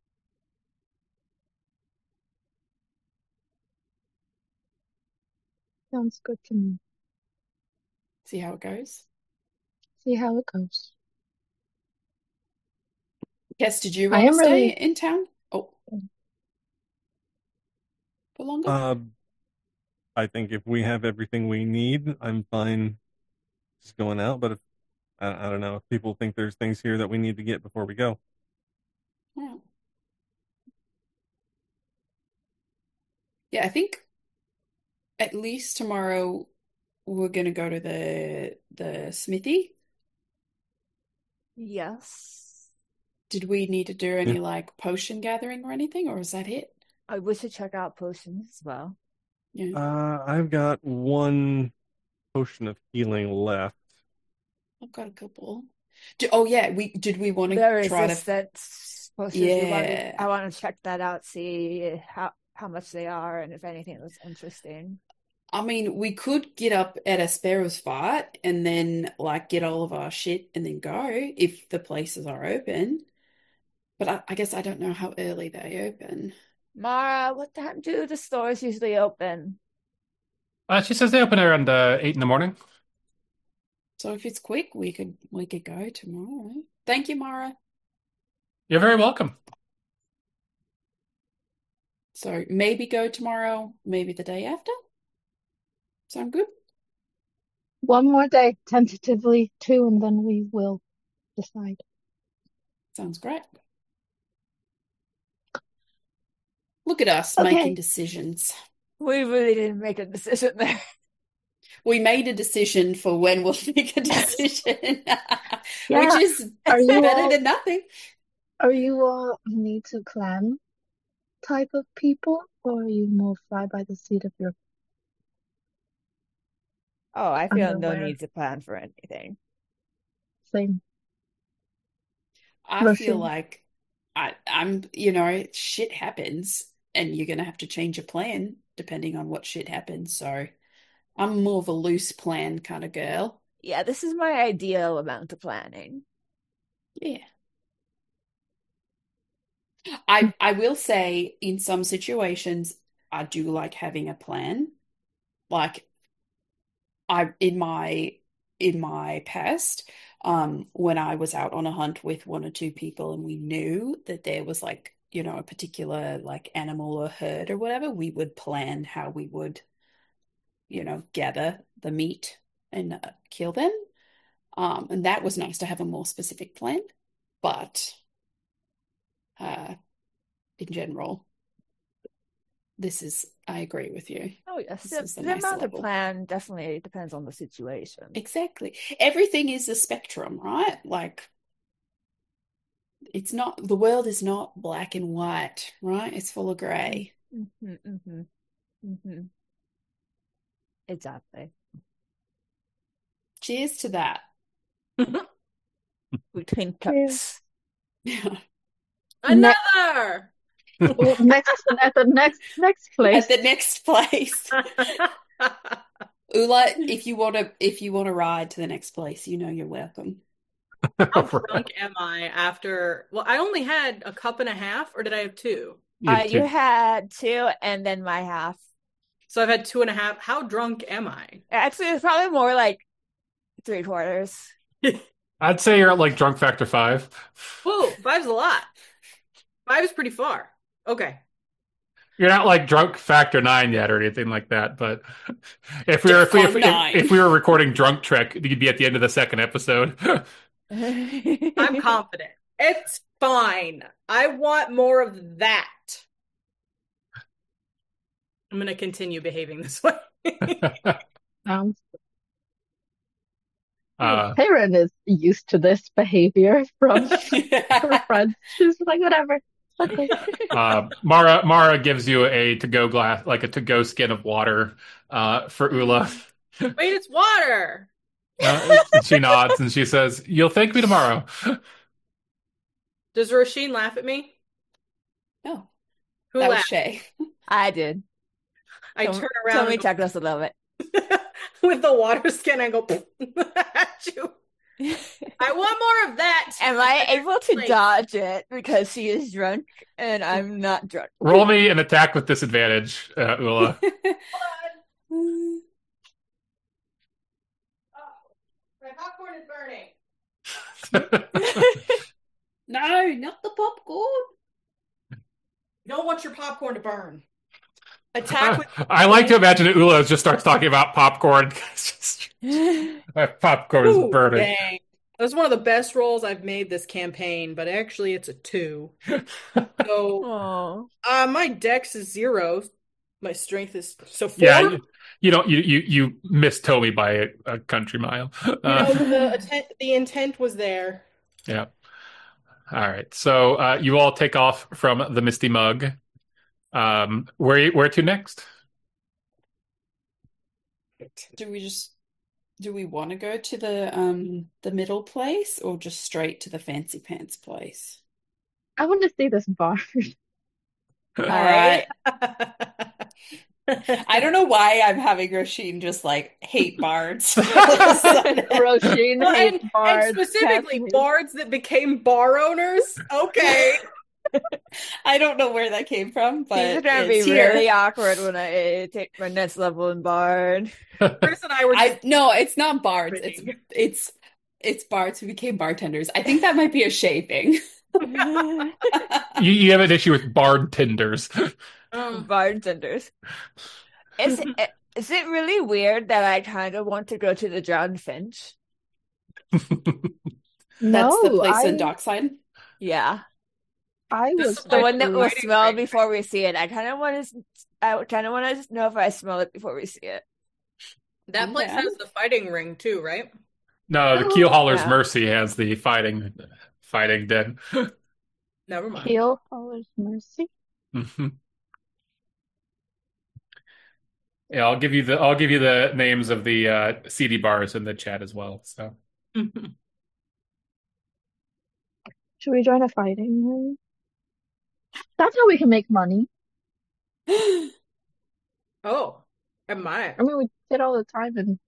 Sounds good to me. See how it goes. See how it goes. Yes, did you I want to am stay really- in town? Oh, for longer? Uh, I think if we have everything we need, I'm fine just going out. But if I, I don't know if people think there's things here that we need to get before we go. Yeah. Yeah, I think at least tomorrow we're gonna go to the the smithy. Yes. Did we need to do any like potion gathering or anything, or is that it? I wish to check out potions as well. Yeah. Uh, I've got one potion of healing left. I've got a couple. Do, oh yeah, we did we want to The try to resistance potions we wanted- Yeah. I want to check that out, see how how much they are and if anything was interesting. I mean, we could get up at a Sparrow's fight and then like get all of our shit and then go if the places are open. But I, I guess I don't know how early they open. Mara, what time do the stores usually open? Uh, she says they open around uh, eight in the morning. So if it's quick, we could we could go tomorrow. Thank you, Mara. You're very welcome. So maybe go tomorrow, maybe the day after. Sound good? One more day, tentatively two, and then we will decide. Sounds great. Look at us Okay. making decisions. We really didn't make a decision there. we made a decision for when we'll make a decision, which Yeah. is Are you better all than nothing. are you all need to plan type of people, or are you more fly by the seat of your Oh, I feel no underwear? need to plan for anything. Same. I feel Roisin. like I, I'm, you know, shit happens and you're going to have to change your plan depending on what shit happens. So I'm more of a loose plan kind of girl. Yeah, this is my ideal amount of planning. Yeah. I I will say in some situations I do like having a plan. Like I in my in my past, um, when I was out on a hunt with one or two people and we knew that there was like, you know, a particular like animal or herd or whatever, we would plan how we would, you know, gather the meat and uh, kill them. Um, and that was nice to have a more specific plan. But uh, in general, this is, I agree with you. Oh yes, This the, is a the nice amount of level. plan definitely depends on the situation. Exactly. Everything is a spectrum, right? Like, it's not, the world is not black and white, right? It's full of gray. Mm-hmm, mm-hmm, mm-hmm. Exactly. Cheers to that. Between Cheers. cups. Another. Well, next at the next next place. At the next place. Ula, if you want to, if you want to ride to the next place, you know you're welcome. How drunk am I after? Well, I only had a cup and a half, or did I have two? You Uh, have you two- had two, and then my half. So I've had two and a half. How drunk am I? Actually, it's probably more like three quarters. I'd say you're at like drunk factor five. Whoa, five's a lot. Five is pretty far. Okay. You're not like drunk factor nine yet or anything like that, but if we were if we if, Defcon if, nine. if we were recording Drunk Trek, you'd be at the end of the second episode. I'm confident. It's fine. I want more of that. I'm going to continue behaving this way. Sounds uh, Taryn is used to this behavior from her friends. She's like, whatever. Okay. uh, Mara Mara gives you a to-go glass, like a to-go skin of water, uh, for Ula. Wait, it's water. Uh, she nods and she says, "You'll thank me tomorrow." Does Roisin laugh at me? No, Who that was laughed? Shay. I did. I Tell- turn Tell around me, and check us a little bit. go- with the water skin. I go at you. I want more of that. Am I able to Like- dodge it because she is drunk and I'm not drunk? Roll me an attack with disadvantage, uh, Ula. Oh, my popcorn is burning. No, not the popcorn. You don't want your popcorn to burn. Attack with I like to imagine that Ula just starts talking about popcorn. It's just- my popcorn is Ooh, burning. dang. That's one of the best rolls I've made this campaign, but actually it's a two. So Oh, uh, my dex is zero. My strength is so four. Yeah, you, you don't you you you missed Toby by a, a country mile. You Uh, know, the, intent, the intent was there. yeah. All right. So uh, you all take off from the Misty Mug. Um, where where to next? Do we just do we want to go to the um the middle place or just straight to the fancy pants place? I want to see this bar. All right. I don't know why I'm having Roisin just like hate bards. Roisin Well, hates and, bards. and specifically Catherine. bards that became bar owners. Okay. I don't know where that came from, but these are gonna be it's here. really awkward when I take my next level in Bard. Chris and I were just I no, it's not bards. It's Kidding. it's it's bards who became bartenders. I think that might be a shaping. You you have an issue with bard tenders. um, Bartenders. Is it, is it really weird that I kind of want to go to the John Finch? That's No, the place I, in Dockside. Yeah, I This was is the Like one that we'll lighting smell right before we see it. I kind of want to. I kind of want to know if I smell it before we see it. That I'm place down. has the fighting ring too, right? No, the Oh, Keel Hauler's yeah. Mercy has the fighting fighting den. Never mind. Keel Hauler's Mercy. Mhm. Yeah, I'll give you the I'll give you the names of the uh, C D bars in the chat as well. So Should we join a fighting ring? That's how we can make money. Oh, I might. I mean, we did all the time and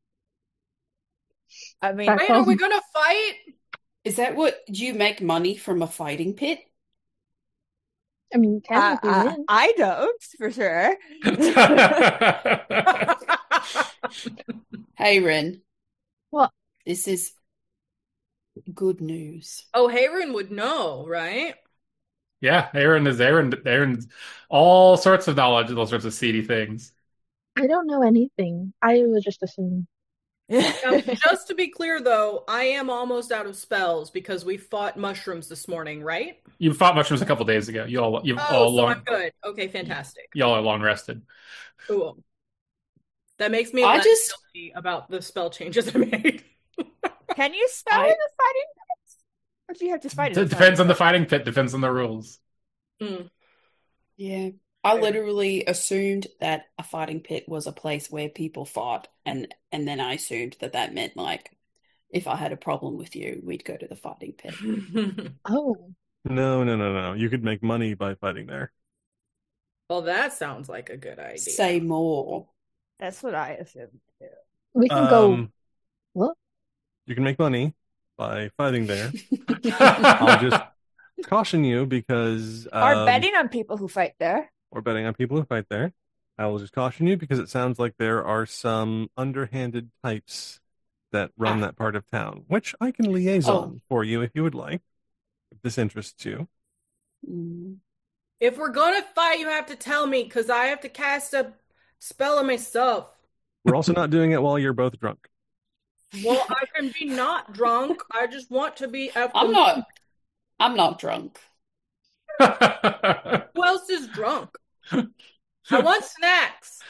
I mean, back Wait, are we home. gonna fight? Is that what do you make money from a fighting pit? I mean, I, technically I, win. I don't for sure. Hey, Ren, What? this is good news. Oh, Hayron would know, right? yeah, Aaron is Aaron. Aaron's all sorts of knowledge of all sorts of seedy things. I don't know anything. I was just assuming. Now, just to be clear, though, I am almost out of spells because we fought mushrooms this morning, right? You fought mushrooms a couple days ago. You all you've Oh, all so long I'm good. Okay, fantastic. y'all are long rested. Cool. That makes me I less just- guilty about the spell changes I made. Can you spell I- in the fighting pits? Or do you have to fight in It the depends on the fighting fighting pit. Depends on the rules. Mm. Yeah. I Fair. literally assumed that a fighting pit was a place where people fought, and and then I assumed that that meant like if I had a problem with you, we'd go to the fighting pit. Oh, No, no, no, no. You could make money by fighting there. Well, that sounds like a good idea. Say more. That's what I assumed too. we can go. Um, What? you can make money by fighting there. I'll just caution you because Or um, betting on people who fight there. or betting on people who fight there. I will just caution you because it sounds like there are some underhanded types that run Ah. that part of town, which I can liaison for you if you would like, if this interests you. Mm. If we're gonna fight, you have to tell me because I have to cast a spell on myself. We're also not doing it while you're both drunk. Well, I can be not drunk. I just want to be at the I'm not I'm not drunk. Who else is drunk? I want snacks.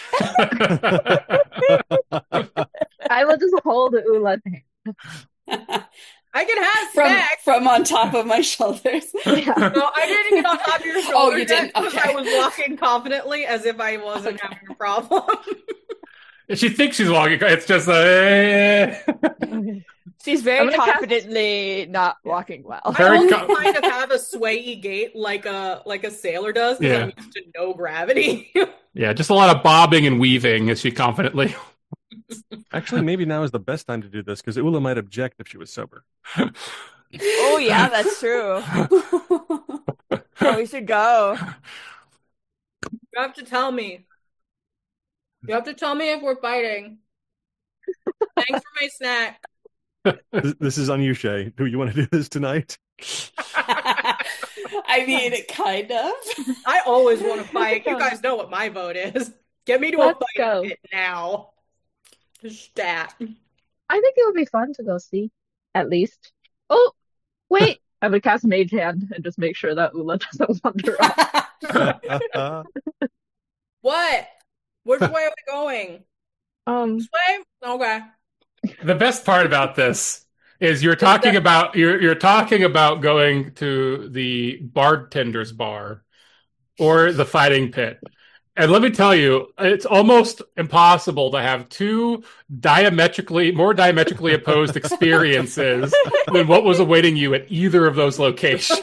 I will just hold Ula's hand. I can have From snacks. from on top of my shoulders. Yeah. No, I didn't get on top of your shoulder Oh, you yet didn't? because Okay. I was walking confidently as if I wasn't Okay. having a problem. She thinks she's walking. It's just a She's I'm very gonna cast- confidently not walking well. Very I only co- kind of have a swayy gait like a like a sailor does because I'm Yeah. used to no gravity. yeah, just a lot of bobbing and weaving as she confidently. Actually, maybe now is the best time to do this because Ula might object if she was sober. Oh yeah, that's true. Oh, we should go. You have to tell me. You have to tell me if we're fighting. Thanks for my snack. This, this is on you, Shay. Do you want to do this tonight? I mean, kind of. I always want to fight. You guys know what my vote is. Get me to a Let's fight go. pit now. Stat. I think it would be fun to go see, at least. Oh, wait. I would cast Mage Hand and just make sure that Ula doesn't wander off. What? Which way are we going? Um, This way? Okay. The best part about this is you're talking about you're you're talking about going to the bartender's bar or the fighting pit. And let me tell you, it's almost impossible to have two diametrically more diametrically opposed experiences than what was awaiting you at either of those locations.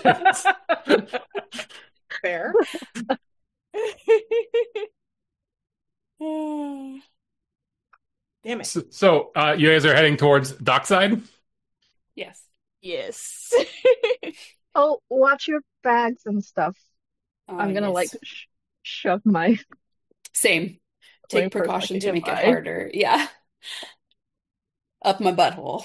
Fair. Damn it. So, so uh, you guys are heading towards dockside? Yes. Yes. oh, watch your bags and stuff. Uh, I'm gonna yes. like sh shove my Same. Wait Take for a precaution to second, make it bye. harder. Yeah. Up my butthole.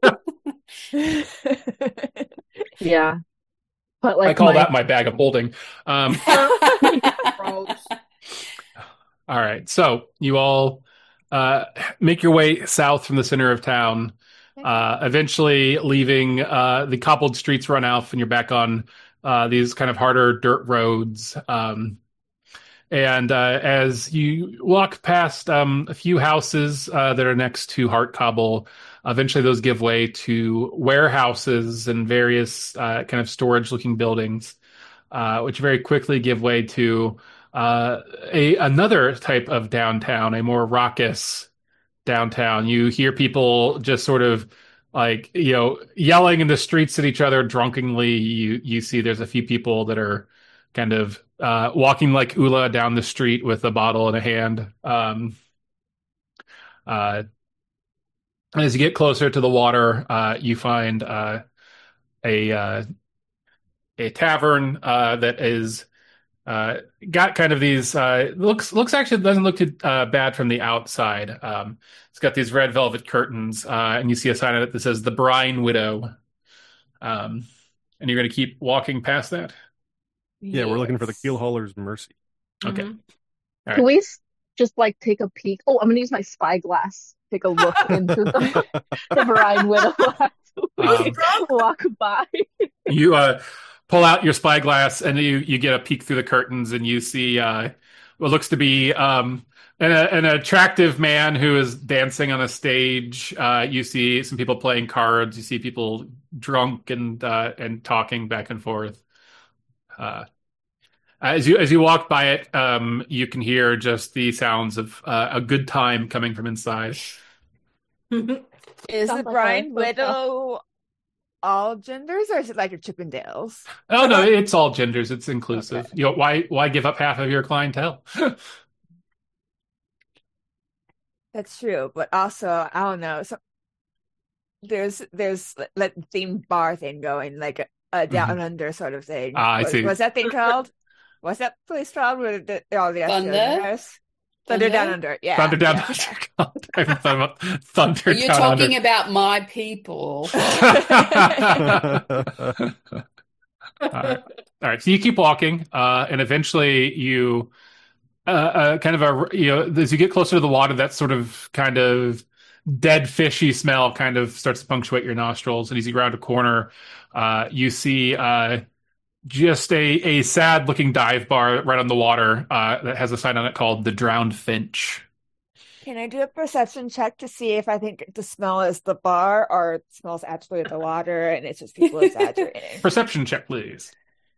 yeah. But like I call my that my bag of holding. Um, Gross. all right, so you all uh, make your way south from the center of town, uh, eventually leaving uh, the cobbled streets run off, and you're back on uh, these kind of harder dirt roads. Um, And uh, as you walk past um, a few houses uh, that are next to Hart Cobble, eventually those give way to warehouses and various uh, kind of storage-looking buildings, uh, which very quickly give way to uh, a another type of downtown, a more raucous downtown. You hear people just sort of like, you know, yelling in the streets at each other drunkenly. You you see there's a few people that are kind of uh, walking like Ula down the street with a bottle in a hand. Um, uh, as you get closer to the water, uh, you find uh, a uh, a tavern uh, that is uh, got kind of these uh, looks looks actually doesn't look too uh, bad from the outside. Um, it's got these red velvet curtains, uh, and you see a sign on it that says "The Brine Widow." Um, and you're going to keep walking past that. Yeah, we're looking for the Yes. keel hauler's mercy. Okay. Mhm. All Can right. we s- just like take a peek? Oh, I'm gonna use my spyglass. Take a look into the the Brine Widow as we Um, walk by. You uh, pull out your spyglass and you you get a peek through the curtains and you see uh, what looks to be um, an, an attractive man who is dancing on a stage. Uh, you see some people playing cards. You see people drunk and uh, and talking back and forth. Uh, as you as you walk by it, um, you can hear just the sounds of uh, a good time coming from inside. Is Sounds the like Brine a Widow all genders, or is it like a Chippendales? Oh no, it's all genders. It's inclusive. Okay. You know, why why give up half of your clientele? That's true, but also I don't know. So there's there's like themed bar thing going, like a, a down under sort of thing. Ah, I What, see. what's that thing called? What's that place called? Where the, all the Thunder? Australians? Thunder Down Thunder? Under. Yeah. Thunder Down yeah, Under. yeah. God, I haven't thought about Thunder Are you Down talking Under. about my people? All right. All right. So you keep walking, uh, and eventually you uh, uh, kind of a you know as you get closer to the water, that sort of kind of dead fishy smell kind of starts to punctuate your nostrils. And as you go around a corner, uh, you see uh, just a a sad looking dive bar right on the water uh, that has a sign on it called the Drowned Finch. Can I do a perception check to see if I think the smell is the bar or it smells actually the water and it's just people exaggerating? Perception check, please.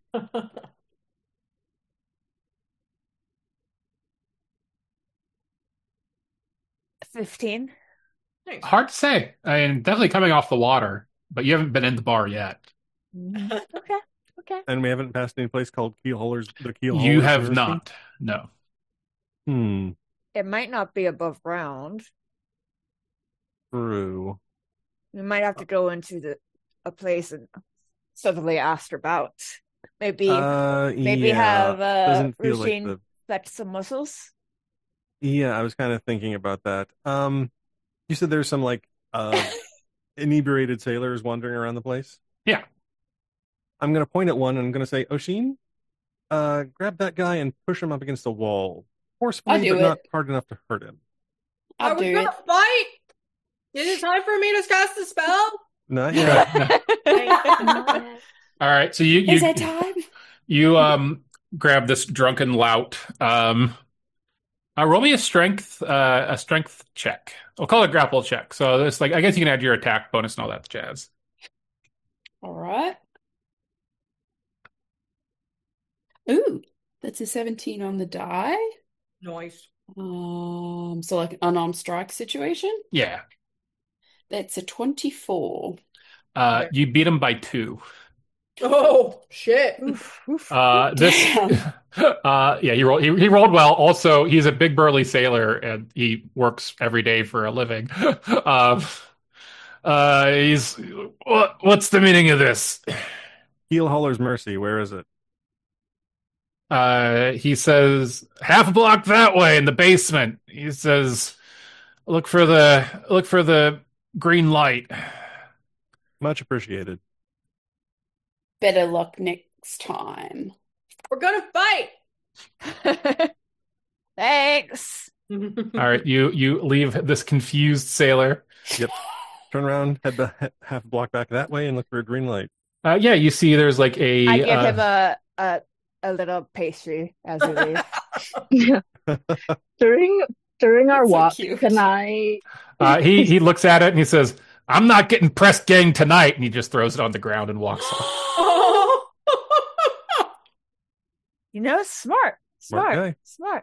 fifteen. Nice. Hard to say. I mean, definitely coming off the water, but you haven't been in the bar yet. Okay. Okay. And we haven't passed any place called Keel Hauler's, the Keel You Hauler's have Mercy? not. No. Hmm, It might not be above ground. true. We might have to go into the a place and suddenly ask about. Maybe Uh, maybe yeah, have uh doesn't feel like Roisin the. flex some muscles. Yeah, I was kind of thinking about that. Um, you said there's some like uh inebriated sailors wandering around the place. Yeah. I'm gonna point at one and I'm gonna say, Oshin, uh, grab that guy and push him up against the wall, forcefully, do but it. not hard enough to hurt him. I'll Are we do gonna it. fight? Is it time for me to cast the spell? Not yet. All right. So you Is you that time? you um grab this drunken lout. Um, uh, roll me a strength uh a strength check. We'll call it grapple check. So it's like I guess you can add your attack bonus and all that jazz. All right. Ooh, that's a seventeen on the die. Nice. Um, so like an unarmed strike situation. Yeah. That's a twenty-four. Uh, you beat him by two. Oh shit. Oof, oof. Uh, this, Damn. uh, yeah, he rolled. He, he rolled well. Also, he's a big burly sailor, and he works every day for a living. um, uh, he's what? What's the meaning of this? Keel Hauler's Mercy, where is it? Uh, he says half a block that way in the basement. He says, look for the look for the green light. Much appreciated. Better luck next time. We're gonna fight. Thanks. All right, you you leave this confused sailor. Turn around, head the he- half a block back that way, and look for a green light. Uh, yeah, you see, there's like a. I give uh, him a, a a little pastry as we leave. During during our That's so walk, cute. can I? Uh, he he looks at it and he says, "I'm not getting pressed gang tonight," and he just throws it on the ground and walks off. Oh. You know, smart, Smart smart, guy. smart.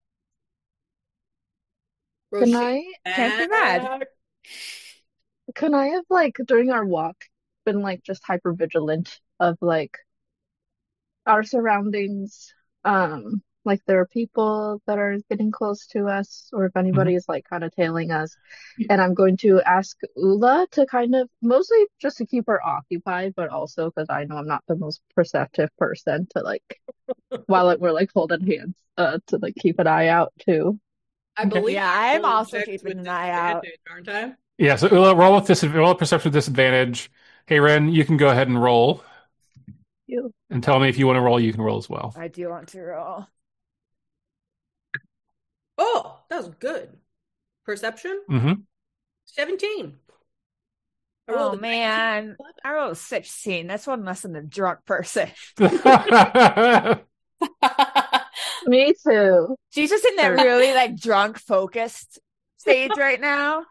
Can I? Can't be mad. Can I have like during our walk been like just hyper vigilant of like our surroundings? Um, like there are people that are getting close to us, or if anybody is like kind of tailing us. And I'm going to ask Ula to kind of mostly just to keep her occupied, but also because I know I'm not the most perceptive person to like while we're like holding hands, uh, to like keep an eye out too. I believe Yeah, I I'm roll also checks keeping with an eye out. disadvantage, aren't I? Yeah, so Ula, roll with dis roll with perception with disadvantage. Hey, Ren, you can go ahead and roll You. and tell me if you want to roll. You can roll as well. I do want to roll. Oh, that was good. Perception? Mm-hmm. seventeen. I Oh rolled a man, I rolled sixteen. That's one less than a drunk person. Me too. She's just in that really like drunk focused stage right now.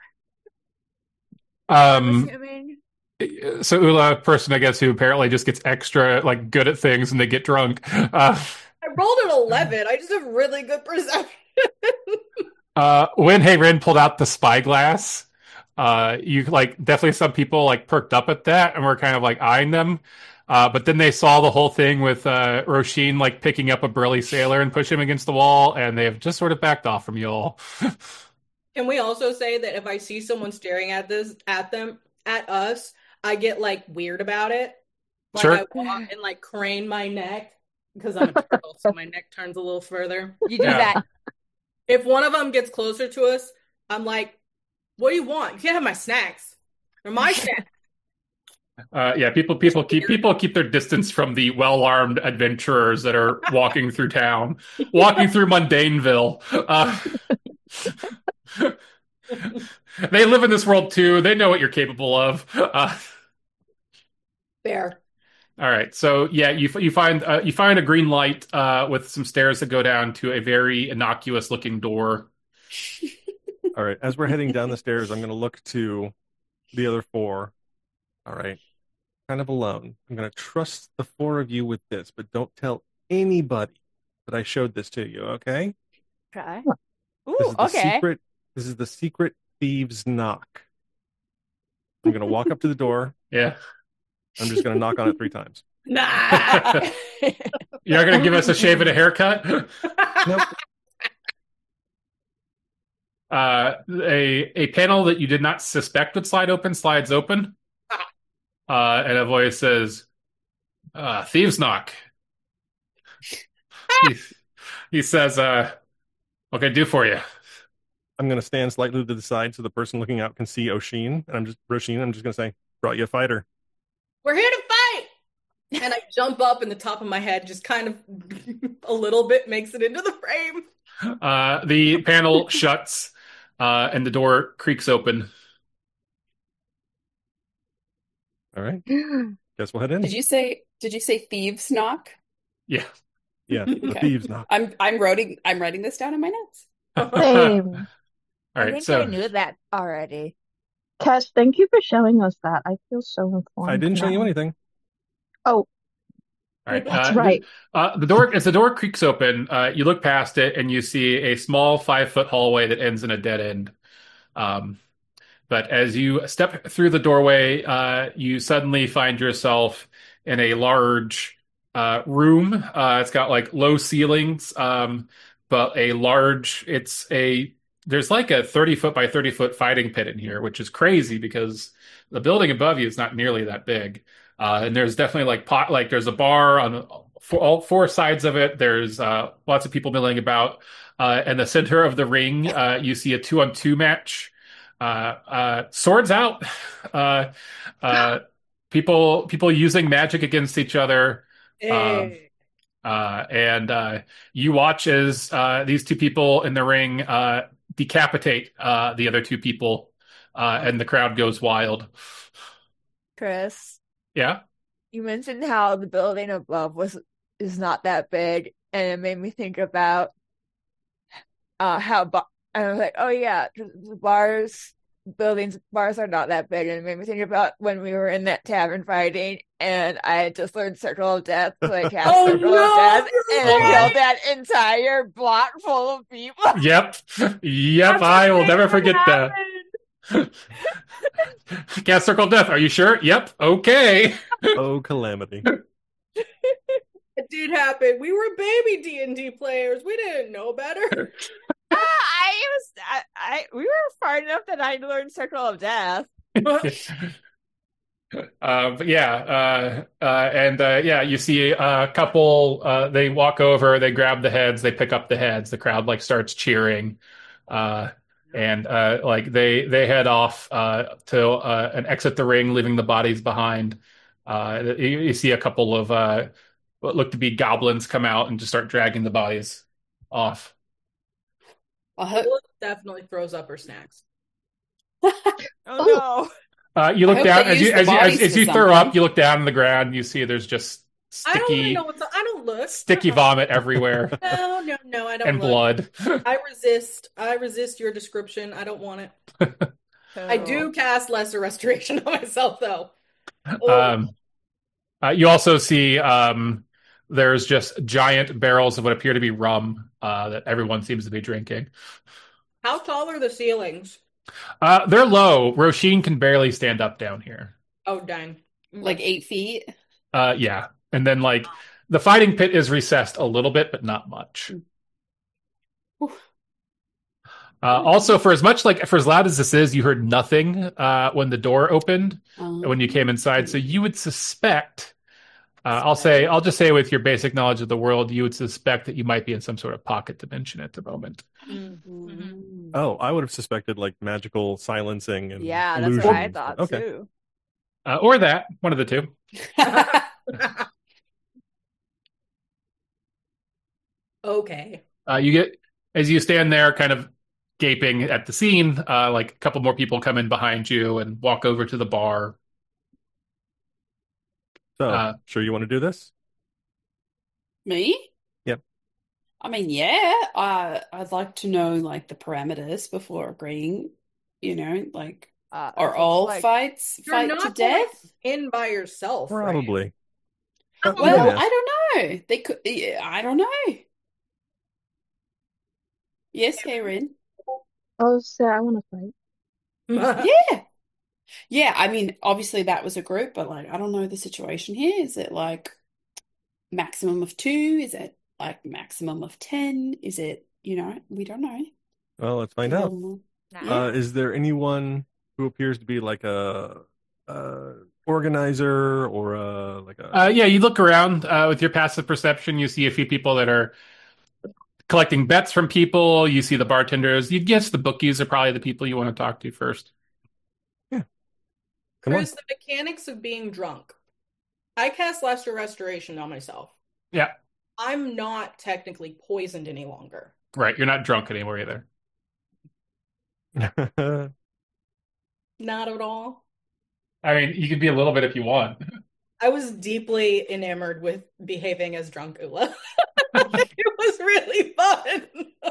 I'm um, assuming. so Ula, a person I guess who apparently just gets extra like good at things and they get drunk. Uh, I rolled an eleven. I just have really good perception. uh, when Hey Ren pulled out the spyglass, uh, you like definitely some people like perked up at that and were kind of like eyeing them. Uh, but then they saw the whole thing with uh, Roshin like picking up a burly sailor and push him against the wall, and they have just sort of backed off from you all. Can we also say that if I see someone staring at this at them at us, I get like weird about it? Like Sure. I walk and like crane my neck because I'm a turtle, so my neck turns a little further. You do Yeah. that. If one of them gets closer to us, I'm like, "What do you want? You can't have my snacks. They're my snacks." Uh, yeah, people people keep people keep their distance from the well-armed adventurers that are walking through town, walking through Mundaneville. Uh, they live in this world too. They know what you're capable of. Uh, Fair. all right, so yeah, you you find uh, you find a green light uh, with some stairs that go down to a very innocuous-looking door. All right. As we're heading down the stairs, I'm going to look to the other four. All right. Kind of alone. I'm going to trust the four of you with this, but don't tell anybody that I showed this to you, okay? Okay. This Ooh, is the okay. secret. This is the secret thieves' knock. I'm going to walk up to the door. Yeah, I'm just going to knock on it three times. Nah. you're not gonna give us a shave and a haircut. Nope. Uh, a a panel that you did not suspect would slide open slides open, uh, and a voice says, uh, "Thieves knock." he, he says, uh, "What can I do for you?" I'm going to stand slightly to the side so the person looking out can see Oshin, and I'm just Roshin. I'm just going to say, "Brought you a fighter." We're here to fight. And I jump up and the top of my head just kind of a little bit makes it into the frame. Uh, the panel shuts, uh, and the door creaks open. All right. Guess we'll head in. Did you say did you say thieves knock? Yeah. Yeah, the Okay. thieves knock. I'm I'm writing I'm writing this down in my notes. Same. All I right, think so I knew that already. Cash, thank you for showing us that. I feel so informed I didn't show you now. anything. Oh, all right, that's uh, right. Uh, the door, as the door creaks open, uh, you look past it and you see a small five foot hallway that ends in a dead end. Um, but as you step through the doorway, uh, you suddenly find yourself in a large uh, room. Uh, it's got like low ceilings, um, but a large, it's a, there's like a thirty foot by thirty foot fighting pit in here, which is crazy because the building above you is not nearly that big. Uh, and there's definitely like pot, like there's a bar on for all four sides of it. There's uh, lots of people milling about. Uh, in the center of the ring, uh, you see a two on two match. Uh, uh, swords out. Uh, uh, people, people using magic against each other. Um, Hey. uh, and uh, you watch as uh, these two people in the ring uh, decapitate uh, the other two people, uh, and the crowd goes wild. Chris, Yeah. you mentioned how the building above was is not that big, and it made me think about uh, how ba- and I was like, oh yeah, the bars, buildings, bars are not that big, and it made me think about when we were in that tavern fighting, and I had just learned Circle of Death, so I cast Oh Circle of no, Death, you're and it Uh-huh. killed right. that entire block full of people. Yep. Yep, That's I will the never thing forget that that. Cast Circle of Death. Are you sure? Yep. Okay. Oh, calamity. It did happen. We were baby D and D players. We didn't know better. Ah, I was, I, I, we were far enough that I learned Circle of Death. Uh, but yeah, uh, uh, and uh, yeah, you see a couple. Uh, they walk over, they grab the heads, they pick up the heads. The crowd like starts cheering, uh, and uh, like they they head off uh, to uh, and exit the ring, leaving the bodies behind. Uh, you, you see a couple of uh, what look to be goblins come out and just start dragging the bodies off. I hope, Lilith definitely throws up her snacks. Oh no. Uh, you I look hope down they as use you the as you as, bodies as for you throw something. up. You look down on the ground. You see there's just I don't even sticky know what's. I don't look. sticky vomit everywhere No, no, no. I don't and look. blood. I resist. I resist your description. I don't want it. I do cast lesser restoration on myself, though. Oh, Um, uh, you also see um, there's just giant barrels of what appear to be rum uh, that everyone seems to be drinking. how tall are the ceilings? Uh, they're low. Roshin can barely stand up down here. Oh, dang. like eight feet. Uh, yeah, and then like the fighting pit is recessed a little bit, but not much. Whew. Uh, also, for as much like for as loud as this is, you heard nothing uh, when the door opened Um, when you came inside. So you would suspect. Uh, I'll say, I'll just say, with your basic knowledge of the world, you would suspect that you might be in some sort of pocket dimension at the moment. Mm-hmm. mm. Oh, I would have suspected like magical silencing and Yeah, that's what I illusions, thought but okay. too. Uh, or that, one of the two. Okay. Uh, you get as you stand there, kind of gaping at the scene. Uh, like a couple more people come in behind you and walk over to the bar. So, Uh, sure you want to do this? Me? Yep. I mean, yeah. I I'd like to know like the parameters before agreeing. You know, like Uh, are if it's all like- fights You're fight not to going death? in by yourself, right? Probably. Oh, But we can Well, ask. I don't know. They could. yeah, I don't know. Yes, Karen. Oh, so I want to fight. Yeah. Yeah, I mean, obviously that was a group, but like I don't know the situation here. Is it like maximum of two? Is it like maximum of ten? Is it, you know, we don't know. Well, let's find A out. little more. Nah. Uh, is there anyone who appears to be like a, a organizer or a like a? Uh, yeah, you look around uh, with your passive perception. You see a few people that are collecting bets from people. You see the bartenders. You'd guess the bookies are probably the people you want to talk to first. Come on. Chris, the mechanics of being drunk. I cast lesser restoration on myself. Yeah, I'm not technically poisoned any longer. right. You're not drunk anymore either. Not at all. I mean, you could be a little bit if you want. I was deeply enamored with behaving as drunk Ula. It was really fun.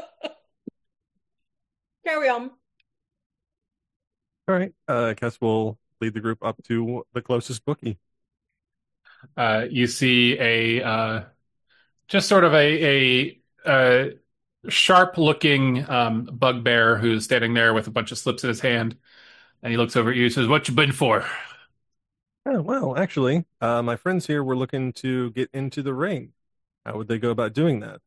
Carry on. All right. Uh, Kess will lead the group up to the closest bookie. Uh, you see a uh, just sort of a a, uh sharp-looking um, bugbear who's standing there with a bunch of slips in his hand, and he looks over at you and says, "What you been for?" Oh, well, actually, uh, my friends here were looking to get into the ring. How would they go about doing that?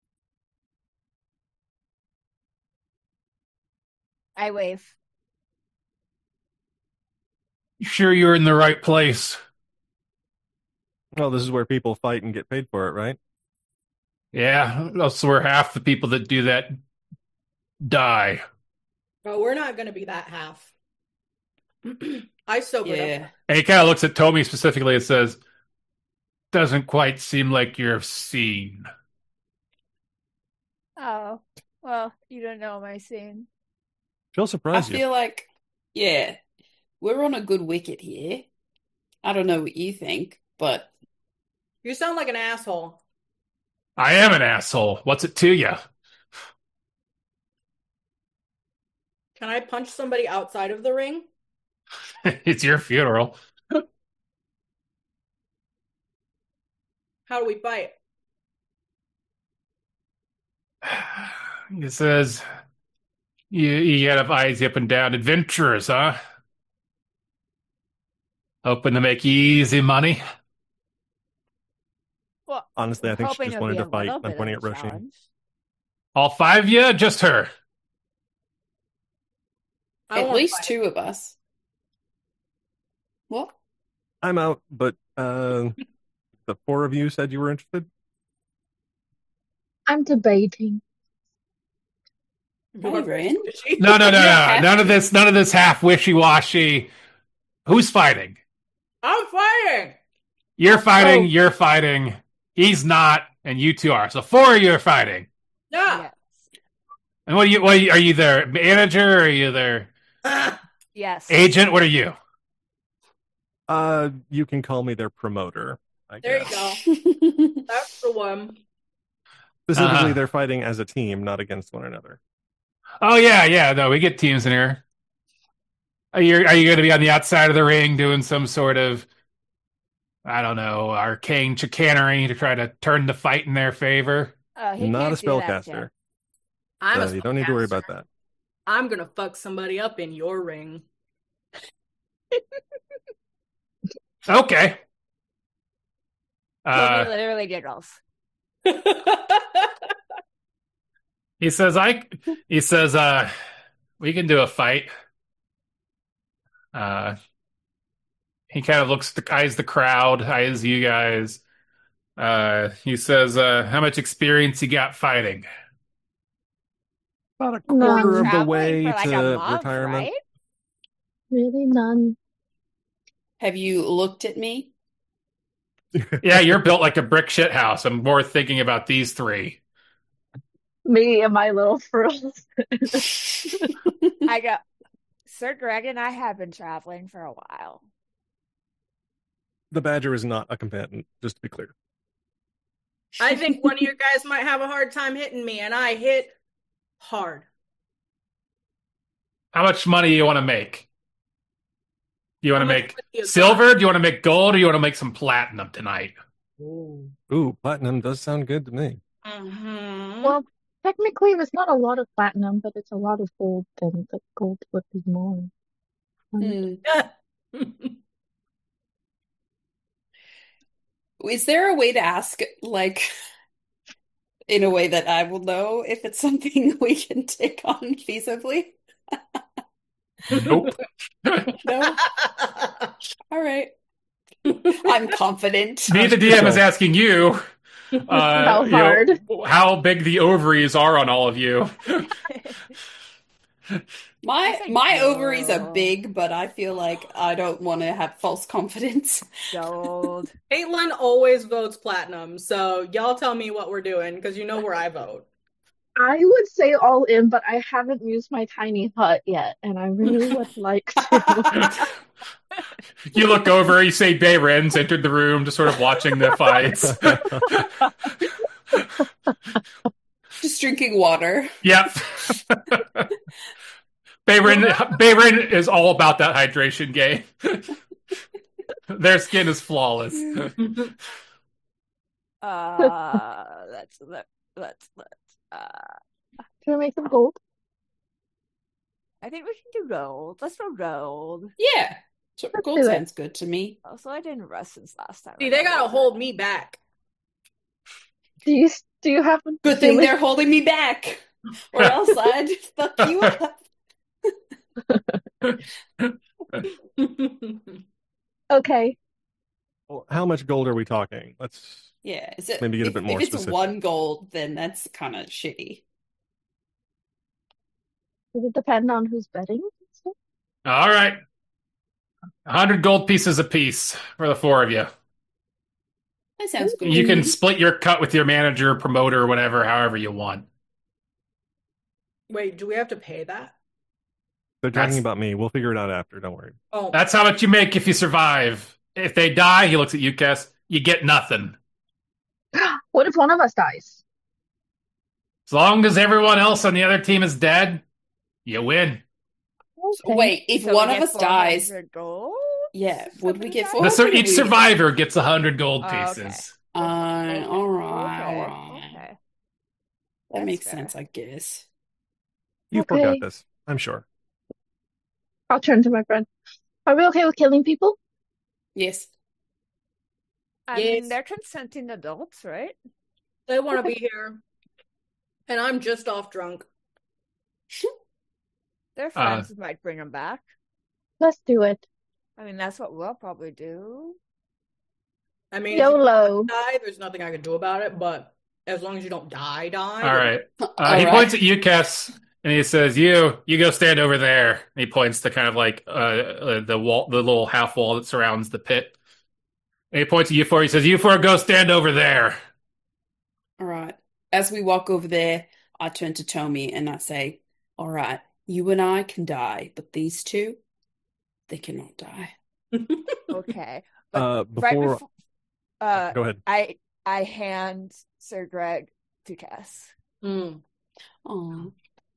I wave. You sure you're in the right place? Well, this is where people fight and get paid for it, right? Yeah, that's where half the people that do that die. But we're not going to be that half. I sobered Yeah. up. And he kind of looks at Tommy specifically and says, "Doesn't quite seem like you're seen." Oh, well, you don't know my scene. She'll I surprise you. feel like, yeah, we're on a good wicket here. I don't know what you think, but You sound like an asshole. I am an asshole. What's it to you? Can I punch somebody outside of the ring? It's your funeral. How do we fight? He says, you, you gotta eyes up and down adventurers, huh? Hoping to make easy money. Well, Honestly, I think she hoping just it'll wanted be to a fight. little I'm bit pointing of at a Roshi. challenge. All five of you? Just her? I At wanna least fight. two of us. What? I'm out, but uh, the four of you said you were interested. I'm debating. You want Ren? fishy? No, no, no, You don't no. have None to. of this, none of this half wishy-washy. Who's fighting? I'm fighting. You're fighting, Oh. you're fighting. He's not, and you two are. So four of you are fighting. Yeah. Yes. And what are you, what are you, are you their manager? Or are you their Yes. agent? What are you? Uh, you can call me their promoter. I There guess. you go. That's the one. Specifically, Uh-huh. they're fighting as a team, not against one another. Oh yeah, yeah. No, we get teams in here. Are you are you going to be on the outside of the ring doing some sort of, I don't know, arcane chicanery to try to turn the fight in their favor? Oh, he Not a can't do that, spellcaster. Jeff. I'm So a you don't need to worry spellcaster. about that. I'm gonna fuck somebody up in your ring. Okay. He Uh, literally giggles. he says, "I." He says, "Uh, we can do a fight." Uh, he kind of looks, eyes the crowd, eyes you guys. Uh, he says, uh, "How much experience you got fighting?" About a None. quarter of the Traveling way for like to a month, retirement. right? Really none. Have you looked at me? Yeah, you're built like a brick shit house. I'm more thinking about these three. Me and my little frills. I go, Sir Greg and I have been traveling for a while. The Badger is not a combatant, just to be clear. I think one of you guys might have a hard time hitting me, and I hit hard. How much money do you want to make? Do you want to How much make money you got? silver? Do you want to make gold? Or do you want to make some platinum tonight? Ooh. Ooh, platinum does sound good to me. Mm-hmm. Well, technically, it's not a lot of platinum, but it's a lot of gold. Then the gold would be more. Um, Hmm. Is there a way to ask, like, in a way that I will know if it's something we can take on feasibly? Nope. No? All right. I'm confident. Me, the D M, is asking you uh, How you know, hard? how big the ovaries are on all of you. I My think my ovaries are gold. big, but I feel like I don't want to have false confidence. Gold. Caitlin always votes platinum, so y'all tell me what we're doing, because you know where I vote. I would say all in, but I haven't used my tiny hut yet, and I really would like to. You look over, you say Bayren's entered the room, just sort of watching the fights. Just drinking water. Yep. Bayren, Bayren is all about that hydration game. Their skin is flawless. Uh, let's let let's let's. Uh, Can I make some gold? I think we can do gold. Let's go gold. Yeah. So Let's gold do it. sounds good to me. Also, I didn't rest since last time. See, they gotta hold me back. Do you do you have Good thing healing- they're holding me back, or else I'd fuck you up. Okay. Well, how much gold are we talking? Let's Yeah, is it Maybe get a if, bit more if it's specific. one gold, then that's kind of shitty. Does it depend on who's betting? All right. one hundred gold pieces apiece for the four of you. That sounds good. You to can me. split your cut with your manager, promoter, whatever, however you want. Wait, do we have to pay that? They're That's- talking about me. We'll figure it out after. Don't worry. Oh, That's how much you make if you survive. If they die, he looks at you, Kess, you get nothing. What if one of us dies? As long as everyone else on the other team is dead, you win. So Okay. wait, if So we one of get us dies, four hundred gold? yeah, would we Something get like four The- that? So hundred or each we? survivor gets a hundred gold Oh, okay. pieces. Uh, Okay. all right, all Okay. right. Okay. That That's makes fair. sense, I guess. You've Okay. got this, I'm sure. I'll turn to my friend. Are we okay with killing people? Yes. I Yes. mean, they're consenting adults, right? They want to Okay. be here. And I'm just off drunk. Their Uh, friends might bring them back. Let's do it. I mean, that's what we'll probably do. I mean, if you YOLO. die, there's nothing I can do about it, but as long as you don't die, die. All right. Uh, All he right. points at you, Kess, and he says, "You, you go stand over there." And he points to kind of like uh, uh, the wall, the little half wall that surrounds the pit. And he points at you four. He says, "You four, go stand over there." All right. As we walk over there, I turn to Tommy and I say, "All right, you and I can die, but these two, they cannot die." Okay. But Uh, right before, before, uh, go ahead. I I hand Sir Greg to Cass. Mm. Oh,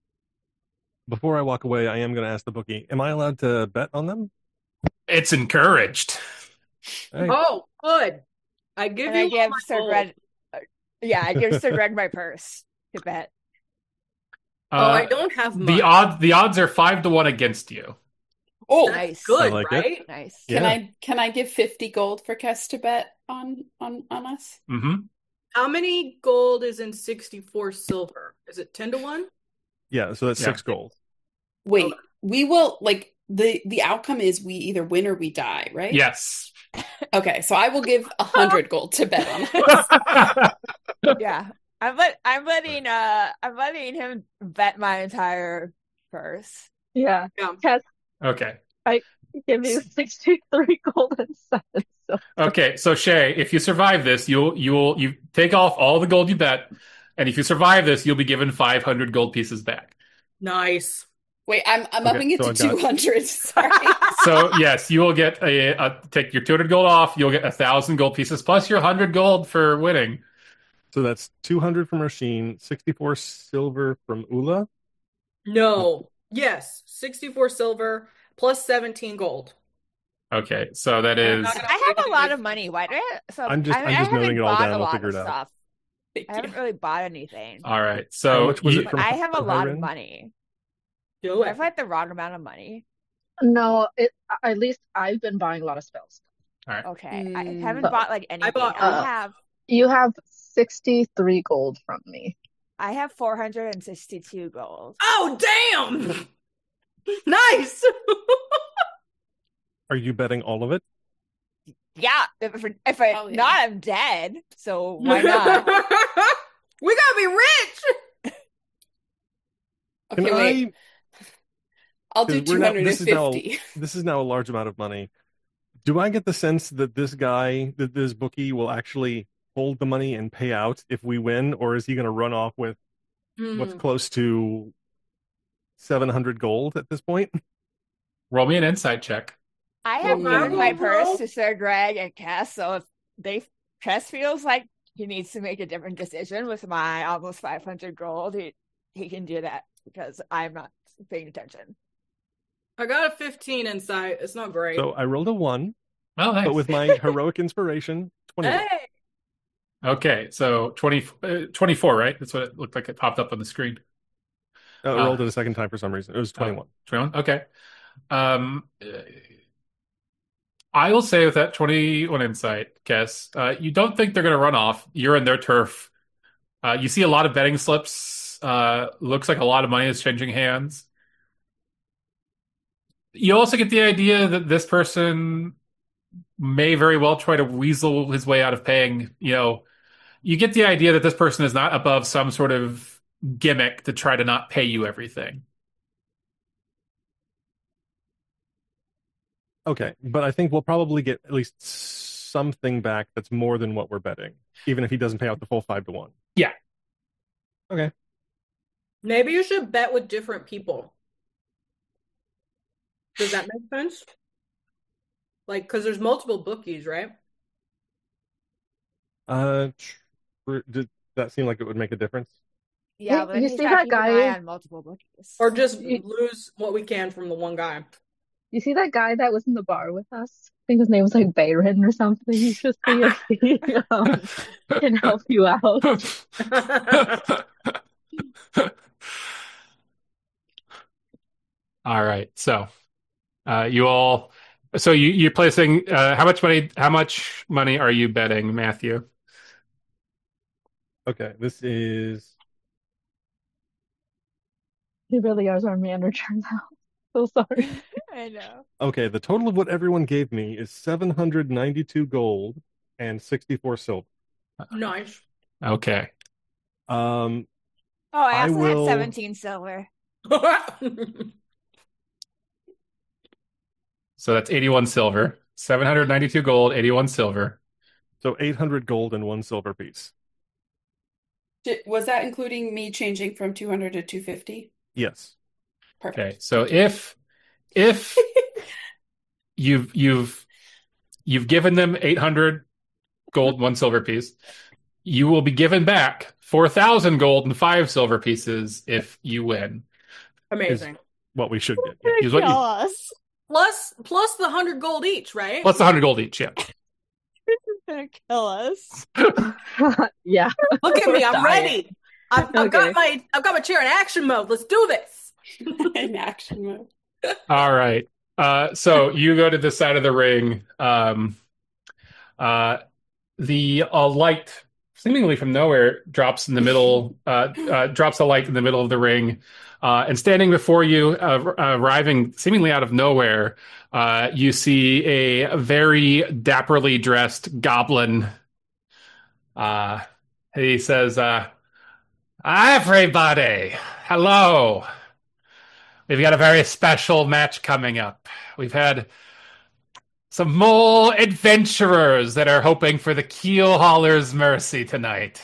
Before I walk away, I am going to ask the bookie, am I allowed to bet on them? It's encouraged. Hey, Oh, good. I give And you I all give my Sir gold. Greg, uh, yeah, I give Sir Greg my purse to bet. Oh, I Uh, don't have much. the odds, the odds are five to one against you. oh, That's Nice. good, I like it. right? Nice. can Yeah. I can I give fifty gold for Kess to bet on on on us? hmm How many gold is in sixty-four silver? Is it ten to one? yeah, so that's Yeah. six gold. Wait, Okay. we will like the the outcome is we either win or we die, right? Yes. Okay, so I will give a hundred gold to bet on us. Yeah. I'm let I'm letting uh I'm letting him bet my entire purse. Yeah. Yeah. Cass, Okay. give you sixty-three golden cents. So Okay. So Shay, if you survive this, you'll you'll you take off all the gold you bet, and if you survive this, you'll be given five hundred gold pieces back. Nice. Wait, I'm I'm Okay, upping it so to I've got- two hundred. Sorry. So yes, you will get a, a take your two hundred gold off. You'll get a thousand gold pieces plus your one hundred gold for winning. So that's two hundred from Rasheen, sixty-four silver from Ula. No. Yes. sixty-four silver plus seventeen gold. Okay, so that I'm is not gonna- I have a lot of money. Why do I so I'm just- I, I'm mean, just I haven't noting it all bought down. a We'll lot figure of it out. stuff. Thank I you. haven't really bought anything. all right. How So much was you- it from I have a for lot of Hyren? money. Do I it. have like the wrong amount of money. no, it at least I've been buying a lot of spells. Okay. I Mm. haven't So, bought like anything. bought- I uh, have You have sixty-three gold from me. I have four hundred sixty-two gold. Oh, damn. Nice. Are you betting all of it? Yeah, if if I Oh, yeah. not, I'm dead. So why not? We gotta be rich. Can Okay, wait. I? I'll do 'cause we're two now- hundred and this is now- fifty. This is now a large amount of money. Do I get the sense that this guy, that this bookie, will actually hold the money and pay out if we win, or is he going to run off with what's Hmm. close to seven hundred gold at this point? roll me an insight check. I have Okay. given my Roll. purse to Sir Greg and Cass, so if they Cass feels like he needs to make a different decision with my almost five hundred gold, he he can do that because I'm not paying attention. I got a fifteen insight. It's not great. So I rolled a one, Oh, nice. but with my heroic inspiration, twenty-one. Hey. Okay, so twenty, uh, twenty-four, right? That's what it looked like. It popped up on the screen. Oh, I Uh, rolled it a second time for some reason. It was twenty-one. twenty-one. Okay. Um, uh, I will say with that twenty-one insight, Kess, uh, you don't think they're going to run off. You're in their turf. Uh, you see a lot of betting slips. Uh, looks like a lot of money is changing hands. You also get the idea that this person may very well try to weasel his way out of paying. You know, you get the idea that this person is not above some sort of gimmick to try to not pay you everything. Okay, but I think we'll probably get at least something back that's more than what we're betting, even if he doesn't pay out the full five to one. Yeah. Okay. Maybe you should bet with different people. Does that make sense? Like, because there's multiple bookies, right? Uh, tr- did that seem like it would make a difference? Yeah, Hey, but then you he's see got to that keep an eye guy? on multiple bookies. Or just You, lose what we can from the one guy. you see that guy that was in the bar with us? I think his name was like Bayron or something. You should see if he um, can help you out. All right. So, uh, you all, so you you're placing uh, how much money? How much money are you betting, Matthew? Okay, this is He really is our manager now. So sorry. I know. okay. The total of what everyone gave me is seven hundred ninety-two gold and sixty-four silver. Nice. Okay. Um, Oh, I I also will- had seventeen silver. So that's eighty-one silver, seven hundred ninety-two gold, eighty-one silver. so eight hundred gold and one silver piece. Did- Was that including me changing from two hundred to two fifty? Yes. Perfect. Okay. So if if you've you've you've given them eight hundred gold, one silver piece, you will be given back four thousand gold and five silver pieces if you win. Amazing. What we should get. Yeah. Is what Kill you, us. Plus, plus the hundred gold each, right? plus one hundred gold each, yeah. Gonna kill us. Yeah. Look at me, I'm Dying. ready. I've, I've Okay. got my, I've got my chair in action mode. Let's do this. In action mode. All right. Uh, so you go to the side of the ring. Um, uh, the uh, light, seemingly from nowhere, drops in the middle. Uh, uh, drops a light in the middle of the ring, uh, and standing before you, uh, arriving seemingly out of nowhere, uh, you see a very dapperly dressed goblin. Uh, he says, uh, "Everybody, hello. We've got a very special match coming up. We've had some more adventurers that are hoping for the keel hauler's mercy tonight."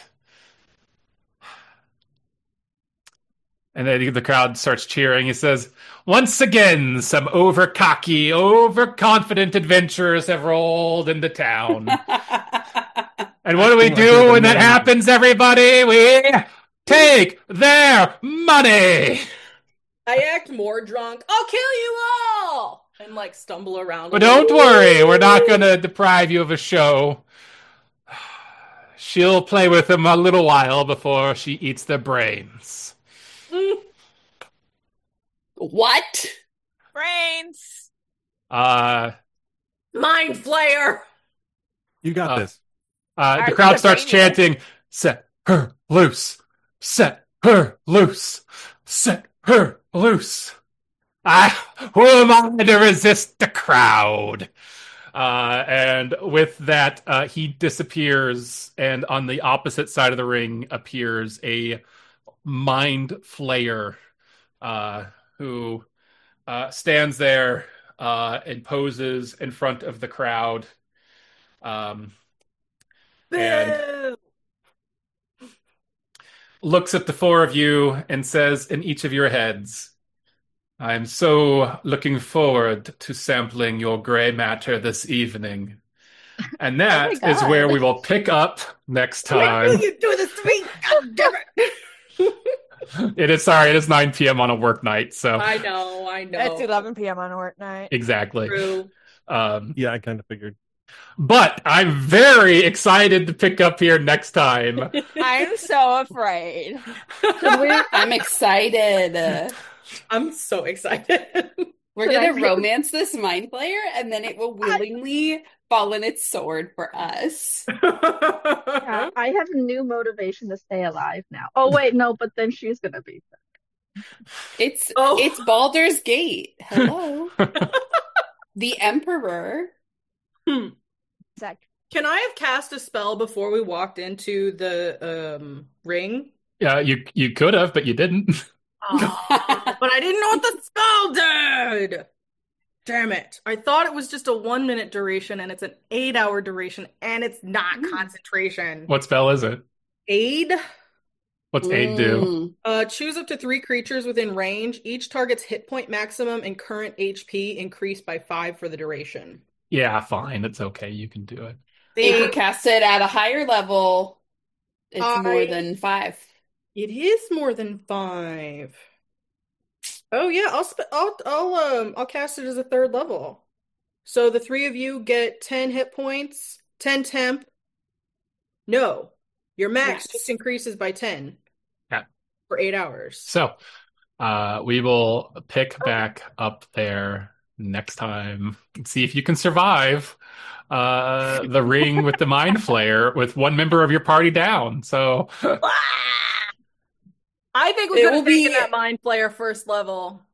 And then the crowd starts cheering. He says, "Once again, some overcocky, overconfident adventurers have rolled into town. And what do we Acting like do they're when that the man. happens, everybody? We take their money." I act more drunk. I'll kill you all, and like stumble around. But don't worry, we're not going to deprive you of a show. She'll play with them a little while before she eats their brains. What? Brains. Uh, Mind flayer. You got Uh, this. uh, the right, crowd the starts brainiest. chanting, "Set her loose! Set her loose! Set her loose!" I, who am I to resist the crowd? Uh, and with that, uh, he disappears, and on the opposite side of the ring appears a mind flayer, uh, who uh, stands there uh, and poses in front of the crowd. Um, and Boo! looks at the four of you and says in each of your heads, "I'm so looking forward to sampling your gray matter this evening." And that Oh my is where God. we will pick up next Why time. will you do this to me? God damn it! It is sorry, it is nine p.m. on a work night, so I know, I know. It's eleven p.m. on a work night. exactly. True. Um, Yeah, I kind of figured. but I'm very excited to pick up here next time. I'm so afraid. Should we? I'm excited. Uh, I'm so excited. We're Should gonna I read- romance this mind player, and then it will willingly fall on its sword for us. Yeah, I have new motivation to stay alive now. Oh wait, no, but then she's gonna be. It's Oh. it's Baldur's Gate. Hello, the Emperor. Zach. Can I have cast a spell before we walked into the um ring? Yeah, you you could have, but you didn't. Oh, but I didn't know what the spell did. Damn it. I thought it was just a one minute duration and it's an eight hour duration and it's not Ooh. concentration. What spell is it? Aid? What's aid do? Mm. Uh, choose up to three creatures within range. Each target's hit point maximum and current H P increased by five for the duration. Yeah, fine. It's okay. You can do it. If you They, cast it at a higher level, it's I- more than five. It is more than five. Oh yeah, I'll sp I'll I'll um I'll cast it as a third level. So the three of you get ten hit points, ten temp. No, your max Max. just increases by ten Yeah. for eight hours. So, uh, we will pick back up there next time and see if you can survive uh, the ring with the mind flayer with one member of your party down. So, I think we're It gonna will make be- it that mind flayer first level.